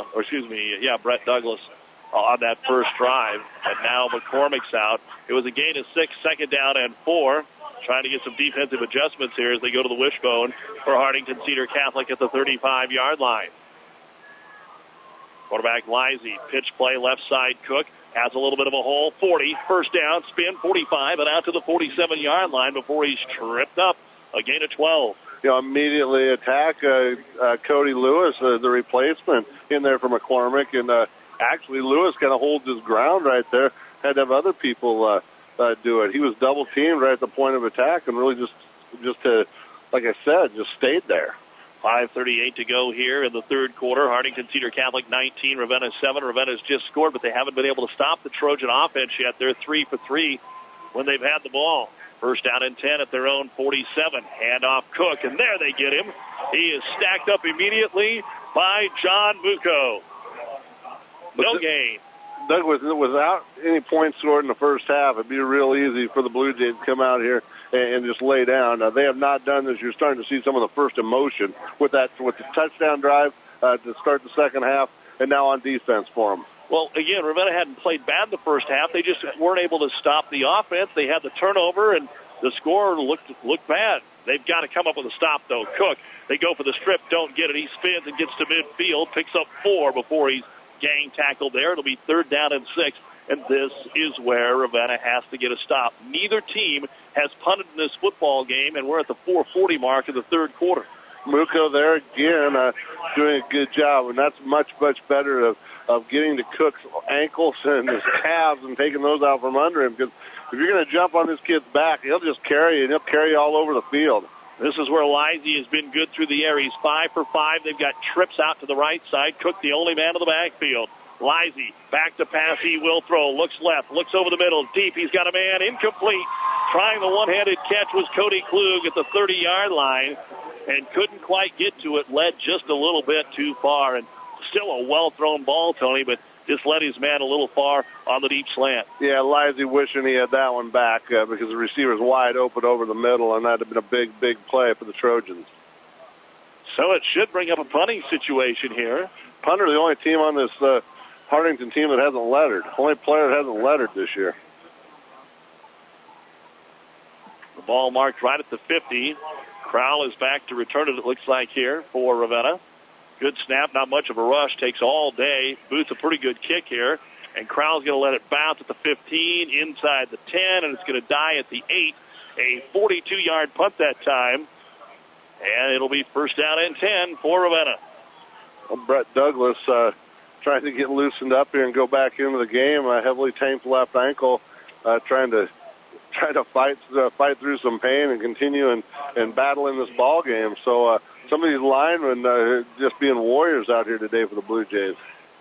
on that first drive. And now McCormick's out. It was a gain of 6, second down and 4. Trying to get some defensive adjustments here as they go to the wishbone for Hartington Cedar Catholic at the 35-yard line. Quarterback Lisey, pitch play left side. Cook has a little bit of a hole. 40, first down, spin, 45, and out to the 47-yard line before he's tripped up. A gain of 12. Immediately attack Cody Lewis, the replacement, in there for McCormick, and actually Lewis kind of holds his ground right there. Had to have other people do it. He was double teamed right at the point of attack, and really just like I said, just stayed there. 5:38 to go here in the third quarter. Hartington Cedar Catholic 19, Ravenna 7. Ravenna's just scored, but they haven't been able to stop the Trojan offense yet. They're 3 for 3 when they've had the ball. First down and 10 at their own 47. Handoff Cook, and there they get him. He is stacked up immediately by John Muco. No gain. Doug, without any points scored in the first half, it'd be real easy for the Blue Jays to come out here and just lay down. They have not done this. You're starting to see some of the first emotion with the touchdown drive to start the second half, and now on defense for them. Well, again, Ravenna hadn't played bad in the first half. They just weren't able to stop the offense. They had the turnover, and the score looked bad. They've got to come up with a stop, though. Cook, they go for the strip, don't get it. He spins and gets to midfield, picks up 4 before he's gang tackled there. It'll be third down and 6, and this is where Ravenna has to get a stop. Neither team has punted in this football game, and we're at the 4:40 mark of the third quarter. Muco there again, doing a good job, and that's much better of getting to Cook's ankles and his calves and taking those out from under him, because if you're going to jump on this kid's back, he'll just carry you, and he'll carry you all over the field. This is where Lisey has been good through the air. He's 5 for 5. They've got trips out to the right side. Cook, the only man in the backfield. Lisey, back to pass. He will throw. Looks left. Looks over the middle. Deep. He's got a man. Incomplete. Trying the one-handed catch was Cody Klug at the 30-yard line and couldn't quite get to it. Led just a little bit too far. And still a well-thrown ball, Tony, but just led his man a little far on the deep slant. Yeah, Lisey wishing he had that one back because the receiver's wide open over the middle, and that would have been a big play for the Trojans. So it should bring up a punting situation here. Punter, the only team on this Hartington team that hasn't lettered. Only player that hasn't lettered this year. The ball marked right at the 50. Crowell is back to return it, looks like, here for Ravenna. Good snap, not much of a rush, takes all day. Booth's a pretty good kick here. And Crowell's going to let it bounce at the 15, inside the 10, and it's going to die at the 8. a 42-yard punt that time. And it'll be first down and 10 for Ravenna. Well, Brett Douglas trying to get loosened up here and go back into the game. A heavily tamed left ankle, trying to fight through some pain and continue and battle in this ball game. So some of these linemen just being warriors out here today for the Blue Jays.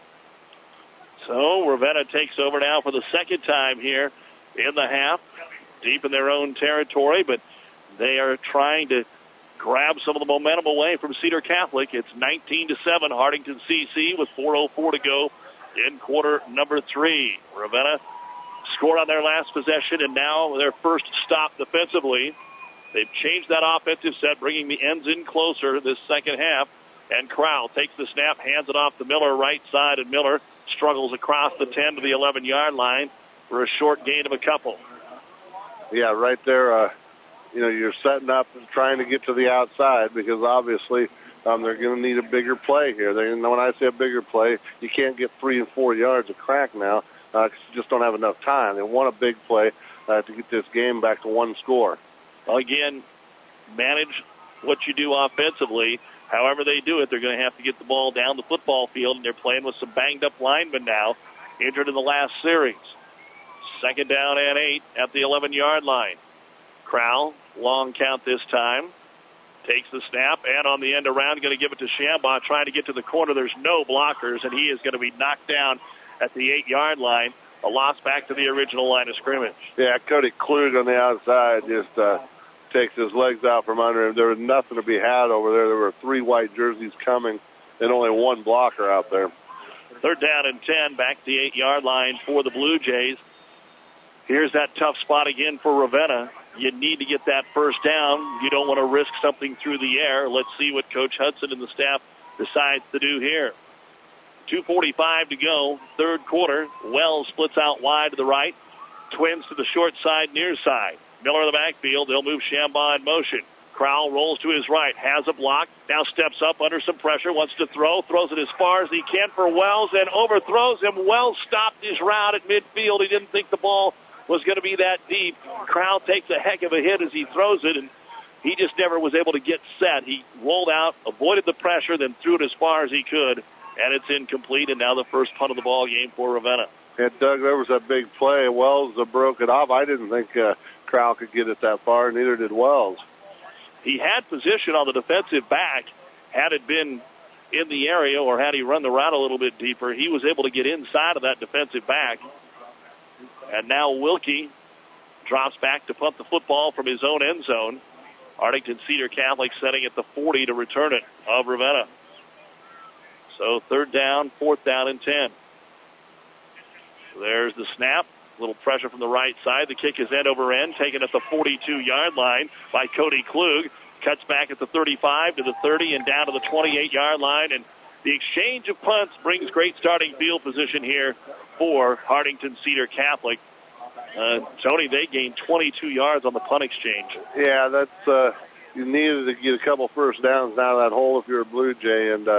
So Ravenna takes over now for the second time here in the half, deep in their own territory, but they are trying to grab some of the momentum away from Cedar Catholic. It's 19-7 Hardington CC with 4:04 to go in quarter number 3. Ravenna scored on their last possession, and now their first stop defensively. They've changed that offensive set, bringing the ends in closer this second half. And Crowell takes the snap, hands it off to Miller right side, and Miller struggles across the 10 to the 11-yard line for a short gain of a couple. Yeah, right there. You're setting up and trying to get to the outside because obviously they're going to need a bigger play here. When I say a bigger play, you can't get 3 and 4 yards of crack now because you just don't have enough time. They want a big play to get this game back to one score. Again, manage what you do offensively. However they do it, they're going to have to get the ball down the football field, and they're playing with some banged-up linemen now, injured in the last series. Second down and 8 at the 11-yard line. Crowell, long count this time, takes the snap, and on the end around, going to give it to Shambaugh, trying to get to the corner. There's no blockers, and he is going to be knocked down at the 8-yard line. A loss back to the original line of scrimmage. Yeah, Cody Klug on the outside just takes his legs out from under him. There was nothing to be had over there. There were 3 white jerseys coming and only 1 blocker out there. Third down and 10, back to the 8-yard line for the Blue Jays. Here's that tough spot again for Ravenna. You need to get that first down. You don't want to risk something through the air. Let's see what Coach Hudson and the staff decides to do here. 2:45 to go, third quarter. Wells splits out wide to the right. Twins to the short side, near side. Miller in the backfield. They'll move Shambaugh in motion. Crowell rolls to his right, has a block, now steps up under some pressure, wants to throw, throws it as far as he can for Wells and overthrows him. Wells stopped his route at midfield. He didn't think the ball was going to be that deep. Crowell takes a heck of a hit as he throws it, and he just never was able to get set. He rolled out, avoided the pressure, then threw it as far as he could, and it's incomplete, and now the first punt of the ball game for Ravenna. Yeah, Doug, there was a big play. Wells broke it off. I didn't think Crowell could get it that far, neither did Wells. He had position on the defensive back. Had it been in the area or had he run the route a little bit deeper, he was able to get inside of that defensive back. And now Wilkie drops back to punt the football from his own end zone. Hardington Cedar Catholic setting at the 40 to return it of Ravenna. So third down, fourth down and 10. There's the snap. A little pressure from the right side. The kick is end over end, taken at the 42-yard line by Cody Klug. Cuts back at the 35 to the 30 and down to the 28-yard line. And the exchange of punts brings great starting field position here for Hardington Cedar Catholic. Tony, they gained 22 yards on the punt exchange. Yeah, that's you needed to get a couple first downs out of that hole if you're a Blue Jay, and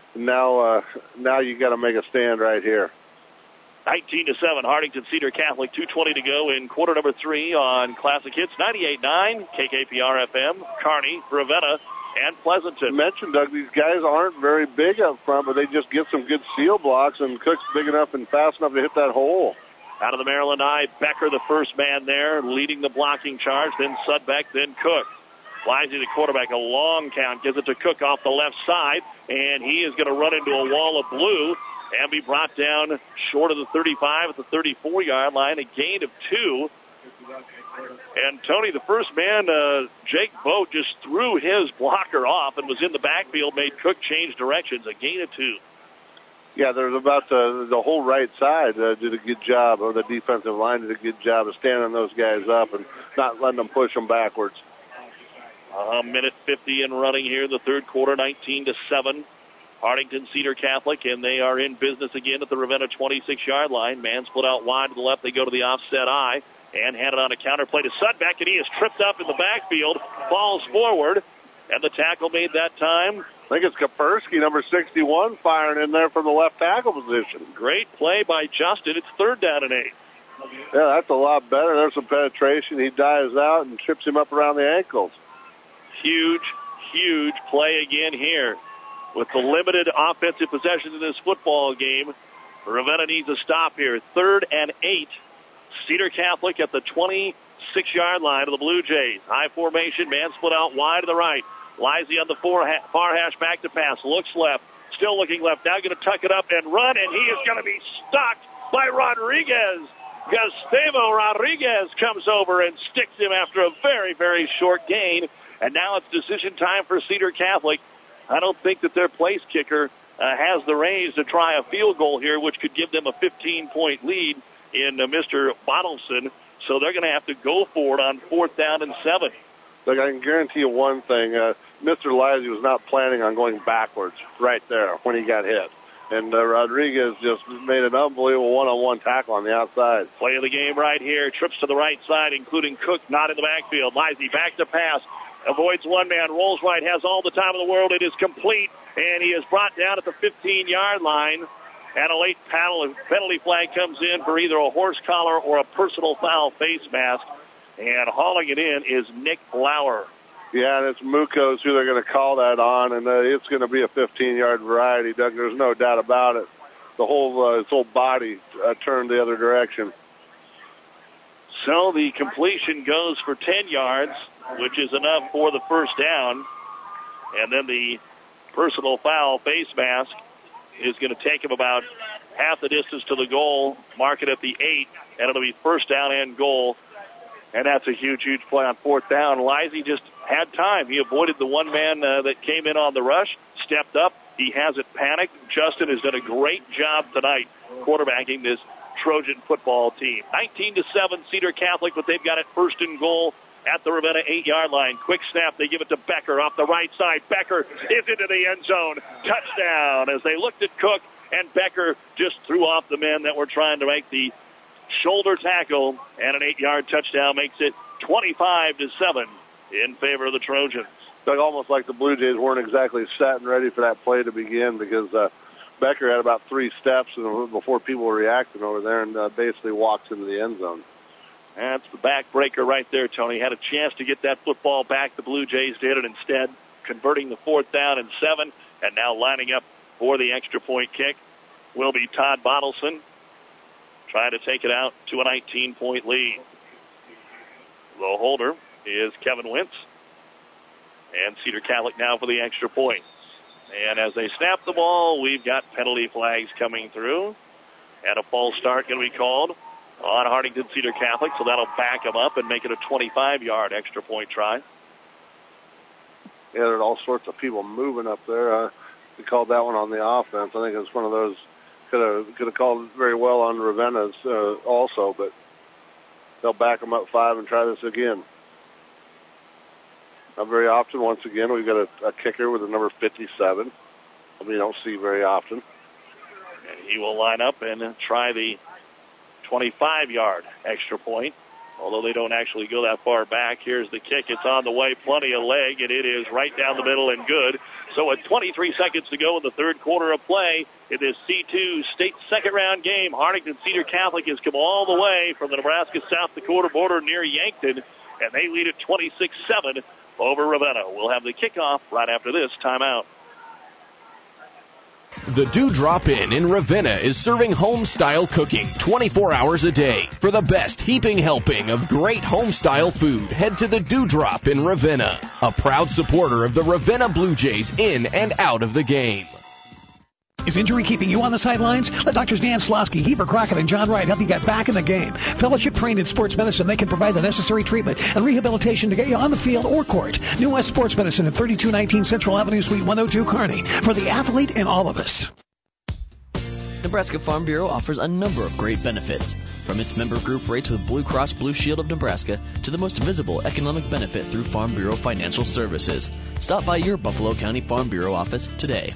now you got to make a stand right here. 19-7, Hardington Cedar Catholic, 2:20 to go in quarter number 3 on Classic Hits 98.9, KKPR FM, Kearney, Ravenna, and Pleasanton. You mentioned, Doug, these guys aren't very big up front, but they just get some good seal blocks, and Cook's big enough and fast enough to hit that hole. Out of the Maryland Eye, Becker, the first man there, leading the blocking charge, then Sudbeck, then Cook. Wisey, the quarterback, a long count, gives it to Cook off the left side, and he is going to run into a wall of blue and be brought down short of the 35 at the 34-yard line, a gain of 2. And, Tony, the first man, Jake Boat, just threw his blocker off and was in the backfield, made Cook change directions, a gain of 2. Yeah, there's about the whole right side did a good job, or the defensive line did a good job of standing those guys up and not letting them push them backwards. A minute 50 in running here in the third quarter, 19-7. Hardington Cedar Catholic, and they are in business again at the Ravenna 26-yard line. Man split out wide to the left. They go to the offset eye and hand it on a counter play to Sudbeck, and he is tripped up in the backfield, falls forward, and the tackle made that time. I think it's Kapersky, number 61, firing in there from the left tackle position. Great play by Justin. It's third down and 8. Yeah, that's a lot better. There's some penetration. He dives out and trips him up around the ankles. Huge play again here. With the limited offensive possessions in this football game, Ravenna needs a stop here. 3rd and 8. Cedar Catholic at the 26-yard line of the Blue Jays. High formation, man split out wide to the right. Lively on the far hash, back to pass. Looks left, still looking left. Now going to tuck it up and run, and he is going to be stopped by Rodriguez. Gustavo Rodriguez comes over and sticks him after a very, very short gain. And now it's decision time for Cedar Catholic. I don't think that their place kicker has the range to try a field goal here, which could give them a 15-point lead in Mr. Bottleson. So they're going to have to go for it on 4th down and 7. Look, I can guarantee you one thing. Mr. Lively was not planning on going backwards right there when he got hit. And Rodriguez just made an unbelievable one-on-one tackle on the outside. Play of the game right here. Trips to the right side, including Cook, not in the backfield. Lively back to pass. Avoids one man, rolls right, has all the time in the world. It is complete, and he is brought down at the 15-yard line. And a late penalty flag comes in for either a horse collar or a personal foul face mask. And hauling it in is Nick Lauer. Yeah, and it's Mukos who they're going to call that on, and it's going to be a 15-yard variety, Doug. There's no doubt about it. The whole his whole body turned the other direction. So the completion goes for 10 yards, which is enough for the first down. And then the personal foul face mask is going to take him about half the distance to the goal, mark it at the 8, and it'll be first down and goal. And that's a huge play on 4th down. Lively just had time. He avoided the one man that came in on the rush, stepped up. He hasn't panicked. Justin has done a great job tonight quarterbacking this Trojan football team. 19-7 Cedar Catholic, but they've got it first and goal at the Ravenna 8-yard line. Quick snap. They give it to Becker off the right side. Becker is into the end zone. Touchdown as they looked at Cook, and Becker just threw off the men that were trying to make the shoulder tackle, and an 8-yard touchdown makes it 25-7 in favor of the Trojans. Doug, almost like the Blue Jays weren't exactly set and ready for that play to begin, because Becker had about 3 steps before people were reacting over there, and basically walks into the end zone. That's the backbreaker right there, Tony. Had a chance to get that football back. The Blue Jays did it instead, converting the 4th down and 7, and now lining up for the extra point kick will be Todd Bottleson, trying to take it out to a 19-point lead. The holder is Kevin Wentz. And Cedar Catholic now for the extra point. And as they snap the ball, we've got penalty flags coming through. And a false start going to be called on Hartington Cedar Catholic, so that'll back them up and make it a 25-yard extra point try. Yeah, there are all sorts of people moving up there. We called that one on the offense. I think it was one of those could have called it very well on Ravenna's also, but they'll back them up 5 and try this again. Not very often. Once again, we've got a kicker with a number 57. We don't see very often. And he will line up and try the 25-yard extra point. Although they don't actually go that far back. Here's the kick. It's on the way. Plenty of leg, and it is right down the middle and good. So at 23 seconds to go in the third quarter of play in this C2 state second-round game, Hartington Cedar Catholic has come all the way from the Nebraska-South Dakota border near Yankton, and they lead at 26-7 over Ravenna. We'll have the kickoff right after this timeout. The Dewdrop Inn in Ravenna is serving home-style cooking 24 hours a day. For the best heaping helping of great home-style food, head to the Dewdrop in Ravenna, a proud supporter of the Ravenna Blue Jays in and out of the game. Is injury keeping you on the sidelines? Let Drs. Dan Slosky, Heber Crockett, and John Wright help you get back in the game. Fellowship trained in sports medicine, they can provide the necessary treatment and rehabilitation to get you on the field or court. New West Sports Medicine at 3219 Central Avenue, Suite 102, Kearney. For the athlete in all of us. Nebraska Farm Bureau offers a number of great benefits. From its member group rates with Blue Cross Blue Shield of Nebraska to the most visible economic benefit through Farm Bureau Financial Services. Stop by your Buffalo County Farm Bureau office today.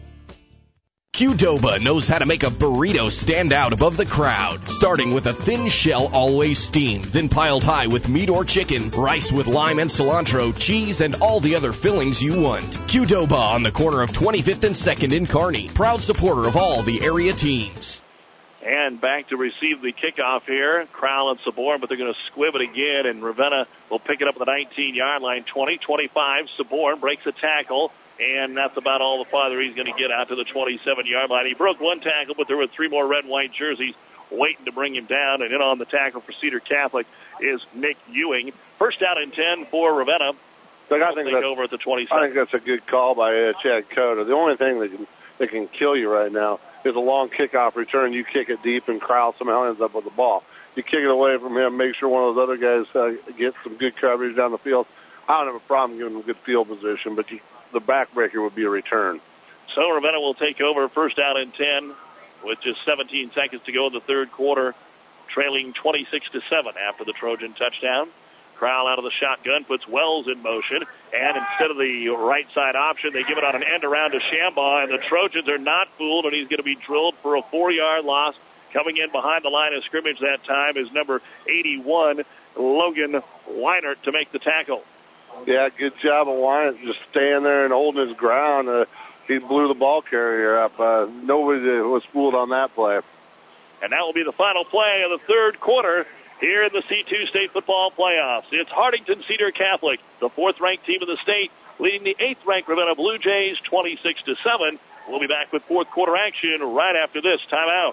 Qdoba knows how to make a burrito stand out above the crowd, starting with a thin shell always steamed, then piled high with meat or chicken, rice with lime and cilantro, cheese, and all the other fillings you want. Qdoba on the corner of 25th and 2nd in Kearney, proud supporter of all the area teams. And back to receive the kickoff here. Crowell and Sabor, but they're going to squib it again, and Ravenna will pick it up at the 19-yard line. 20-25. Sabor breaks a tackle, and that's about all the farther he's going to get out to the 27-yard line. He broke one tackle, but there were 3 more red and white jerseys waiting to bring him down, and in on the tackle for Cedar Catholic is Nick Ewing. First down and 10 for Ravenna. I think that's over at the 27. I think that's a good call by Chad Cota. The only thing that can kill you right now is a long kickoff return. You kick it deep, and Crowell somehow ends up with the ball. You kick it away from him, make sure one of those other guys gets some good coverage down the field. I don't have a problem giving them good field position, but the backbreaker would be a return. So Ravenna will take over first down and 10 with just 17 seconds to go in the third quarter, trailing 26-7 after the Trojan touchdown. Crowell out of the shotgun, puts Wells in motion, and instead of the right side option, they give it on an end around to Shambaugh, and the Trojans are not fooled, and he's going to be drilled for a 4-yard loss. Coming in behind the line of scrimmage that time is number 81, Logan Weinert, to make the tackle. Yeah, good job of Weinert just staying there and holding his ground. He blew the ball carrier up. Nobody was fooled on that play. And that will be the final play of the third quarter here in the C2 state football playoffs. It's Hartington Cedar Catholic, the 4th-ranked team in the state, leading the 8th-ranked Ravenna Blue Jays 26-7. We'll be back with fourth quarter action right after this timeout.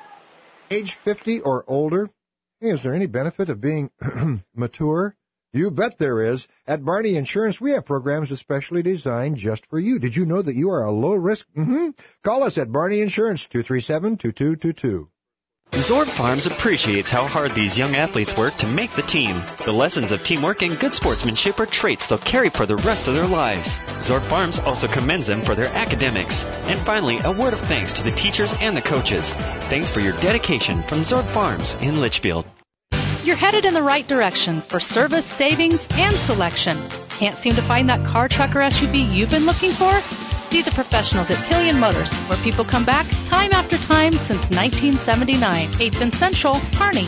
Age 50 or older? Hey, is there any benefit of being mature? You bet there is. At Barney Insurance, we have programs especially designed just for you. Did you know that you are a low risk? Call us at Barney Insurance, 237-2222. Zorb Farms appreciates how hard these young athletes work to make the team. The lessons of teamwork and good sportsmanship are traits they'll carry for the rest of their lives. Zorb Farms also commends them for their academics. And finally, a word of thanks to the teachers and the coaches. Thanks for your dedication from Zorb Farms in Litchfield. You're headed in the right direction for service, savings, and selection. Can't seem to find that car, truck, or SUV you've been looking for? See the professionals at Killian Motors, where people come back time after time since 1979. 8th and Central, Kearney.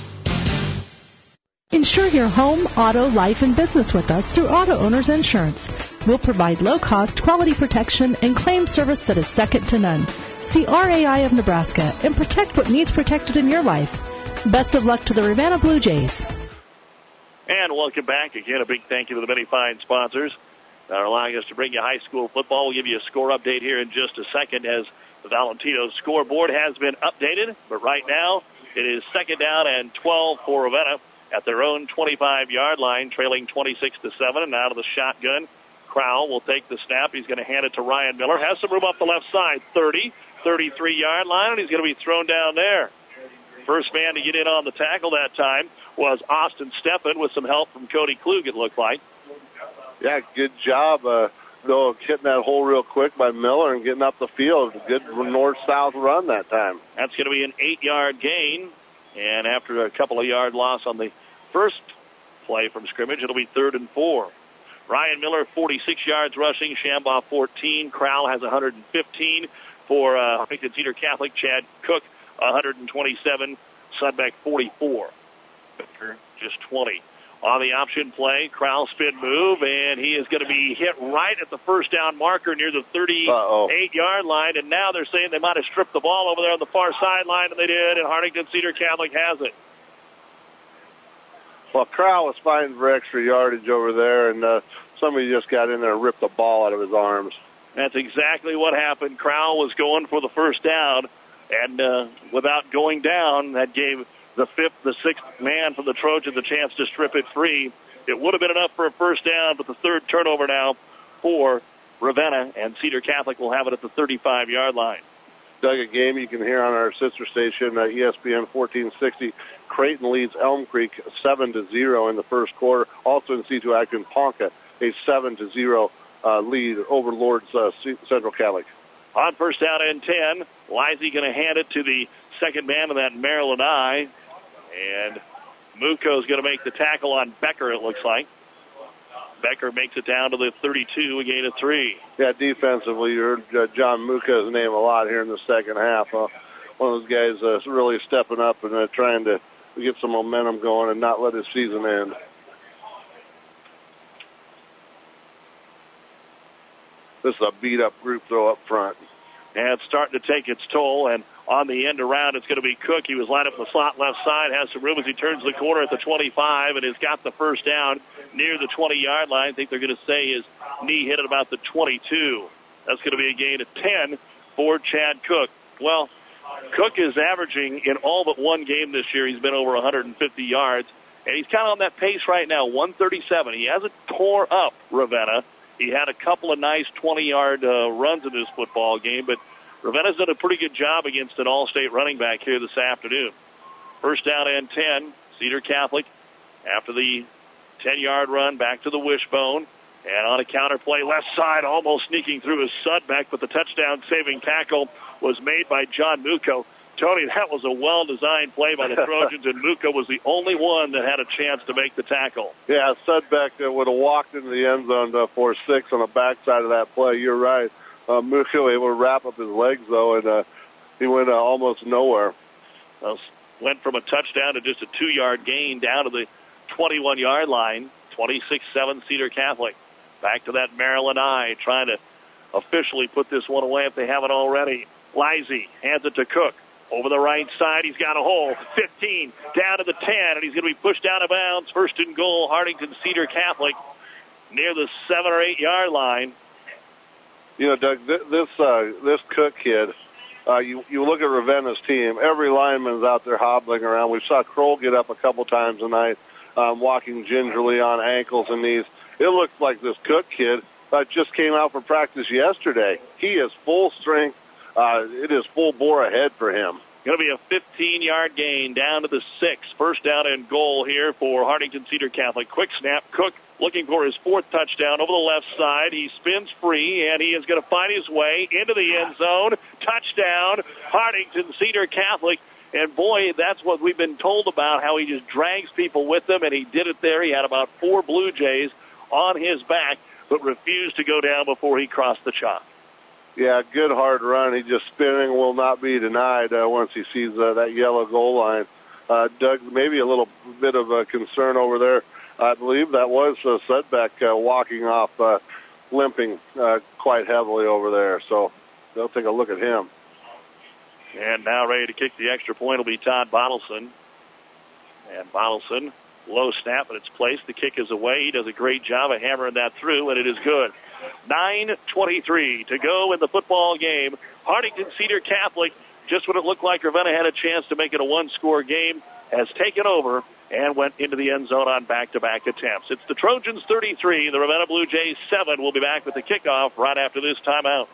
Insure your home, auto, life, and business with us through Auto Owners Insurance. We'll provide low-cost, quality protection and claim service that is second to none. See RAI of Nebraska and protect what needs protected in your life. Best of luck to the Ravenna Blue Jays. And welcome back. Again, a big thank you to the many fine sponsors that are allowing us to bring you high school football. We'll give you a score update here in just a second as the Valentino scoreboard has been updated. But right now, it is second down and 12 for Ravenna at their own 25-yard line, trailing 26-7. And out of the shotgun, Crowell will take the snap. He's going to hand it to Ryan Miller. Has some room up the left side, 30, 33-yard line, and he's going to be thrown down there. First man to get in on the tackle that time was Austin Steffen with some help from Cody Klug, it looked like. Yeah, good job, though, hitting that hole real quick by Miller and getting up the field. Good north-south run that time. That's going to be an 8-yard gain. And after a couple of yard loss on the first play from scrimmage, it'll be 3rd and 4. Ryan Miller, 46 yards rushing. Shambaugh, 14. Crowell has 115 for Hartington Cedar Catholic. Chad Cook, 127. Sudbeck, 44. Just 20. On the option play, Crowell spin move, and he is going to be hit right at the first down marker near the 38-yard line. And now they're saying they might have stripped the ball over there on the far sideline, and they did, and Hartington Cedar Catholic has it. Well, Crowell was fighting for extra yardage over there, and somebody just got in there and ripped the ball out of his arms. That's exactly what happened. Crowell was going for the first down, and without going down, that gave the sixth man from the Trojans a chance to strip it free. It would have been enough for a first down, but the third turnover now for Ravenna, and Cedar Catholic will have it at the 35-yard line. Doug, a game you can hear on our sister station, ESPN 1460. Creighton leads Elm Creek 7-0 in the first quarter. Also in C2 Acton, Ponca, a 7-0 lead over Lord's Central Catholic. On first down and 10, Lisey going to hand it to the second man of that Maryland Eye. And Muko's going to make the tackle on Becker, it looks like. Becker makes it down to the 32, a gain of 3. Yeah, defensively, you heard John Muko's name a lot here in the second half. One of those guys really stepping up and trying to get some momentum going and not let his season end. This is a beat-up group throw up front. and it's starting to take its toll. And on the end around, it's going to be Cook. He was lined up in the slot left side, has some room as he turns the corner at the 25, and has got the first down near the 20-yard line. I think they're going to say his knee hit at about the 22. That's going to be a gain of 10 for Chad Cook. Well, Cook is averaging in all but one game this year. He's been over 150 yards, and he's kind of on that pace right now, 137. He hasn't tore up Ravenna. He had a couple of nice 20-yard runs in this football game, but Ravenna's done a pretty good job against an all-state running back here this afternoon. First down and 10, Cedar Catholic after the 10-yard run back to the wishbone. And on a counter play, left side, almost sneaking through his Sudbeck, but the touchdown-saving tackle was made by John Mucco. Tony, that was a well-designed play by the Trojans, and Mucco was the only one that had a chance to make the tackle. Yeah, Sudbeck would have walked into the end zone for 6 on the backside of that play. You're right. Mucco able to wrap up his legs, though, and he went almost nowhere. Went from a touchdown to just a 2-yard gain down to the 21-yard line, 26-7 Cedar Catholic. Back to that Maryland Eye, trying to officially put this one away if they haven't already. Lizzie hands it to Cook. Over the right side, he's got a hole. 15, down to the 10, and he's going to be pushed out of bounds. First and goal, Hartington Cedar Catholic, near the 7 or 8 yard line. You know, Doug, this Cook kid, you look at Ravenna's team, every lineman's out there hobbling around. We saw Kroll get up a couple times tonight, walking gingerly on ankles and knees. It looks like this Cook kid just came out for practice yesterday. He is full strength. It is full bore ahead for him. Going to be a 15-yard gain down to the 6. First down and goal here for Hartington Cedar Catholic. Quick snap. Cook looking for his 4th touchdown over the left side. He spins free, and he is going to find his way into the end zone. Touchdown, Hartington Cedar Catholic. And, boy, that's what we've been told about, how he just drags people with him, and he did it there. He had about 4 Blue Jays on his back, but refused to go down before he crossed the chalk. Yeah, good hard run. He just spinning will not be denied once he sees that yellow goal line. Doug, maybe a little bit of a concern over there. I believe that was Sudbeck walking off, limping quite heavily over there. So they'll take a look at him. And now ready to kick the extra point will be Todd Bottleson. And Bottleson, low snap, but it's placed. The kick is away. He does a great job of hammering that through, and it is good. 9:23 to go in the football game. Hartington Cedar Catholic, just when it looked like Ravenna had a chance to make it a 1-score game, has taken over and went into the end zone on back-to-back attempts. It's the Trojans 33, the Ravenna Blue Jays 7. We'll be back with the kickoff right after this timeout.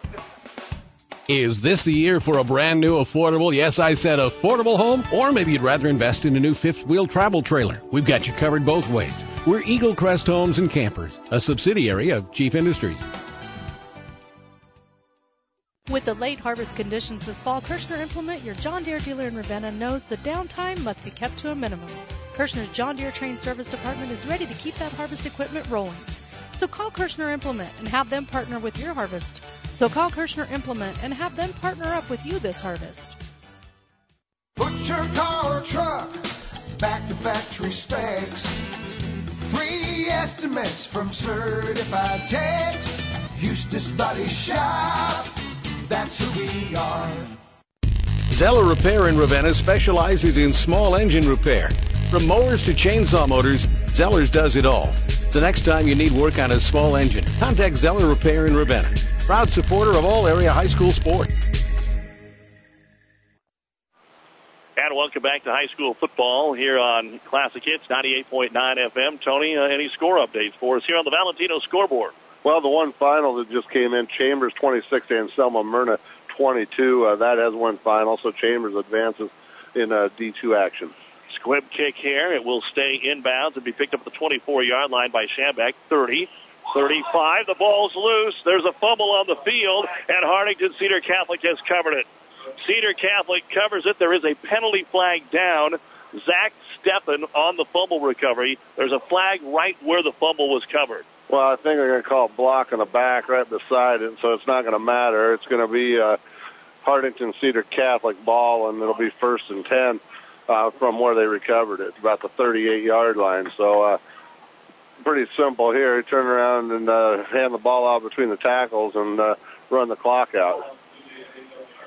Is this the year for a brand new affordable, yes, I said affordable home? Or maybe you'd rather invest in a new fifth-wheel travel trailer. We've got you covered both ways. We're Eagle Crest Homes and Campers, a subsidiary of Chief Industries. With the late harvest conditions this fall, Kirshner Implement, your John Deere dealer in Ravenna, knows the downtime must be kept to a minimum. Kirshner's John Deere Trained Service Department is ready to keep that harvest equipment rolling. So call Kirshner Implement and have them partner with your harvest. Put your car or truck back to factory specs. Free estimates from certified techs. Eustace Body Shop, that's who we are. Zeller Repair in Ravenna specializes in small engine repair. From mowers to chainsaw motors, Zeller's does it all. So next time you need work on a small engine, contact Zeller Repair in Ravenna. Proud supporter of all area high school sports. And welcome back to high school football here on Classic Hits 98.9 FM. Tony, any score updates for us here on the Valentino scoreboard? Well, the one final that just came in, Chambers 26 and Selma Myrna 22. That has one final, so Chambers advances in D2 action. Squib kick here. It will stay inbounds and be picked up at the 24-yard line by Schambeck. 30, 35. The ball's loose. There's a fumble on the field, and Hartington Cedar Catholic has covered it. Cedar Catholic covers it. There is a penalty flag down. Zach Steppen on the fumble recovery. There's a flag right where the fumble was covered. Well, I think they're going to call a block on the back right beside it, so it's not going to matter. It's going to be Hartington Cedar Catholic ball, and it'll be 1st and 10 from where they recovered it, about the 38-yard line. So pretty simple here. You turn around and hand the ball out between the tackles and run the clock out.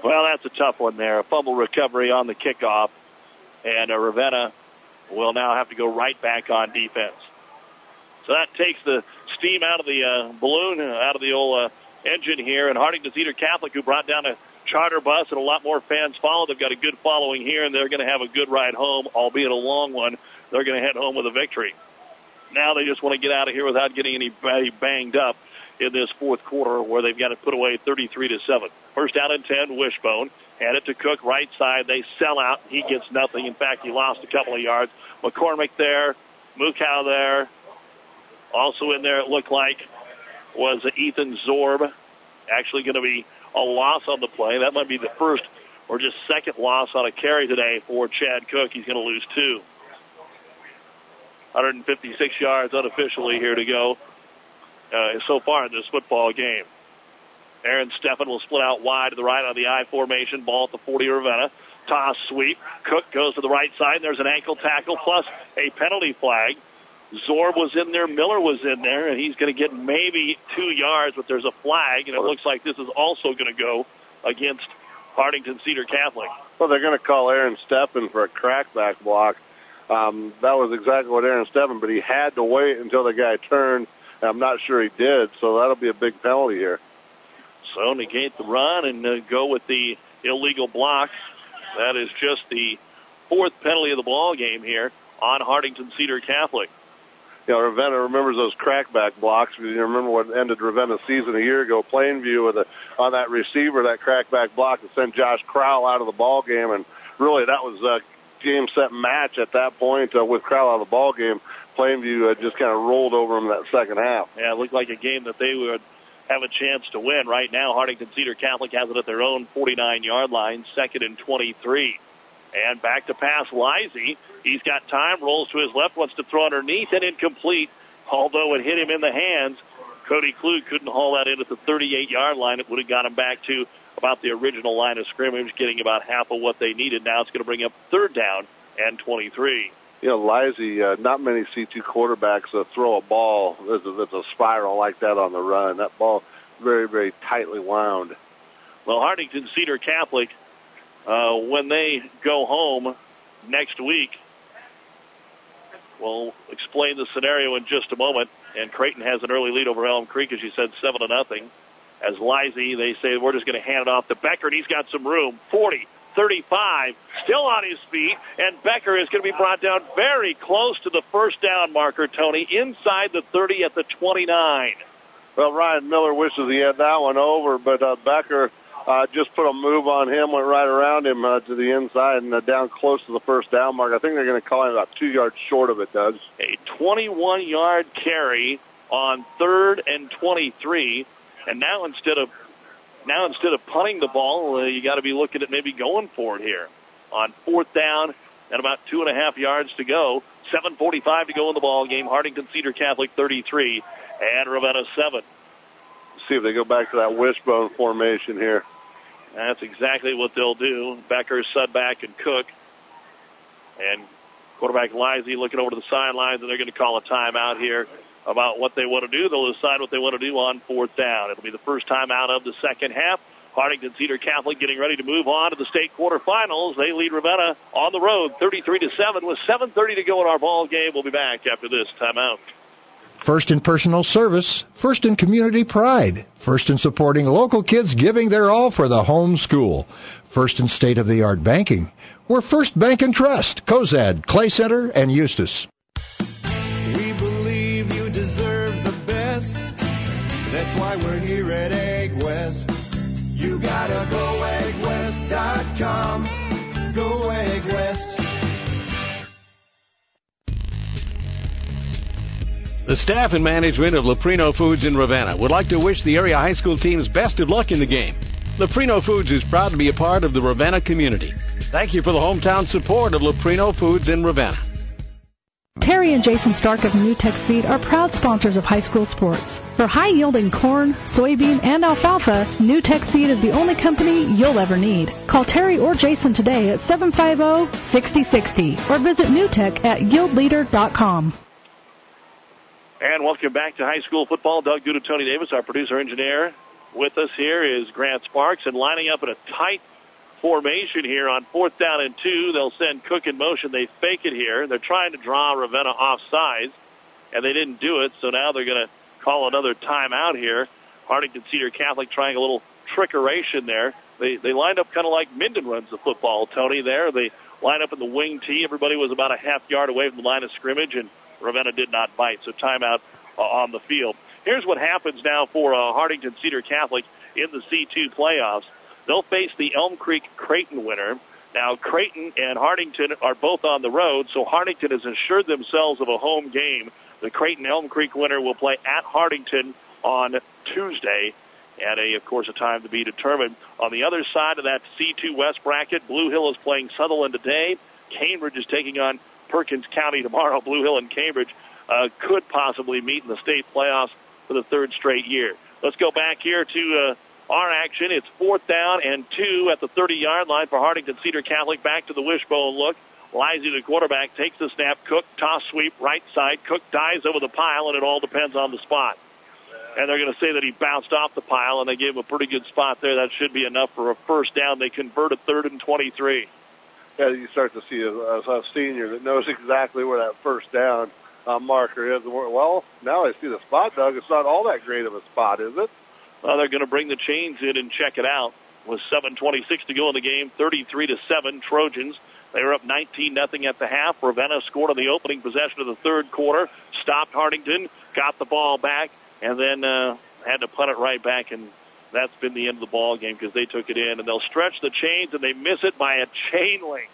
Well, that's a tough one there. A fumble recovery on the kickoff. And Ravenna will now have to go right back on defense. So that takes the steam out of the balloon, out of the old engine here. And Hartington Cedar Catholic, who brought down a charter bus and a lot more fans followed, they've got a good following here, and they're going to have a good ride home, albeit a long one. They're going to head home with a victory. Now they just want to get out of here without getting anybody banged up in this fourth quarter, where they've got to put away 33-7. First down and 10, Wishbone. Hand it to Cook, right side. They sell out. He gets nothing. In fact, he lost a couple of yards. McCormick there. Mukow there. Also in there, it looked like, was Ethan Zorb. Actually going to be a loss on the play. That might be the first or just second loss on a carry today for Chad Cook. He's going to lose 2. 156 yards unofficially here to go so far in this football game. Aaron Steffen will split out wide to the right on the I formation. Ball at the 40 of Ravenna. Toss sweep. Cook goes to the right side. There's an ankle tackle plus a penalty flag. Zorb was in there. Miller was in there, and he's going to get maybe 2 yards, but there's a flag, and it looks like this is also going to go against Hartington Cedar Catholic. Well, they're going to call Aaron Steffen for a crackback block. That was exactly what Aaron Steffen, but he had to wait until the guy turned. I'm not sure he did, so that'll be a big penalty here. So negate the run and go with the illegal block. That is just the 4th penalty of the ball game here on Hartington Cedar Catholic. You know, Ravenna remembers those crackback blocks. You remember what ended Ravenna's season a year ago, Plainview, with on that receiver, that crackback block that sent Josh Crowell out of the ball game. And really, that was a game, set, match at that point with Crowell out of the ball game. Plainview just kind of rolled over them that second half. Yeah, it looked like a game that they would have a chance to win. Right now, Hartington Cedar Catholic has it at their own 49-yard line, 2nd and 23. And back to pass, Lisey. He's got time, rolls to his left, wants to throw underneath, and incomplete. Although it hit him in the hands, Cody Klug couldn't haul that in at the 38-yard line. It would have got him back to about the original line of scrimmage, getting about half of what they needed. Now it's going to bring up 3rd down and 23. You know, Lisey, not many C2 quarterbacks throw a ball that's a spiral like that on the run. That ball very, very tightly wound. Well, Hartington Cedar Catholic, when they go home next week, we'll explain the scenario in just a moment. And Creighton has an early lead over Elm Creek, as you said, 7-0. As Lisey, they say, we're just going to hand it off to Becker, and he's got some room. 40, 35, still on his feet, and Becker is going to be brought down very close to the first down marker, Tony, inside the 30 at the 29. Well, Ryan Miller wishes he had that one over, but Becker just put a move on him, went right around him to the inside and down close to the first down mark. I think they're going to call him about 2 yards short of it, Doug. A 21-yard carry on 3rd and 23, and now instead of punting the ball, you got to be looking at maybe going for it here on 4th down and about 2.5 yards to go. 7:45 to go in the ball game. Hartington Cedar Catholic 33 and Ravenna 7. See if they go back to that wishbone formation here. That's exactly what they'll do. Becker, Sudback, and Cook. And quarterback Lisey looking over to the sidelines, and they're going to call a timeout here about what they want to do. They'll decide what they want to do on 4th down. It'll be the first timeout of the second half. Hartington Cedar Catholic getting ready to move on to the state quarterfinals. They lead Ravenna on the road 33-7 with 7:30 to go in our ball game. We'll be back after this timeout. First in personal service, first in community pride, first in supporting local kids giving their all for the home school, first in state-of-the-art banking. We're First Bank and Trust, Cozad, Clay Center, and Eustis. We believe you deserve the best. That's why we're here at Egg West. You gotta go eggwest.com. Go Egg West. The staff and management of Leprino Foods in Ravenna would like to wish the area high school teams best of luck in the game. Leprino Foods is proud to be a part of the Ravenna community. Thank you for the hometown support of Leprino Foods in Ravenna. Terry and Jason Stark of NewTek Seed are proud sponsors of high school sports. For high-yielding corn, soybean, and alfalfa, NewTek Seed is the only company you'll ever need. Call Terry or Jason today at 750-6060 or visit NewTek at yieldleader.com. And welcome back to high school football. Doug Duda, Tony Davis, our producer engineer. With us here is Grant Sparks, and lining up in a tight formation here on 4th down and 2. They'll send Cook in motion. They fake it here. They're trying to draw Ravenna off sides, and they didn't do it, so now they're going to call another timeout here. Hartington Cedar Catholic trying a little trickeration there. They lined up kind of like Minden runs the football, Tony, there. They line up in the wing tee. Everybody was about a half yard away from the line of scrimmage, and Ravenna did not bite, so timeout on the field. Here's what happens now for Hartington Cedar Catholic in the C2 playoffs. They'll face the Elm Creek Creighton winner. Now, Creighton and Hartington are both on the road, so Hartington has assured themselves of a home game. The Creighton-Elm Creek winner will play at Hartington on Tuesday, at of course, a time to be determined. On the other side of that C2 West bracket, Blue Hill is playing Sutherland today. Cambridge is taking on Perkins County tomorrow. Blue Hill and Cambridge could possibly meet in the state playoffs for the third straight year. Let's go back here to our action. It's 4th down and 2 at the 30-yard line for Hartington Cedar Catholic. Back to the wishbone look. Lively, the quarterback, takes the snap. Cook, toss sweep, right side. Cook dives over the pile, and it all depends on the spot. And they're going to say that he bounced off the pile, and they gave him a pretty good spot there. That should be enough for a first down. They convert a 3rd and 23. Yeah, you start to see a senior that knows exactly where that first down marker is. Well, now I see the spot, Doug. It's not all that great of a spot, is it? Well, they're going to bring the chains in and check it out. With 7:26 to go in the game, 33-7 Trojans. They were up 19-0 at the half. Ravenna scored on the opening possession of the third quarter. Stopped Hartington, got the ball back, and then had to punt it right back, and that's been the end of the ball game because they took it in. And they'll stretch the chains, and they miss it by a chain link.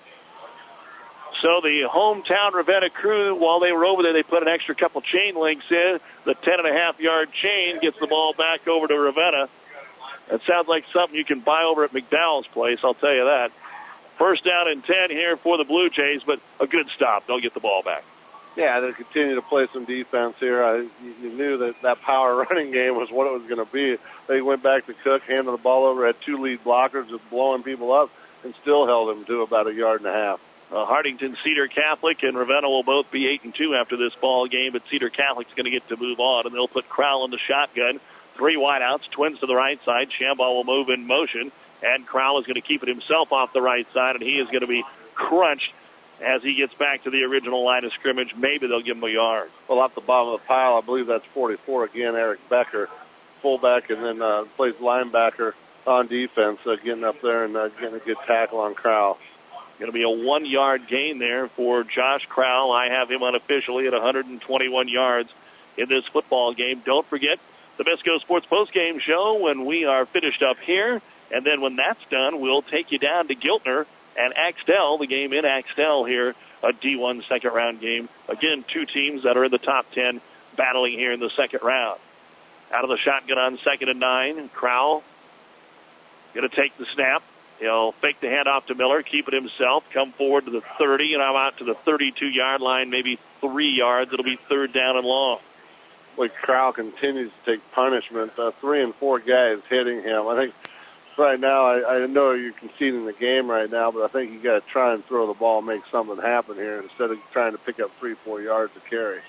So the hometown Ravenna crew, while they were over there, they put an extra couple chain links in. The 10.5-yard chain gets the ball back over to Ravenna. That sounds like something you can buy over at McDowell's place, I'll tell you that. First down and 10 here for the Blue Jays, but a good stop. They'll get the ball back. Yeah, they continue to play some defense here. You knew that power running game was what it was going to be. They went back to Cook, handed the ball over, had 2 lead blockers, just blowing people up, and still held them to about 1.5 yards. Hartington Cedar Catholic and Ravenna will both be 8-2 after this ball game, but Cedar Catholic's going to get to move on, and they'll put Crowell in the shotgun. 3 wideouts, twins to the right side. Shambaugh will move in motion, and Crowell is going to keep it himself off the right side, and he is going to be crunched as he gets back to the original line of scrimmage. Maybe they'll give him a yard. Well, off the bottom of the pile, I believe that's 44 again, Eric Becker, fullback, and then plays linebacker on defense, getting up there and getting a good tackle on Crowell. Going to be a 1-yard gain there for Josh Crowell. I have him unofficially at 121 yards in this football game. Don't forget the Bisco Sports Postgame Show when we are finished up here. And then when that's done, we'll take you down to Giltner and Axtell, the game in Axtell here, a D1 second-round game. Again, 2 teams that are in the top 10 battling here in the second round. Out of the shotgun on 2nd and 9, Crowell going to take the snap. He'll fake the handoff to Miller, keep it himself, come forward to the 30, and I'm out to the 32-yard line, maybe 3 yards. It'll be 3rd down and long. Like Crowell continues to take punishment. 3 and 4 guys hitting him. I think right now, I know you're conceding the game right now, but I think you got to try and throw the ball and make something happen here instead of trying to pick up 3-4 yards to carry.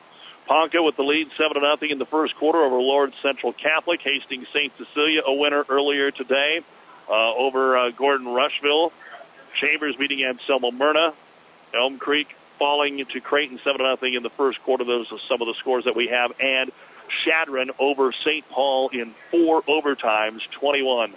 Ponca with the lead 7-0 in the first quarter over Lord Central Catholic. Hastings St. Cecilia, a winner earlier today over Gordon Rushville. Chambers beating Anselmo Myrna. Elm Creek falling to Creighton 7-0 in the first quarter. Those are some of the scores that we have. And Shadron over St. Paul in 4 overtimes, 21-14.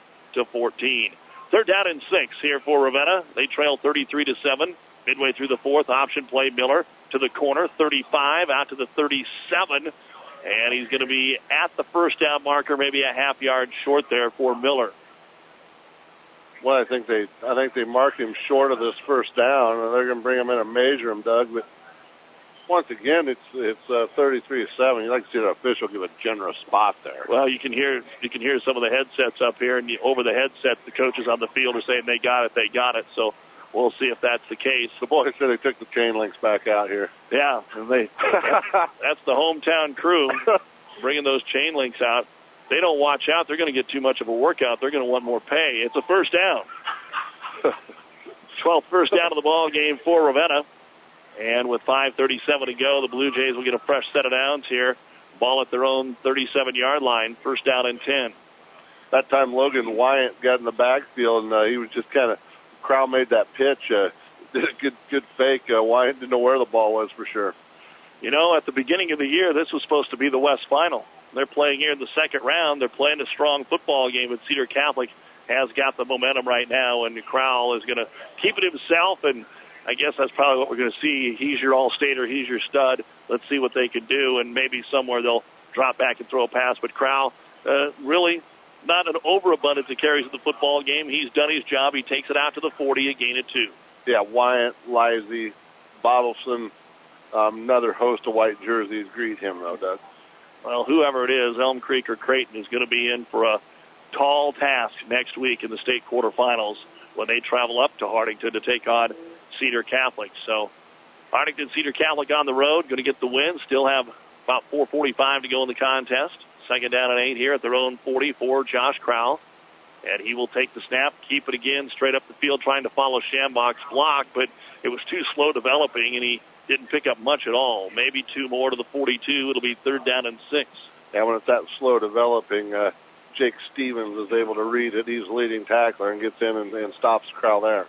3rd down and 6 here for Ravenna. They trail 33-7. Midway through the 4th, option play Miller to the corner, 35 out to the 37, and he's going to be at the first down marker, maybe a half yard short there for Miller. Well, I think they marked him short of this first down, and they're going to bring him in and measure him, Doug. But once again, it's 33-7. You'd like to see the official give a generous spot there. Well, you can hear some of the headsets up here, and over the headset, the coaches on the field are saying they got it. So we'll see if that's the case. The boys said they took the chain links back out here. Yeah, and that's the hometown crew bringing those chain links out. They don't watch out, they're going to get too much of a workout. They're going to want more pay. It's a first down. 12th first down of the ball game for Ravenna. And with 5:37 to go, the Blue Jays will get a fresh set of downs here. Ball at their own 37-yard line, first down and 10. that time Logan Wyatt got in the backfield, and he was just kind of, Crowell made that pitch, did a good fake. Wyatt didn't know where the ball was for sure. You know, at the beginning of the year, this was supposed to be the West Final. They're playing here in the second round. They're playing a strong football game, but Cedar Catholic has got the momentum right now, and Crowell is going to keep it himself, and I guess that's probably what we're going to see. He's your all-stater. He's your stud. Let's see what they can do, and maybe somewhere they'll drop back and throw a pass. But Crowell, really not an overabundance of carries in the football game. He's done his job. He takes it out to the 40, a gain of 2. Yeah, Wyatt, Livesey, Bottleson, another host of white jerseys greet him, though, Doug. Well, whoever it is, Elm Creek or Creighton, is going to be in for a tall task next week in the state quarterfinals when they travel up to Hartington to take on Cedar Catholic. So Hartington Cedar Catholic on the road, going to get the win. Still have about 4:45 to go in the contest. Second down and 8 here at their own 40 for Josh Crowell. And he will take the snap, keep it again, straight up the field, trying to follow Schambach's block, but it was too slow developing, and he didn't pick up much at all. Maybe 2 more to the 42. It'll be 3rd down and 6. Yeah, when it's that slow developing, Jake Stevens is able to read it. He's the leading tackler and gets in and stops Crowell there.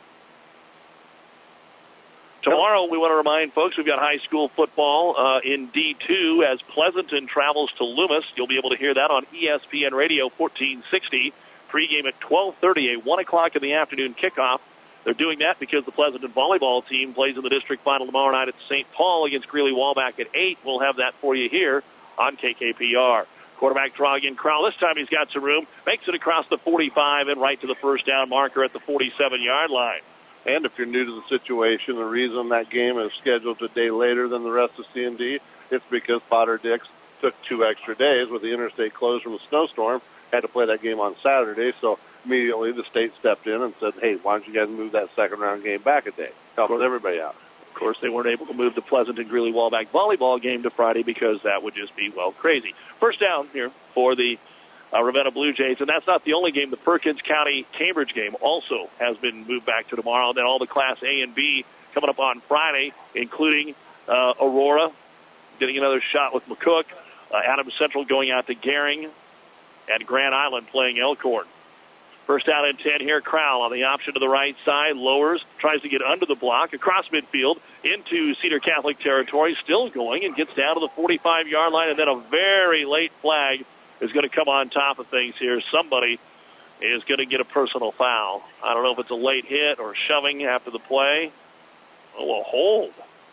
Tomorrow, we want to remind folks we've got high school football in D2 as Pleasanton travels to Loomis. You'll be able to hear that on ESPN Radio 1460. Pregame at 12:30, a 1 o'clock in the afternoon kickoff. They're doing that because the Pleasanton volleyball team plays in the district final tomorrow night at St. Paul against Greeley-Walbach at 8. We'll have that for you here on KKPR. Quarterback draw again. Crowell, this time he's got some room. Makes it across the 45 and right to the first down marker at the 47-yard line. And if you're new to the situation, the reason that game is scheduled a day later than the rest of C&D, it's because Potter Dix took 2 extra days with the interstate closed from a snowstorm, had to play that game on Saturday, so immediately the state stepped in and said, hey, why don't you guys move that second-round game back a day? Helping everybody out. Of course, they weren't able to move the Pleasanton Greeley-Walbach volleyball game to Friday because that would just be, well, crazy. First down here for the Ravenna Blue Jays, and that's not the only game. The Perkins County-Cambridge game also has been moved back to tomorrow. Then all the Class A and B coming up on Friday, including Aurora getting another shot with McCook, Adams Central going out to Gering, and Grand Island playing Elkhorn. First down and 10 here. Crowell on the option to the right side, lowers, tries to get under the block, across midfield, into Cedar Catholic territory, still going, and gets down to the 45-yard line, and then a very late flag is going to come on top of things here. Somebody is going to get a personal foul. I don't know if it's a late hit or shoving after the play. Oh, a hold.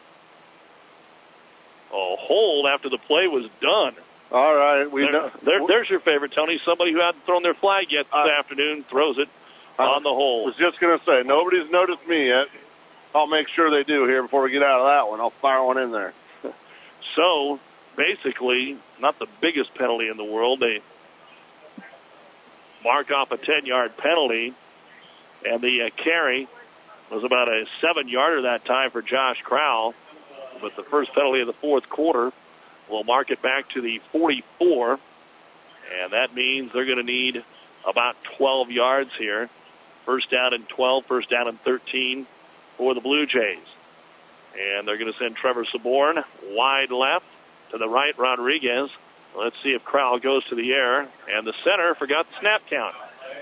A hold after the play was done. All right. There's your favorite, Tony. Somebody who hadn't thrown their flag yet this afternoon throws it on the hole. I was just going to say, nobody's noticed me yet. I'll make sure they do here before we get out of that one. I'll fire one in there. So, basically, not the biggest penalty in the world. They mark off a 10-yard penalty, and the carry was about a 7-yarder that time for Josh Crowell. But the first penalty of the fourth quarter will mark it back to the 44, and that means they're going to need about 12 yards here. First down and 12, first down and 13 for the Blue Jays. And they're going to send Trevor Saborn wide left. To the right, Rodriguez. Let's see if Crowell goes to the air. And the center forgot the snap count.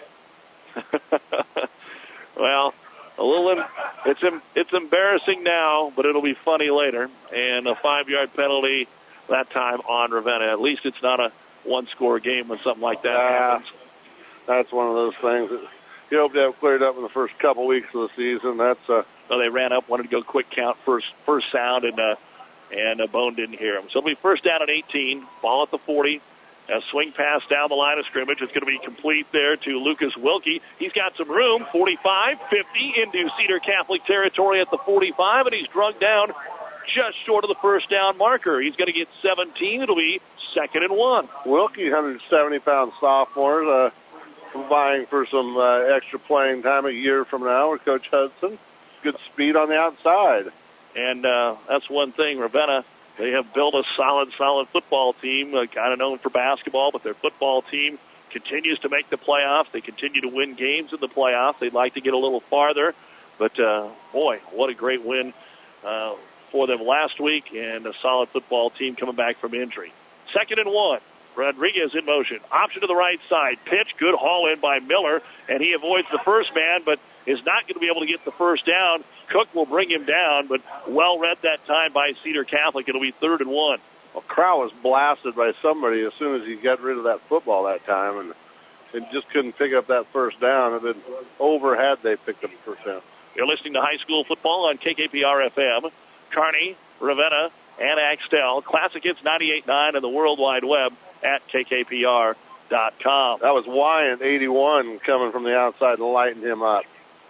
Well, it's embarrassing now, but it'll be funny later. And a 5-yard penalty that time on Ravenna. At least it's not a one-score game when something like that happens. That's one of those things that you hope to have cleared up in the first couple weeks of the season. So they ran up, wanted to go quick count, first sound, and Bone didn't hear him. So it'll be first down at 18, ball at the 40. A swing pass down the line of scrimmage. It's going to be complete there to Lucas Wilkie. He's got some room, 45, 50 into Cedar Catholic territory at the 45, and he's drugged down just short of the first down marker. He's going to get 17. It'll be 2nd and 1. Wilkie, 170-pound sophomore, vying for some extra playing time a year from now with Coach Hudson. Good speed on the outside. And that's one thing. Ravenna, they have built a solid football team, kind of known for basketball, but their football team continues to make the playoffs. They continue to win games in the playoffs. They'd like to get a little farther. But, boy, what a great win for them last week, and a solid football team coming back from injury. 2nd and 1. Rodriguez in motion. Option to the right side. Pitch. Good haul in by Miller, and he avoids the first man, but is not going to be able to get the first down. Cook will bring him down, but well read that time by Cedar Catholic. It'll be 3rd and 1. Well, Crow was blasted by somebody as soon as he got rid of that football that time, and just couldn't pick up that first down. It had been over had they picked up the first down. You're listening to high school football on KKPR-FM. Kearney, Ravenna, and Axtell. Classic Hits 98.9 and the World Wide Web at KKPR.com. That was Wyant, 81, coming from the outside and lighting him up.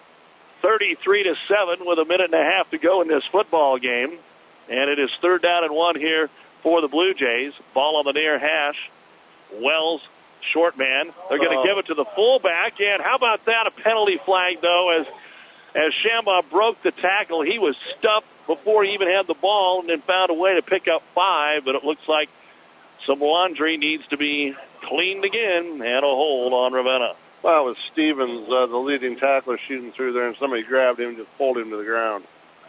33-7 with a minute and a half to go in this football game. And it is 3rd down and 1 here for the Blue Jays. Ball on the near hash. Wells, short man. They're going to give it to the fullback. And how about that? A penalty flag, though, as Shambaugh broke the tackle. He was stuffed before he even had the ball and then found a way to pick up 5. But it looks like some laundry needs to be cleaned again, and a hold on Ravenna. Well, it was Stevens, the leading tackler, shooting through there, and somebody grabbed him and just pulled him to the ground.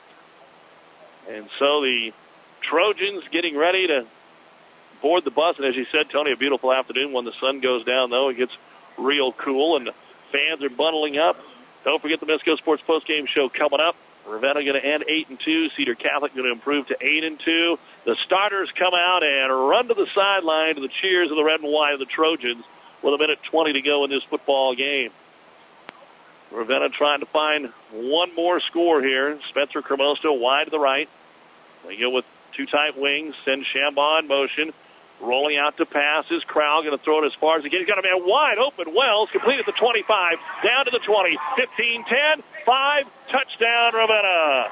And so the Trojans getting ready to board the bus. And as you said, Tony, a beautiful afternoon. When the sun goes down, though, it gets real cool, and the fans are bundling up. Don't forget the Misco Sports Postgame Show coming up. Ravenna going to end 8-2. Cedar Catholic going to improve to 8-2. The starters come out and run to the sideline to the cheers of the red and white of the Trojans with a minute 20 to go in this football game. Ravenna trying to find one more score here. Spencer Cremosto wide to the right. They go with two tight wings. Send Shambaugh in motion. Rolling out to pass is Crowell. Going to throw it as far as he can. He's got a man wide open. Wells complete at the 25. Down to the 20. 15, 10, 5. Touchdown, Ravenna.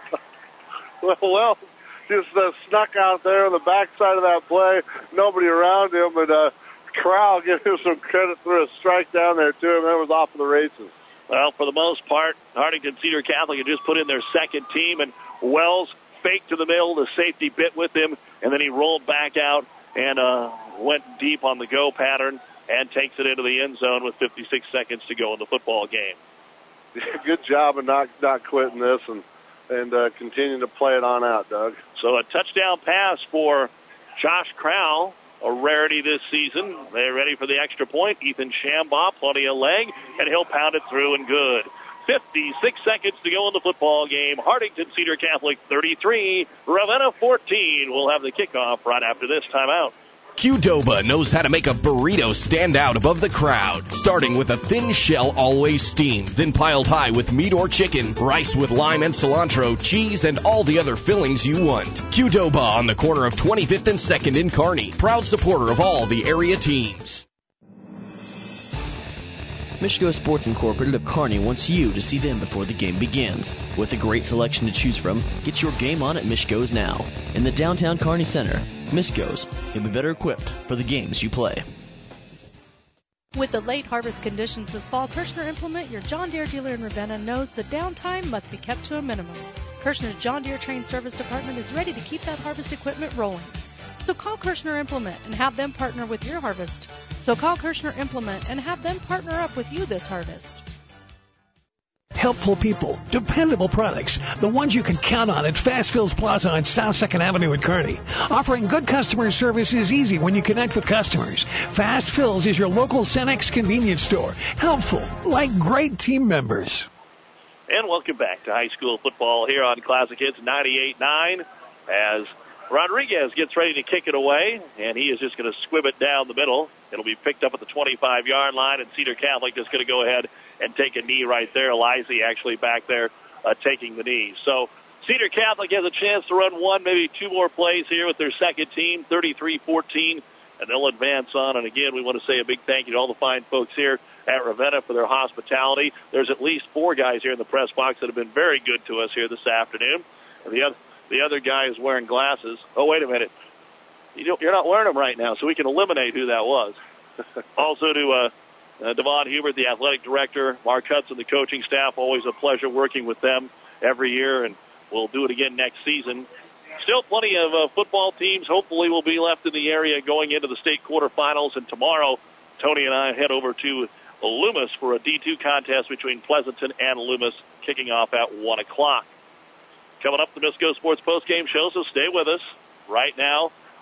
Well, just snuck out there on the backside of that play. Nobody around him, but Crowell gave him some credit for a strike down there to him. That was off of the races. Well, for the most part, Hartington Cedar Catholic had just put in their second team, and Wells faked to the middle. The safety bit with him, and then he rolled back out and went deep on the go pattern and takes it into the end zone with 56 seconds to go in the football game. Good job of not quitting this and continuing to play it on out, Doug. So a touchdown pass for Josh Crowell, a rarity this season. They're ready for the extra point. Ethan Shambaugh, plenty of leg, and he'll pound it through and good. 56 seconds to go in the football game. Hartington Cedar Catholic 33, Ravenna 14. We'll have the kickoff right after this timeout. Qdoba knows how to make a burrito stand out above the crowd, starting with a thin shell always steamed, then piled high with meat or chicken, rice with lime and cilantro, cheese, and all the other fillings you want. Qdoba on the corner of 25th and 2nd in Kearney, proud supporter of all the area teams. Michigo Sports Incorporated of Kearney wants you to see them before the game begins. With a great selection to choose from, get your game on at Michigo's now. In the downtown Kearney Center, Michigo's, you'll be better equipped for the games you play. With the late harvest conditions this fall, Kirshner Implement, your John Deere dealer in Ravenna, knows the downtime must be kept to a minimum. Kirshner's John Deere Train Service Department is ready to keep that harvest equipment rolling. So call Kirshner Implement and have them partner with your harvest. So call Kirshner Implement and have them partner up with you this harvest. Helpful people, dependable products, the ones you can count on at Fast Fills Plaza on South 2nd Avenue in Kearney. Offering good customer service is easy when you connect with customers. Fast Fills is your local Cenex convenience store. Helpful, like great team members. And welcome back to high school football here on Classic Hits 98.9 as Rodriguez gets ready to kick it away, and he is just going to squib it down the middle. It'll be picked up at the 25-yard line, and Cedar Catholic is going to go ahead and take a knee right there. Elise actually back there taking the knee. So Cedar Catholic has a chance to run one, maybe two more plays here with their second team, 33-14, and they'll advance on. And again, we want to say a big thank you to all the fine folks here at Ravenna for their hospitality. There's at least four guys here in the press box that have been very good to us here this afternoon. And the other guy is wearing glasses. Oh, wait a minute. You're not wearing them right now, so we can eliminate who that was. Also to Devon Hubert, the athletic director, Mark Hudson, the coaching staff. Always a pleasure working with them every year, and we'll do it again next season. Still plenty of football teams hopefully will be left in the area going into the state quarterfinals, and tomorrow Tony and I head over to Loomis for a D2 contest between Pleasanton and Loomis, kicking off at 1 o'clock. Coming up, the Misco Sports Postgame Show, so stay with us. Right now,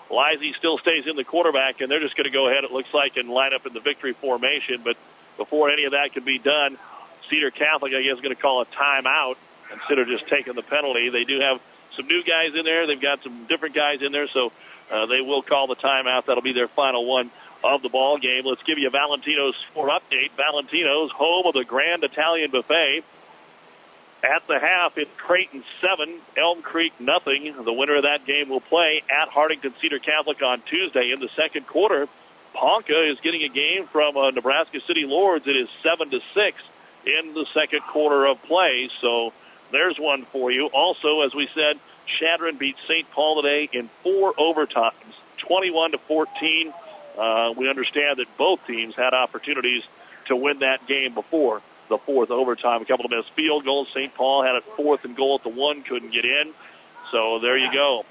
Lizzie still stays in the quarterback, and they're just going to go ahead, it looks like, and line up in the victory formation. But before any of that can be done, Cedar Catholic, I guess, is going to call a timeout instead of just taking the penalty. They do have some new guys in there. They've got some different guys in there, so they will call the timeout. That'll be their final one of the ball game. Let's give you Valentino's score update. Valentino's, home of the Grand Italian Buffet. At the half, it's Creighton 7, Elm Creek nothing. The winner of that game will play at Hartington Cedar Catholic on Tuesday. In the second quarter, Ponca is getting a game from Nebraska City Lords. It is 7-6 in the second quarter of play. So there's one for you. Also, as we said, Shadron beat St. Paul today in 4 overtimes, 21-14. We understand that both teams had opportunities to win that game before the fourth overtime. A couple of missed field goals. St. Paul had it 4th and goal at the 1, couldn't get in. So there you go.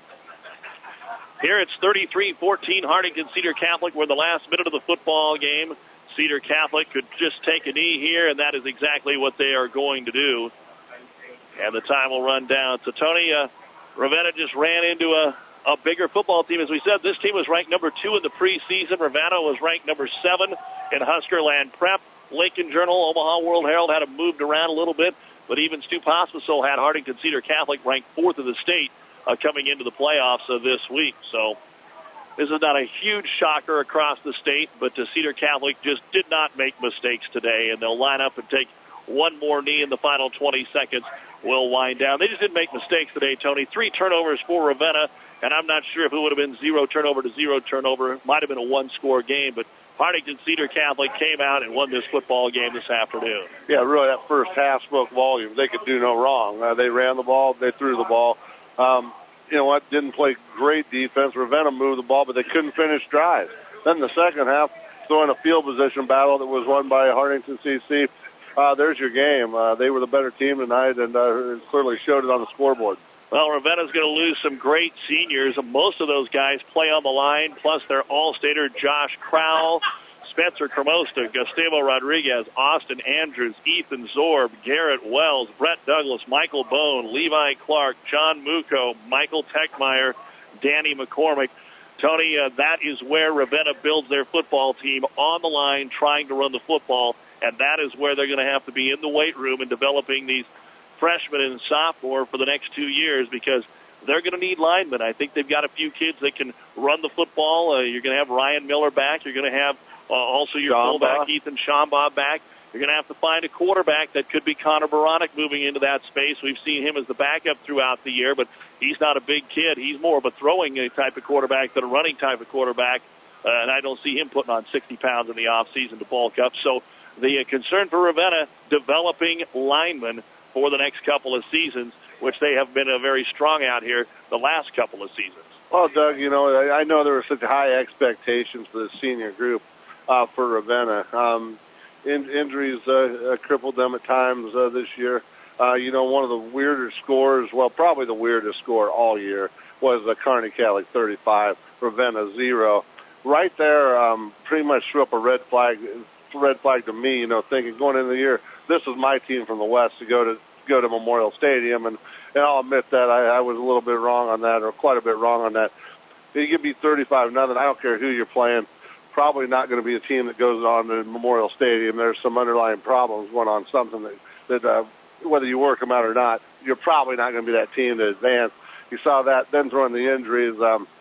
Here it's 33-14 Hartington Cedar Catholic. We're in the last minute of the football game. Cedar Catholic could just take a knee here, and that is exactly what they are going to do. And the time will run down. So, Tony, Ravenna just ran into a bigger football team. As we said, this team was ranked number 2 in the preseason. Ravenna was ranked number 7 in Huskerland Prep. Lincoln Journal, Omaha World Herald had them moved around a little bit, but even Stu Pospisil had Hartington Cedar Catholic ranked 4th in the state coming into the playoffs this week. So this is not a huge shocker across the state, but Cedar Catholic just did not make mistakes today, and they'll line up and take one more knee in the final 20 seconds. Will wind down. They just didn't make mistakes today, Tony. 3 turnovers for Ravenna, and I'm not sure if it would have been 0 turnover to 0 turnover. It might have been a 1-score game, but Hartington Cedar Catholic came out and won this football game this afternoon. Yeah, really, that first half spoke volumes. They could do no wrong. They ran the ball. They threw the ball. You know what? Didn't play great defense. Ravenna moved the ball, but they couldn't finish drives. Then the second half, throwing a field position battle that was won by Hartington CC. There's your game. They were the better team tonight, and clearly showed it on the scoreboard. Well, Ravenna's going to lose some great seniors. Most of those guys play on the line, plus their all-stater Josh Crowell, Spencer Cremosta, Gustavo Rodriguez, Austin Andrews, Ethan Zorb, Garrett Wells, Brett Douglas, Michael Bone, Levi Clark, John Muco, Michael Techmeyer, Danny McCormick. Tony, that is where Ravenna builds their football team, on the line, trying to run the football, and that is where they're going to have to be in the weight room and developing these freshman and sophomore for the next 2 years, because they're going to need linemen. I think they've got a few kids that can run the football. You're going to have Ryan Miller back. You're going to have also your fullback, Ethan Shambaugh, back. You're going to have to find a quarterback that could be Connor Baronic moving into that space. We've seen him as the backup throughout the year, but he's not a big kid. He's more of a throwing type of quarterback than a running type of quarterback, and I don't see him putting on 60 pounds in the offseason to bulk up. So the concern for Ravenna, developing linemen for the next couple of seasons, which they have been very strong out here the last couple of seasons. Well, Doug, you know, I know there were such high expectations for the senior group for Ravenna. Injuries crippled them at times this year. You know, one of the weirder scores, well, probably the weirdest score all year, was Kearney Catholic 35, Ravenna 0. Right there, pretty much threw up a red flag to me, you know, thinking going into the year, this is my team from the West to go to Memorial Stadium, and I'll admit that I was a little bit wrong on that, or quite a bit wrong on that. You could be 35-0. I don't care who you're playing. Probably not going to be a team that goes on to Memorial Stadium. There's some underlying problems going on, something that whether you work them out or not, you're probably not going to be that team to advance. You saw that. Then throwing the injuries,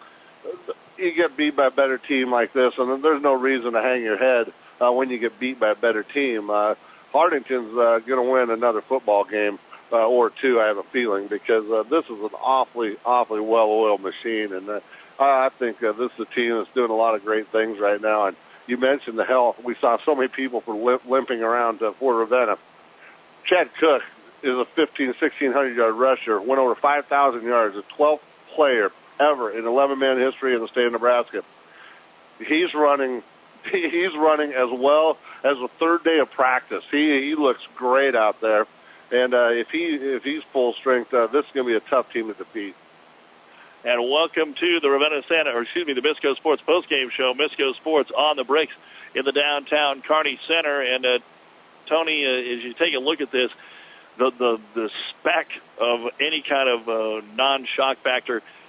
you get beat by a better team like this, and there's no reason to hang your head when you get beat by a better team. Hartington's going to win another football game or two, I have a feeling, because this is an awfully well-oiled machine, and I think this is a team that's doing a lot of great things right now. And you mentioned the health. We saw so many people limping around for Ravenna. Chad Cook is a 1,600-yard rusher, went over 5,000 yards, the 12th player ever in 11-man history in the state of Nebraska. He's running as well as the third day of practice. He looks great out there, and if he's full strength, this is going to be a tough team to defeat. And welcome to the the Misco Sports postgame show. Misco Sports on the bricks in the downtown Kearney Center. And Tony, as you take a look at this, the spec of any kind of non-shock factor,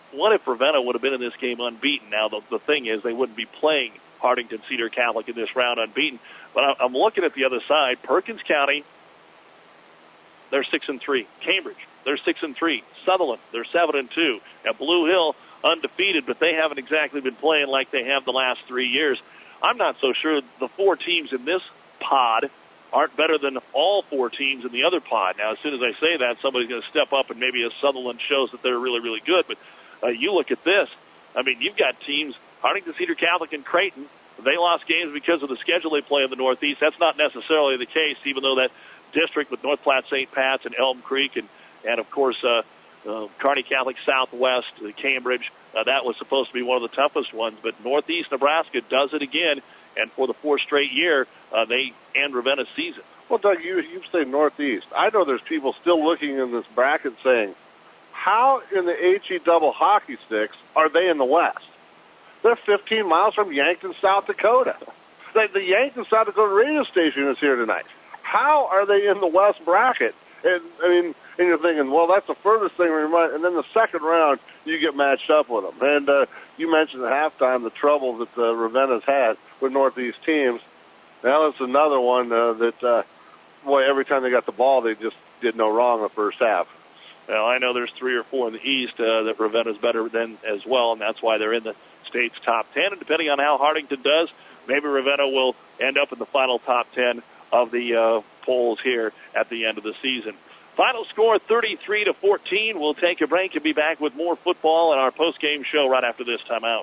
what if Ravenna would have been in this game unbeaten? Now, the thing is, they wouldn't be playing Hartington Cedar Catholic in this round unbeaten. But I'm looking at the other side. Perkins County, they're 6-3. Cambridge, they're 6-3. Sutherland, they're 7-2. And Blue Hill, undefeated, but they haven't exactly been playing like they have the last 3 years. I'm not so sure the 4 teams in this pod aren't better than all 4 teams in the other pod. Now, as soon as I say that, somebody's going to step up, and maybe a Sutherland shows that they're really, really good. But you look at this. I mean, you've got teams, Hartington Cedar Catholic and Creighton, they lost games because of the schedule they play in the Northeast. That's not necessarily the case, even though that district with North Platte St. Pat's and Elm Creek and of course, Kearney Catholic Southwest, Cambridge, that was supposed to be one of the toughest ones. But Northeast Nebraska does it again, and for the 4th straight year, they end Ravenna's season. Well, Doug, you say Northeast. I know there's people still looking in this bracket saying, how in the HE double hockey sticks are they in the West? They're 15 miles from Yankton, South Dakota. The Yankton, South Dakota radio station is here tonight. How are they in the West bracket? And you're thinking, well, that's the furthest thing we might. And then the second round, you get matched up with them. And you mentioned at halftime the trouble that Ravenna's had with Northeast teams. Now it's another one that, every time they got the ball, they just did no wrong in the first half. Well, I know there's 3 or 4 in the East that Ravenna's better than as well, and that's why they're in the state's top 10. And depending on how Hartington does, maybe Ravenna will end up in the final top 10 of the polls here at the end of the season. Final score 33-14. We'll take a break and be back with more football in our post-game show right after this timeout.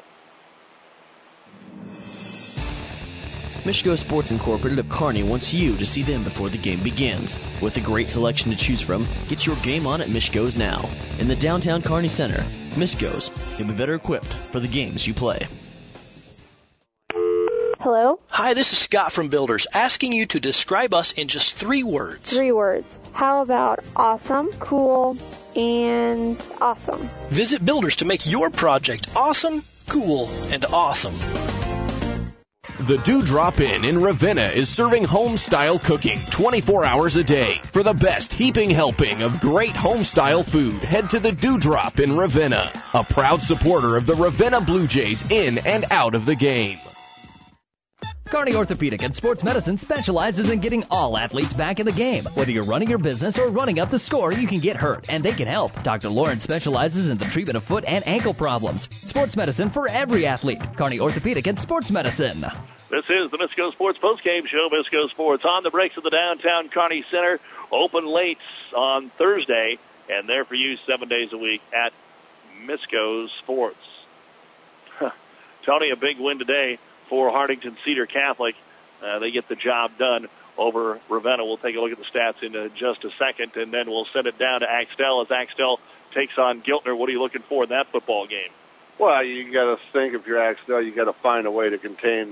Michigo Sports Incorporated of Kearney wants you to see them before the game begins. With a great selection to choose from, get your game on at Michigo's now. In the downtown Kearney Center, Michigo's, you'll be better equipped for the games you play. Hello? Hi, this is Scott from Builders, asking you to describe us in just 3 words. 3 words. How about awesome, cool, and awesome? Visit Builders to make your project awesome, cool, and awesome. The Dewdrop Inn in Ravenna is serving home-style cooking 24 hours a day. For the best heaping helping of great home-style food, head to the Dewdrop in Ravenna, a proud supporter of the Ravenna Blue Jays in and out of the game. Kearney Orthopedic and Sports Medicine specializes in getting all athletes back in the game. Whether you're running your business or running up the score, you can get hurt, and they can help. Dr. Lawrence specializes in the treatment of foot and ankle problems. Sports medicine for every athlete. Kearney Orthopedic and Sports Medicine. This is the Misco Sports Postgame Show. Misco Sports on the breaks of the downtown Kearney Center. Open late on Thursday, and there for you 7 days a week at Misco Sports. Tony, a big win today for Hartington Cedar Catholic. They get the job done over Ravenna. We'll take a look at the stats in just a second, and then we'll send it down to Axtell as Axtell takes on Giltner. What are you looking for in that football game? Well, you got to think if you're Axtell, you got to find a way to contain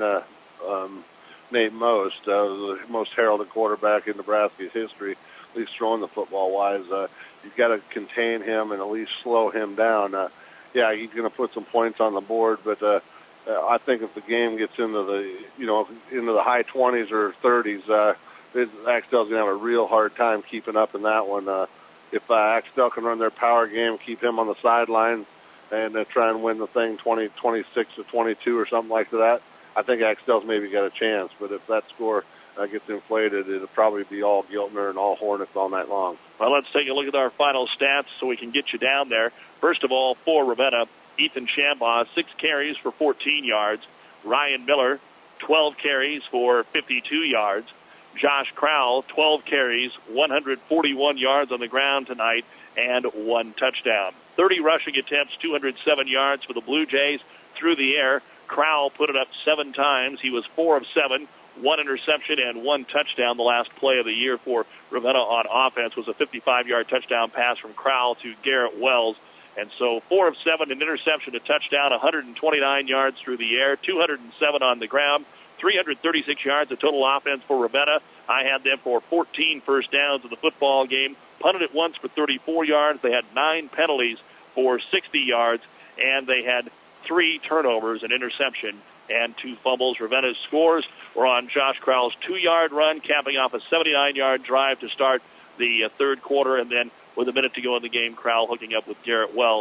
Nate Most, the most heralded quarterback in Nebraska's history, at least throwing the football-wise. You've got to contain him and at least slow him down. He's going to put some points on the board, but I think if the game gets into the high 20s or 30s, Axtell's going to have a real hard time keeping up in that one. If Axtell can run their power game, keep him on the sideline, and try and win the thing 26-22 or something like that, I think Axtell's maybe got a chance. But if that score gets inflated, it'll probably be all Giltner and all Hornets all night long. Well, let's take a look at our final stats so we can get you down there. First of all, for Ravenna, Ethan Shambaugh, 6 carries for 14 yards. Ryan Miller, 12 carries for 52 yards. Josh Crowell, 12 carries, 141 yards on the ground tonight, and 1 touchdown. 30 rushing attempts, 207 yards for the Blue Jays through the air. Crowell put it up 7 times. He was 4 of 7, 1 interception and 1 touchdown. The last play of the year for Ravenna on offense was a 55-yard touchdown pass from Crowell to Garrett Wells. And so 4 of 7, an interception, a touchdown, 129 yards through the air, 207 on the ground, 336 yards of total offense for Ravenna. I had them for 14 first downs in the football game, punted it once for 34 yards. They had 9 penalties for 60 yards, and they had 3 turnovers, an interception, and 2 fumbles. Ravenna's scores were on Josh Crowell's 2-yard run, capping off a 79-yard drive to start the third quarter, and then with a minute to go in the game, Crowell hooking up with Garrett Wells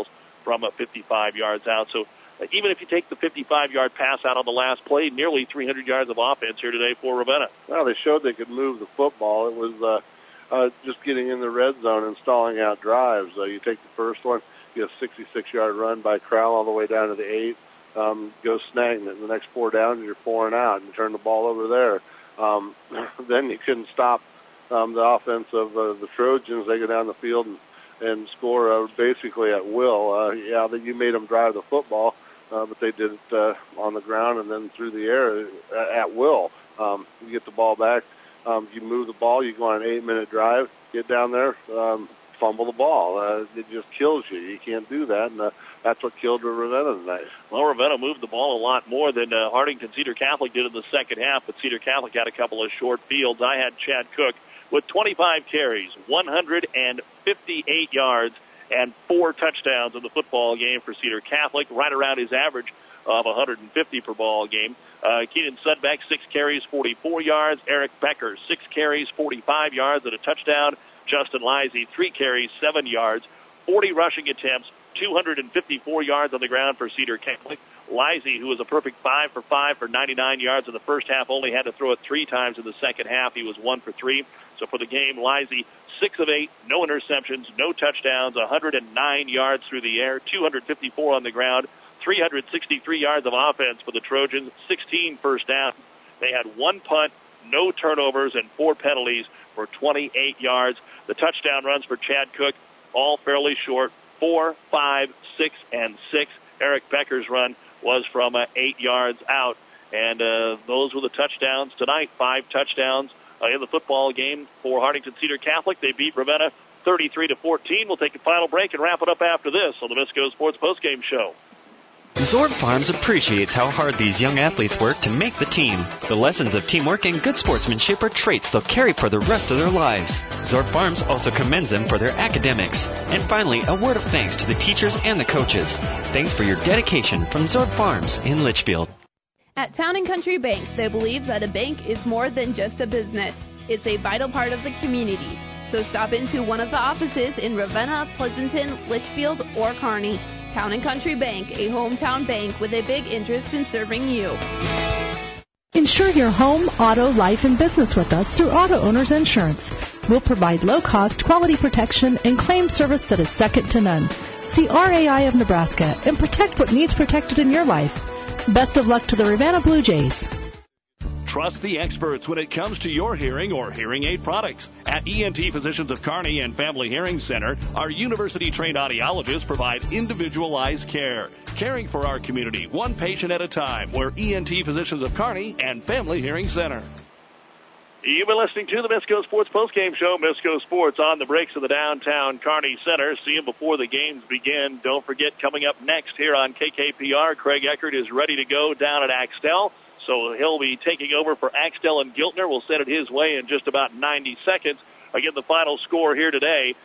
from 55 yards out. So even if you take the 55-yard pass out on the last play, nearly 300 yards of offense here today for Ravenna. Well, they showed they could move the football. It was just getting in the red zone and stalling out drives. You take the first one, you get a 66-yard run by Crowell all the way down to the 8. Go snagging it. The next 4 downs, you're 4 and out, and you turn the ball over there. Then you couldn't stop the offense of the Trojans. They go down the field and score basically at will. You made them drive the football, but they did it on the ground and then through the air at will. You get the ball back, you move the ball, you go on an 8-minute drive, get down there, fumble the ball. It just kills you. You can't do that, and that's what killed Ravenna tonight. Well, Ravenna moved the ball a lot more than Hardington Cedar Catholic did in the second half, but Cedar Catholic had a couple of short fields. I had Chad Cook with 25 carries, 158 yards, and 4 touchdowns in the football game for Cedar Catholic, right around his average of 150 per ball game. Keenan Sudbeck, 6 carries, 44 yards. Eric Becker, 6 carries, 45 yards and a touchdown. Justin Lisey, 3 carries, 7 yards, 40 rushing attempts, 254 yards on the ground for Cedar Catholic. Lisey, who was a perfect 5 for 5 for 99 yards in the first half, only had to throw it 3 times in the second half. He was 1 for 3. So for the game, Lisey, 6 of 8, no interceptions, no touchdowns, 109 yards through the air, 254 on the ground, 363 yards of offense for the Trojans, 16 first downs. They had 1 punt, no turnovers, and 4 penalties for 28 yards. The touchdown runs for Chad Cook, all fairly short, 4, 5, 6, and 6. Eric Becker's run was from 8 yards out. And those were the touchdowns tonight, 5 touchdowns in the football game for Hardington Cedar Catholic. They beat Ravenna 33-14. We'll take a final break and wrap it up after this on the Visco Sports Postgame Show. Zorb Farms appreciates how hard these young athletes work to make the team. The lessons of teamwork and good sportsmanship are traits they'll carry for the rest of their lives. Zorb Farms also commends them for their academics. And finally, a word of thanks to the teachers and the coaches. Thanks for your dedication from Zorb Farms in Litchfield. At Town & Country Bank, they believe that a bank is more than just a business. It's a vital part of the community. So stop into one of the offices in Ravenna, Pleasanton, Litchfield, or Kearney. Town & Country Bank, a hometown bank with a big interest in serving you. Insure your home, auto, life, and business with us through Auto Owners Insurance. We'll provide low-cost, quality protection and claim service that is second to none. See RAI of Nebraska and protect what needs protected in your life. Best of luck to the Ravenna Blue Jays. Trust the experts when it comes to your hearing or hearing aid products. At ENT Physicians of Kearney and Family Hearing Center, our university-trained audiologists provide individualized care, caring for our community one patient at a time. We're ENT Physicians of Kearney and Family Hearing Center. You've been listening to the Misco Sports Postgame Show. Misco Sports on the breaks of the downtown Kearney Center. See them before the games begin. Don't forget, coming up next here on KKPR, Craig Eckert is ready to go down at Axtell. So he'll be taking over for Axtell and Giltner. We'll send it his way in just about 90 seconds. Again, the final score here today,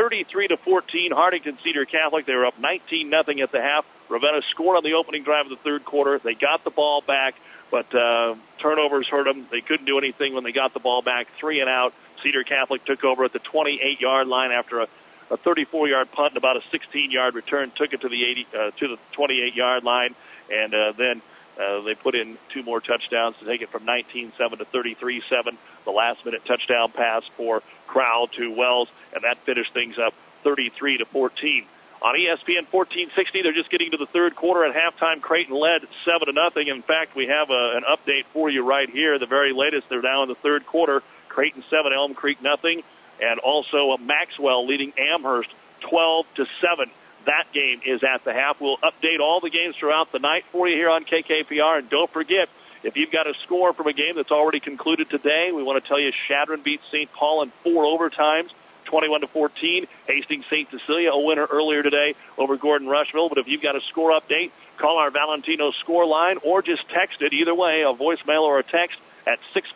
33-14, Hardington Cedar Catholic. They were up 19-0 at the half. Ravenna scored on the opening drive of the third quarter. They got the ball back, but turnovers hurt them. They couldn't do anything when they got the ball back. 3 and out. Cedar Catholic took over at the 28-yard line after a 34-yard punt and about a 16-yard return. Took it to the 28-yard line, and then they put in 2 more touchdowns to take it from 19-7 to 33-7. The last-minute touchdown pass for Crowell to Wells, and that finished things up 33-14. On ESPN 1460, they're just getting to the third quarter. At halftime, Creighton led 7-0. In fact, we have an update for you right here. The very latest, they're now in the third quarter. Creighton 7, Elm Creek 0, and also Maxwell leading Amherst 12-7. That game is at the half. We'll update all the games throughout the night for you here on KKPR. And don't forget, if you've got a score from a game that's already concluded today, we want to tell you Shadron beat St. Paul in 4 overtimes, 21-14. Hastings St. Cecilia, a winner earlier today over Gordon Rushville. But if you've got a score update, call our Valentino score line or just text it. Either way, a voicemail or a text at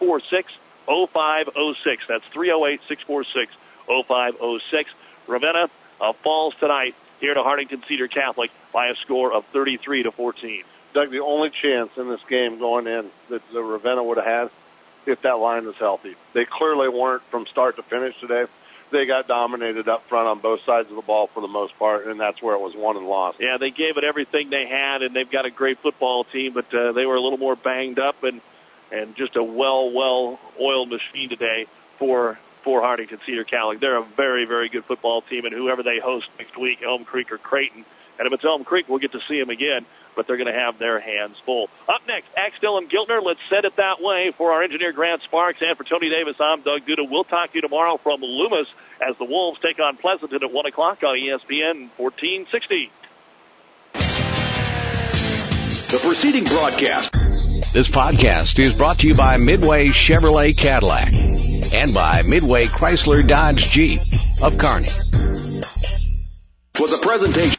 646-0506. That's 308-646-0506. Ravenna falls tonight here to Hardington Cedar Catholic by a score of 33-14. Doug, the only chance in this game going in that the Ravenna would have had if that line was healthy. They clearly weren't from start to finish today. they got dominated up front on both sides of the ball for the most part, and that's where it was won and lost. Yeah, they gave it everything they had, and they've got a great football team, but they were a little more banged up and just a well-oiled machine today for Hartington Cedar Catholic. They're a very, very good football team, and whoever they host next week, Elm Creek or Creighton. And if it's Elm Creek, we'll get to see them again, but they're going to have their hands full. Up next, Axtell and Giltner. Let's set it that way. For our engineer, Grant Sparks, and for Tony Davis, I'm Doug Duda. We'll talk to you tomorrow from Loomis as the Wolves take on Pleasanton at 1 o'clock on ESPN 1460. The preceding broadcast. This podcast is brought to you by Midway Chevrolet Cadillac and by Midway Chrysler Dodge Jeep of Kearney. Was a presentation.